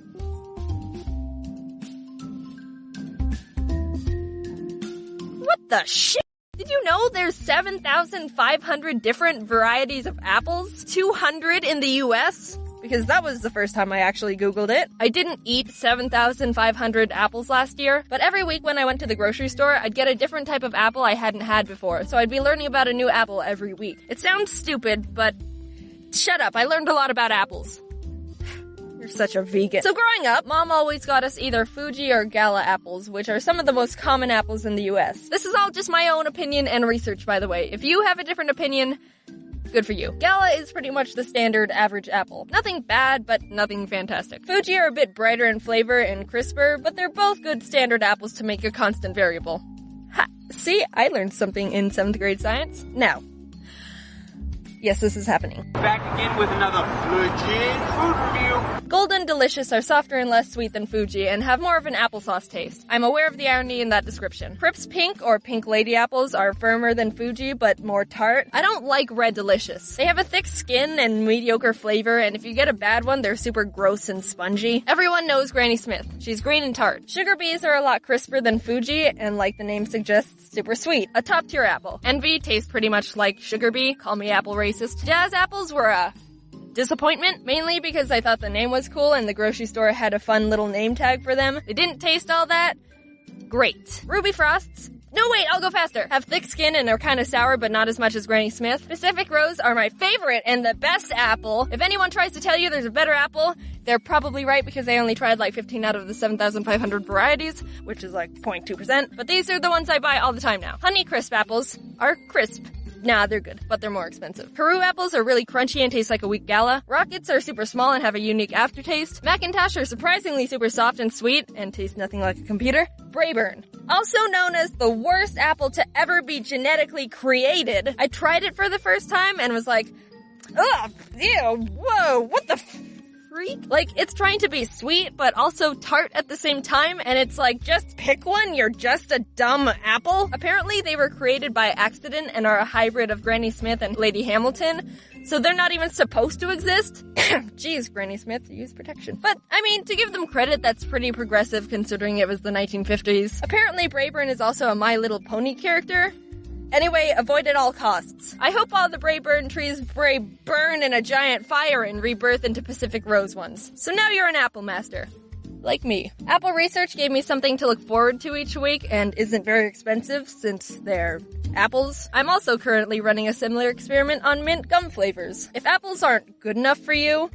What the shit? Did you know there's seven thousand five hundred different varieties of apples? two hundred in the U S? Because that was the first time I actually Googled it. I didn't eat seven thousand five hundred apples last year, but every week when I went to the grocery store, I'd get a different type of apple I hadn't had before, so I'd be learning about a new apple every week. It sounds stupid, but shut up, I learned a lot about apples. You're such a vegan. So growing up, Mom always got us either Fuji or Gala apples, which are some of the most common apples in the U S. This is all just my own opinion and research, by the way. If you have a different opinion, good for you. Gala is pretty much the standard average apple. Nothing bad, but nothing fantastic. Fuji are a bit brighter in flavor and crisper, but they're both good standard apples to make a constant variable. Ha! See, I learned something in seventh grade science. Now, yes, this is happening. Back again with another legit food review. Golden Delicious are softer and less sweet than Fuji and have more of an applesauce taste. I'm aware of the irony in that description. Crips Pink or Pink Lady apples are firmer than Fuji but more tart. I don't like Red Delicious. They have a thick skin and mediocre flavor, and if you get a bad one, they're super gross and spongy. Everyone knows Granny Smith. She's green and tart. Sugar Bees are a lot crisper than Fuji and, like the name suggests, super sweet. A top tier apple. Envy tastes pretty much like Sugar Bee. Call me apple racist. Jazz apples were a disappointment, mainly because I thought the name was cool and the grocery store had a fun little name tag for them. They didn't taste all that great. Ruby Frosts. No, wait, I'll go faster. Have thick skin and are kind of sour, but not as much as Granny Smith. Pacific Rose are my favorite and the best apple. If anyone tries to tell you there's a better apple, they're probably right because they only tried like fifteen out of the seven thousand five hundred varieties, which is like zero point two percent. But these are the ones I buy all the time now. Honey Crisp apples are crisp. Nah, they're good, but they're more expensive. Peru apples are really crunchy and taste like a weak Gala. Rockets are super small and have a unique aftertaste. Macintosh are surprisingly super soft and sweet and taste nothing like a computer. Braeburn, also known as the worst apple to ever be genetically created. I tried it for the first time and was like, ugh, ew, whoa, what the f- freak? Like, it's trying to be sweet, but also tart at the same time, and it's like, just pick one, you're just a dumb apple. Apparently, they were created by accident and are a hybrid of Granny Smith and Lady Hamilton, so they're not even supposed to exist. Jeez, Granny Smith, use protection. But, I mean, to give them credit, that's pretty progressive considering it was the nineteen fifties. Apparently, Braeburn is also a My Little Pony character. Anyway, avoid at all costs. I hope all the Braeburn trees Bray burn in a giant fire and rebirth into Pacific Rose ones. So now you're an apple master. Like me. Apple Research gave me something to look forward to each week and isn't very expensive since they're apples. I'm also currently running a similar experiment on mint gum flavors. If apples aren't good enough for you,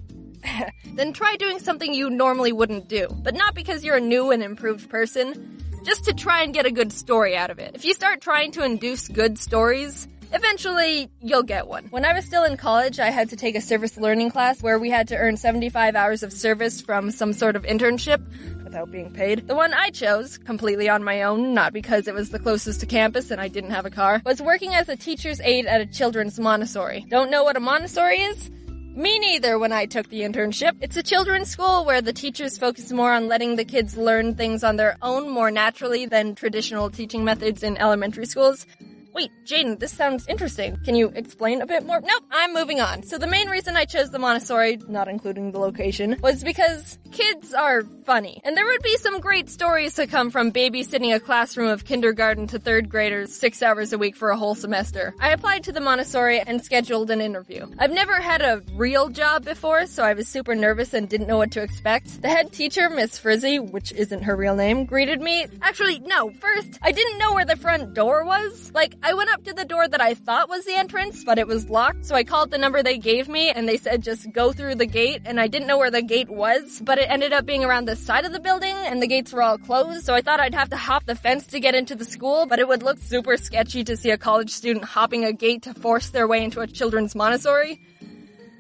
then try doing something you normally wouldn't do. But not because you're a new and improved person, just to try and get a good story out of it. If you start trying to induce good stories, eventually you'll get one. When I was still in college, I had to take a service learning class where we had to earn seventy-five hours of service from some sort of internship without being paid. The one I chose, completely on my own, not because it was the closest to campus and I didn't have a car, was working as a teacher's aide at a children's Montessori. Don't know what a Montessori is? Me neither when I took the internship. It's a children's school where the teachers focus more on letting the kids learn things on their own more naturally than traditional teaching methods in elementary schools. Wait, Jaden, this sounds interesting. Can you explain a bit more? Nope, I'm moving on. So the main reason I chose the Montessori, not including the location, was because kids are funny. And there would be some great stories to come from babysitting a classroom of kindergarten to third graders six hours a week for a whole semester. I applied to the Montessori and scheduled an interview. I've never had a real job before, so I was super nervous and didn't know what to expect. The head teacher, Miss Frizzy, which isn't her real name, greeted me. Actually, no, first, I didn't know where the front door was. Like, I went up to the door that I thought was the entrance, but it was locked, so I called the number they gave me, and they said just go through the gate, and I didn't know where the gate was, but it ended up being around the side of the building, and the gates were all closed, so I thought I'd have to hop the fence to get into the school, but it would look super sketchy to see a college student hopping a gate to force their way into a children's Montessori.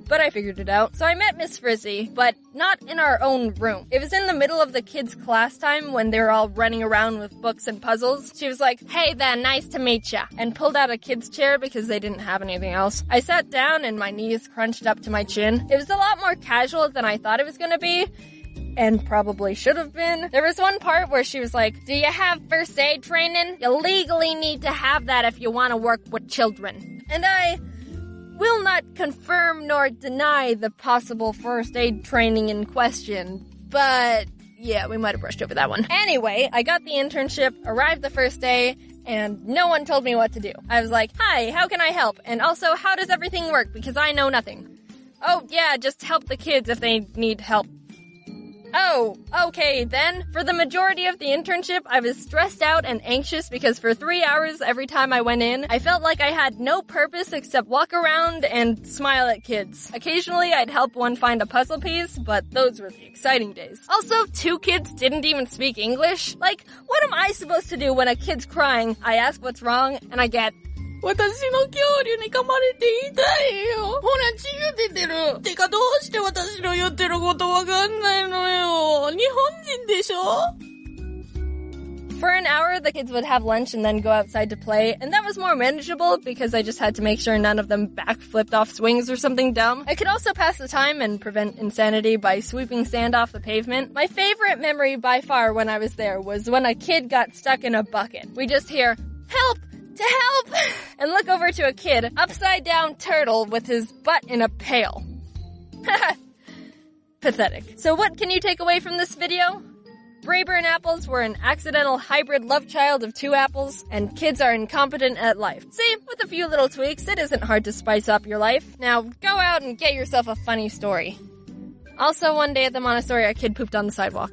but I figured it out. So I met Miss Frizzy, but not in our own room. It was in the middle of the kids' class time when they were all running around with books and puzzles. She was like, "Hey then, nice to meet ya," and pulled out a kid's chair because they didn't have anything else. I sat down and my knees crunched up to my chin. It was a lot more casual than I thought it was gonna be. And probably should have been. There was one part where she was like, "Do you have first aid training? You legally need to have that if you want to work with children." And I will not confirm nor deny the possible first aid training in question, but yeah, we might have brushed over that one. Anyway, I got the internship, arrived the first day, and no one told me what to do. I was like, "Hi, how can I help? And also, how does everything work? Because I know nothing." "Oh, yeah, just help the kids if they need help." Oh, okay then. For the majority of the internship, I was stressed out and anxious because for three hours every time I went in, I felt like I had no purpose except walk around and smile at kids. Occasionally, I'd help one find a puzzle piece, but those were the exciting days. Also, two kids didn't even speak English. Like, what am I supposed to do when a kid's crying? I ask what's wrong, and I get, "私の恐竜に噛まれて痛いよ。ほら、血が出てる。てか、どうして私の言ってることわかんないのよ。日本人でしょ?" For an hour, the kids would have lunch and then go outside to play, and that was more manageable because I just had to make sure none of them backflipped off swings or something dumb. I could also pass the time and prevent insanity by sweeping sand off the pavement. My favorite memory by far when I was there was when a kid got stuck in a bucket. We just hear, "Help! To help!" and look over to a kid, upside down turtle with his butt in a pail. Pathetic. So what can you take away from this video? Brayburn apples were an accidental hybrid love child of two apples, and kids are incompetent at life. See, with a few little tweaks, it isn't hard to spice up your life. Now, go out and get yourself a funny story. Also, one day at the Montessori, a kid pooped on the sidewalk.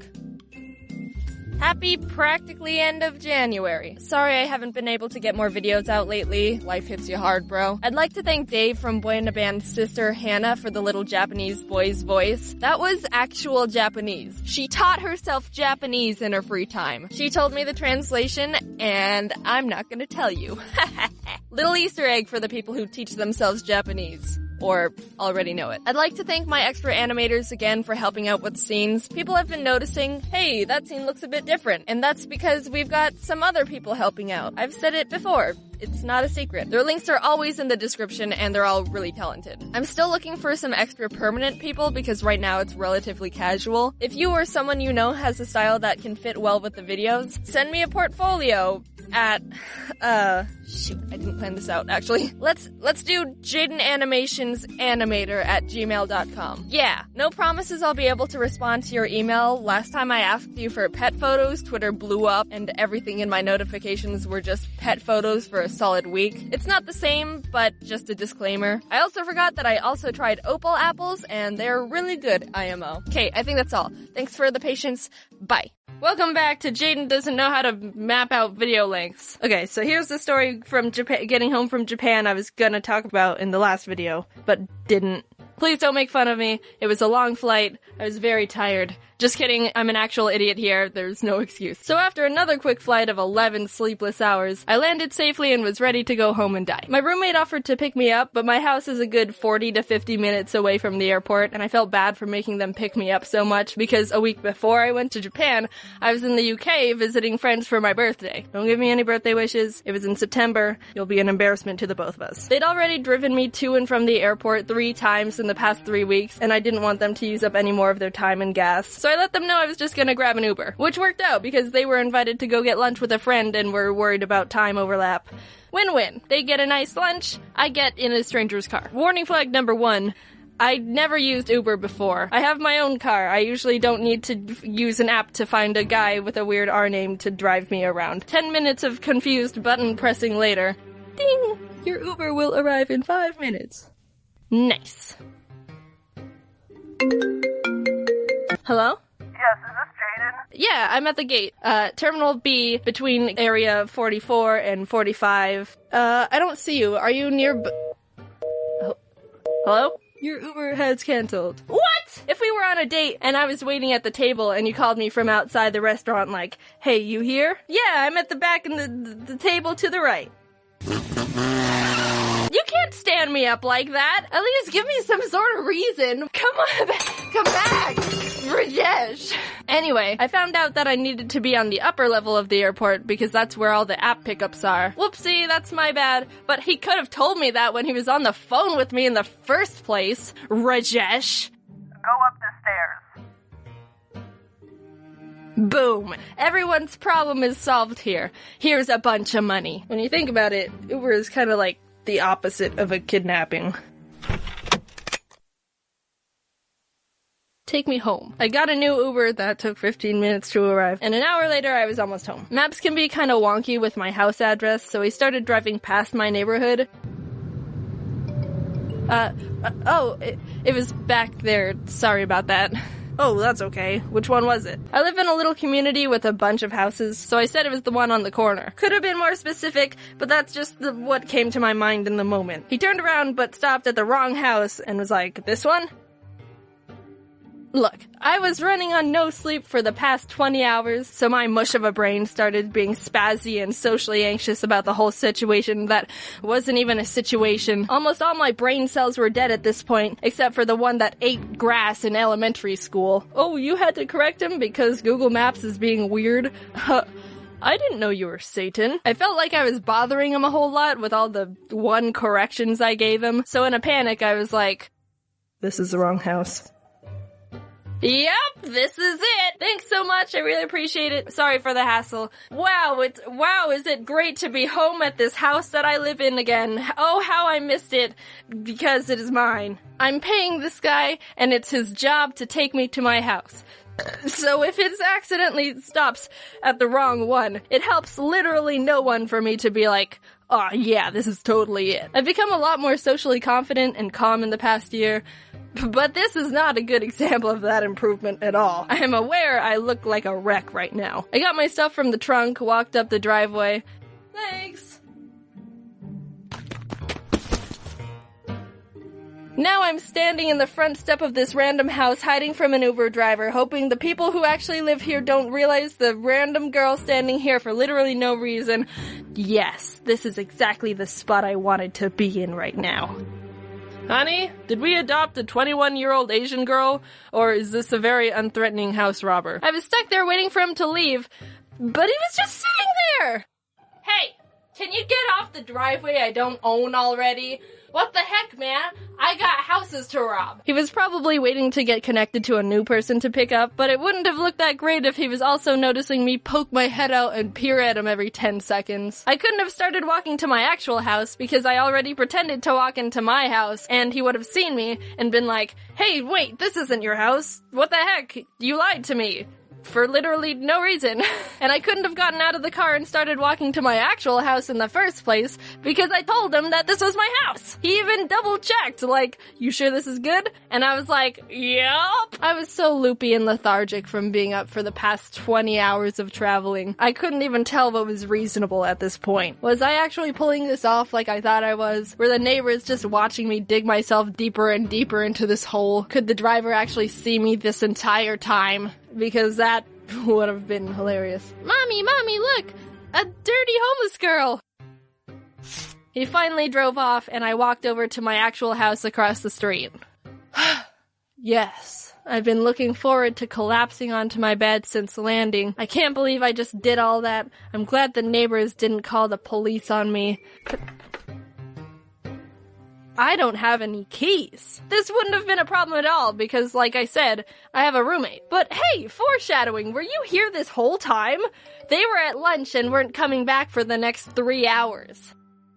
Happy practically end of January. Sorry I haven't been able to get more videos out lately. Life hits you hard, bro. I'd like to thank Dave from Boy in a Band's sister Hannah for the little Japanese boy's voice. That was actual Japanese. She taught herself Japanese in her free time. She told me the translation, and I'm not gonna tell you. Little Easter egg for the people who teach themselves Japanese. Or already know it. I'd like to thank my extra animators again for helping out with scenes. People have been noticing, "Hey, that scene looks a bit different." And that's because we've got some other people helping out. I've said it before. It's not a secret. Their links are always in the description and they're all really talented. I'm still looking for some extra permanent people because right now it's relatively casual. If you or someone you know has a style that can fit well with the videos, send me a portfolio at, uh, shoot, I didn't plan this out, actually. Let's, let's do Jaden Animations Animator at gmail dot com. Yeah, no promises I'll be able to respond to your email. Last time I asked you for pet photos, Twitter blew up and everything in my notifications were just pet photos for a solid week. It's not the same, but just a disclaimer. I also forgot that I also tried Opal apples and they're really good, I M O. Okay, I think that's all. Thanks for the patience. Bye. Welcome back to Jaden Doesn't Know How to Map Out Video Lengths. Okay, so here's the story from Japan, getting home from Japan I was gonna talk about in the last video, but didn't. Please don't make fun of me. It was a long flight. I was very tired. Just kidding, I'm an actual idiot here. There's no excuse. So after another quick flight of eleven sleepless hours, I landed safely and was ready to go home and die. My roommate offered to pick me up, but my house is a good forty to fifty minutes away from the airport, and I felt bad for making them pick me up so much because a week before I went to Japan, I was in the U K visiting friends for my birthday. Don't give me any birthday wishes. It was in September. You'll be an embarrassment to the both of us. They'd already driven me to and from the airport three times in the past three weeks, and I didn't want them to use up any more of their time and gas. So I let them know I was just gonna grab an Uber, which worked out because they were invited to go get lunch with a friend and were worried about time overlap. Win-win. They get a nice lunch, I get in a stranger's car. Warning flag number one. I never used Uber before. I have my own car. I usually don't need to use an app to find a guy with a weird R name to drive me around. Ten minutes of confused button pressing later. Ding! Your Uber will arrive in five minutes. Nice. Hello? Yes, is this Jaden? Yeah, I'm at the gate. Uh, Terminal B between area forty-four and forty-five. Uh, I don't see you. Are you near... B- oh. Hello? Your Uber has canceled. What? If we were on a date and I was waiting at the table and you called me from outside the restaurant like, "Hey, you here?" Yeah, I'm at the back and the, the, the table to the right. You can't stand stand me up like that. At least give me some sort of reason. Come on, come back, Rajesh. Anyway, I found out that I needed to be on the upper level of the airport because that's where all the app pickups are. Whoopsie, that's my bad. But he could have told me that when he was on the phone with me in the first place, Rajesh. Go up the stairs. Boom. Everyone's problem is solved here. Here's a bunch of money. When you think about it, Uber is kind of like the opposite of a kidnapping. Take me home. I got a new Uber that took fifteen minutes to arrive, and an hour later I was almost home. Maps can be kind of wonky with my house address, so we started driving past my neighborhood. Uh, uh oh, it, it was back there. Sorry about that. Oh, that's okay. Which one was it? I live in a little community with a bunch of houses, so I said it was the one on the corner. Could have been more specific, but that's just the, what came to my mind in the moment. He turned around but stopped at the wrong house and was like, this one? Look, I was running on no sleep for the past twenty hours, so my mush of a brain started being spazzy and socially anxious about the whole situation that wasn't even a situation. Almost all my brain cells were dead at this point, except for the one that ate grass in elementary school. Oh, you had to correct him because Google Maps is being weird? Huh. I didn't know you were Satan. I felt like I was bothering him a whole lot with all the one corrections I gave him, so in a panic I was like, this is the wrong house. Yep, this is it. Thanks so much. I really appreciate it. Sorry for the hassle. Wow, it's wow, is it great to be home at this house that I live in again. Oh, how I missed it because it is mine. I'm paying this guy and it's his job to take me to my house. So if it accidentally stops at the wrong one, it helps literally no one for me to be like, oh yeah, this is totally it. I've become a lot more socially confident and calm in the past year. But this is not a good example of that improvement at all. I am aware I look like a wreck right now. I got my stuff from the trunk, walked up the driveway. Thanks. Now I'm standing in the front step of this random house, hiding from an Uber driver, hoping the people who actually live here don't realize the random girl standing here for literally no reason. Yes, this is exactly the spot I wanted to be in right now. Honey, did we adopt a twenty-one-year-old Asian girl, or is this a very unthreatening house robber? I was stuck there waiting for him to leave, but he was just sitting there! Hey, can you get off the driveway I don't own already? What the heck, man? I got houses to rob. He was probably waiting to get connected to a new person to pick up, but it wouldn't have looked that great if he was also noticing me poke my head out and peer at him every ten seconds. I couldn't have started walking to my actual house because I already pretended to walk into my house, and he would have seen me and been like, hey, wait, this isn't your house. What the heck? You lied to me. For literally no reason. And I couldn't have gotten out of the car and started walking to my actual house in the first place because I told him that this was my house. He even double checked, like, you sure this is good? And I was like, yup. I was so loopy and lethargic from being up for the past twenty hours of traveling. I couldn't even tell what was reasonable at this point. Was I actually pulling this off like I thought I was? Were the neighbors just watching me dig myself deeper and deeper into this hole? Could the driver actually see me this entire time? Because that would have been hilarious. Mommy, mommy, look! A dirty homeless girl! He finally drove off, and I walked over to my actual house across the street. Yes, I've been looking forward to collapsing onto my bed since landing. I can't believe I just did all that. I'm glad the neighbors didn't call the police on me. But I don't have any keys. This wouldn't have been a problem at all because, like I said, I have a roommate. But hey, foreshadowing, were you here this whole time? They were at lunch and weren't coming back for the next three hours.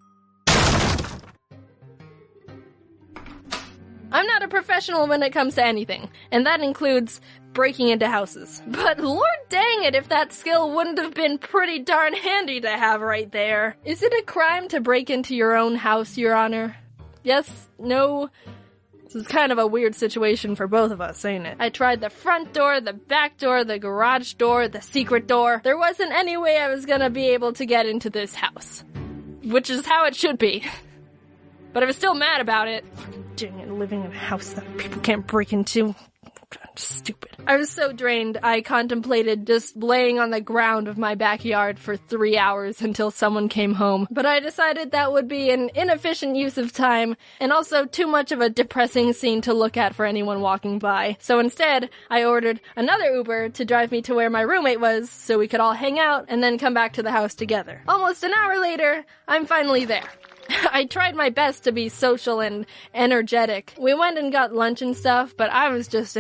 I'm not a professional when it comes to anything, and that includes breaking into houses. But lord dang it if that skill wouldn't have been pretty darn handy to have right there. Is it a crime to break into your own house, Your Honor? Yes? No? This is kind of a weird situation for both of us, ain't it? I tried the front door, the back door, the garage door, the secret door. There wasn't any way I was gonna be able to get into this house. Which is how it should be. But I was still mad about it. Dang it, living in a house that people can't break into. Stupid. I was so drained, I contemplated just laying on the ground of my backyard for three hours until someone came home. But I decided that would be an inefficient use of time, and also too much of a depressing scene to look at for anyone walking by. So instead, I ordered another Uber to drive me to where my roommate was, so we could all hang out and then come back to the house together. Almost an hour later, I'm finally there. I tried my best to be social and energetic. We went and got lunch and stuff, but I was just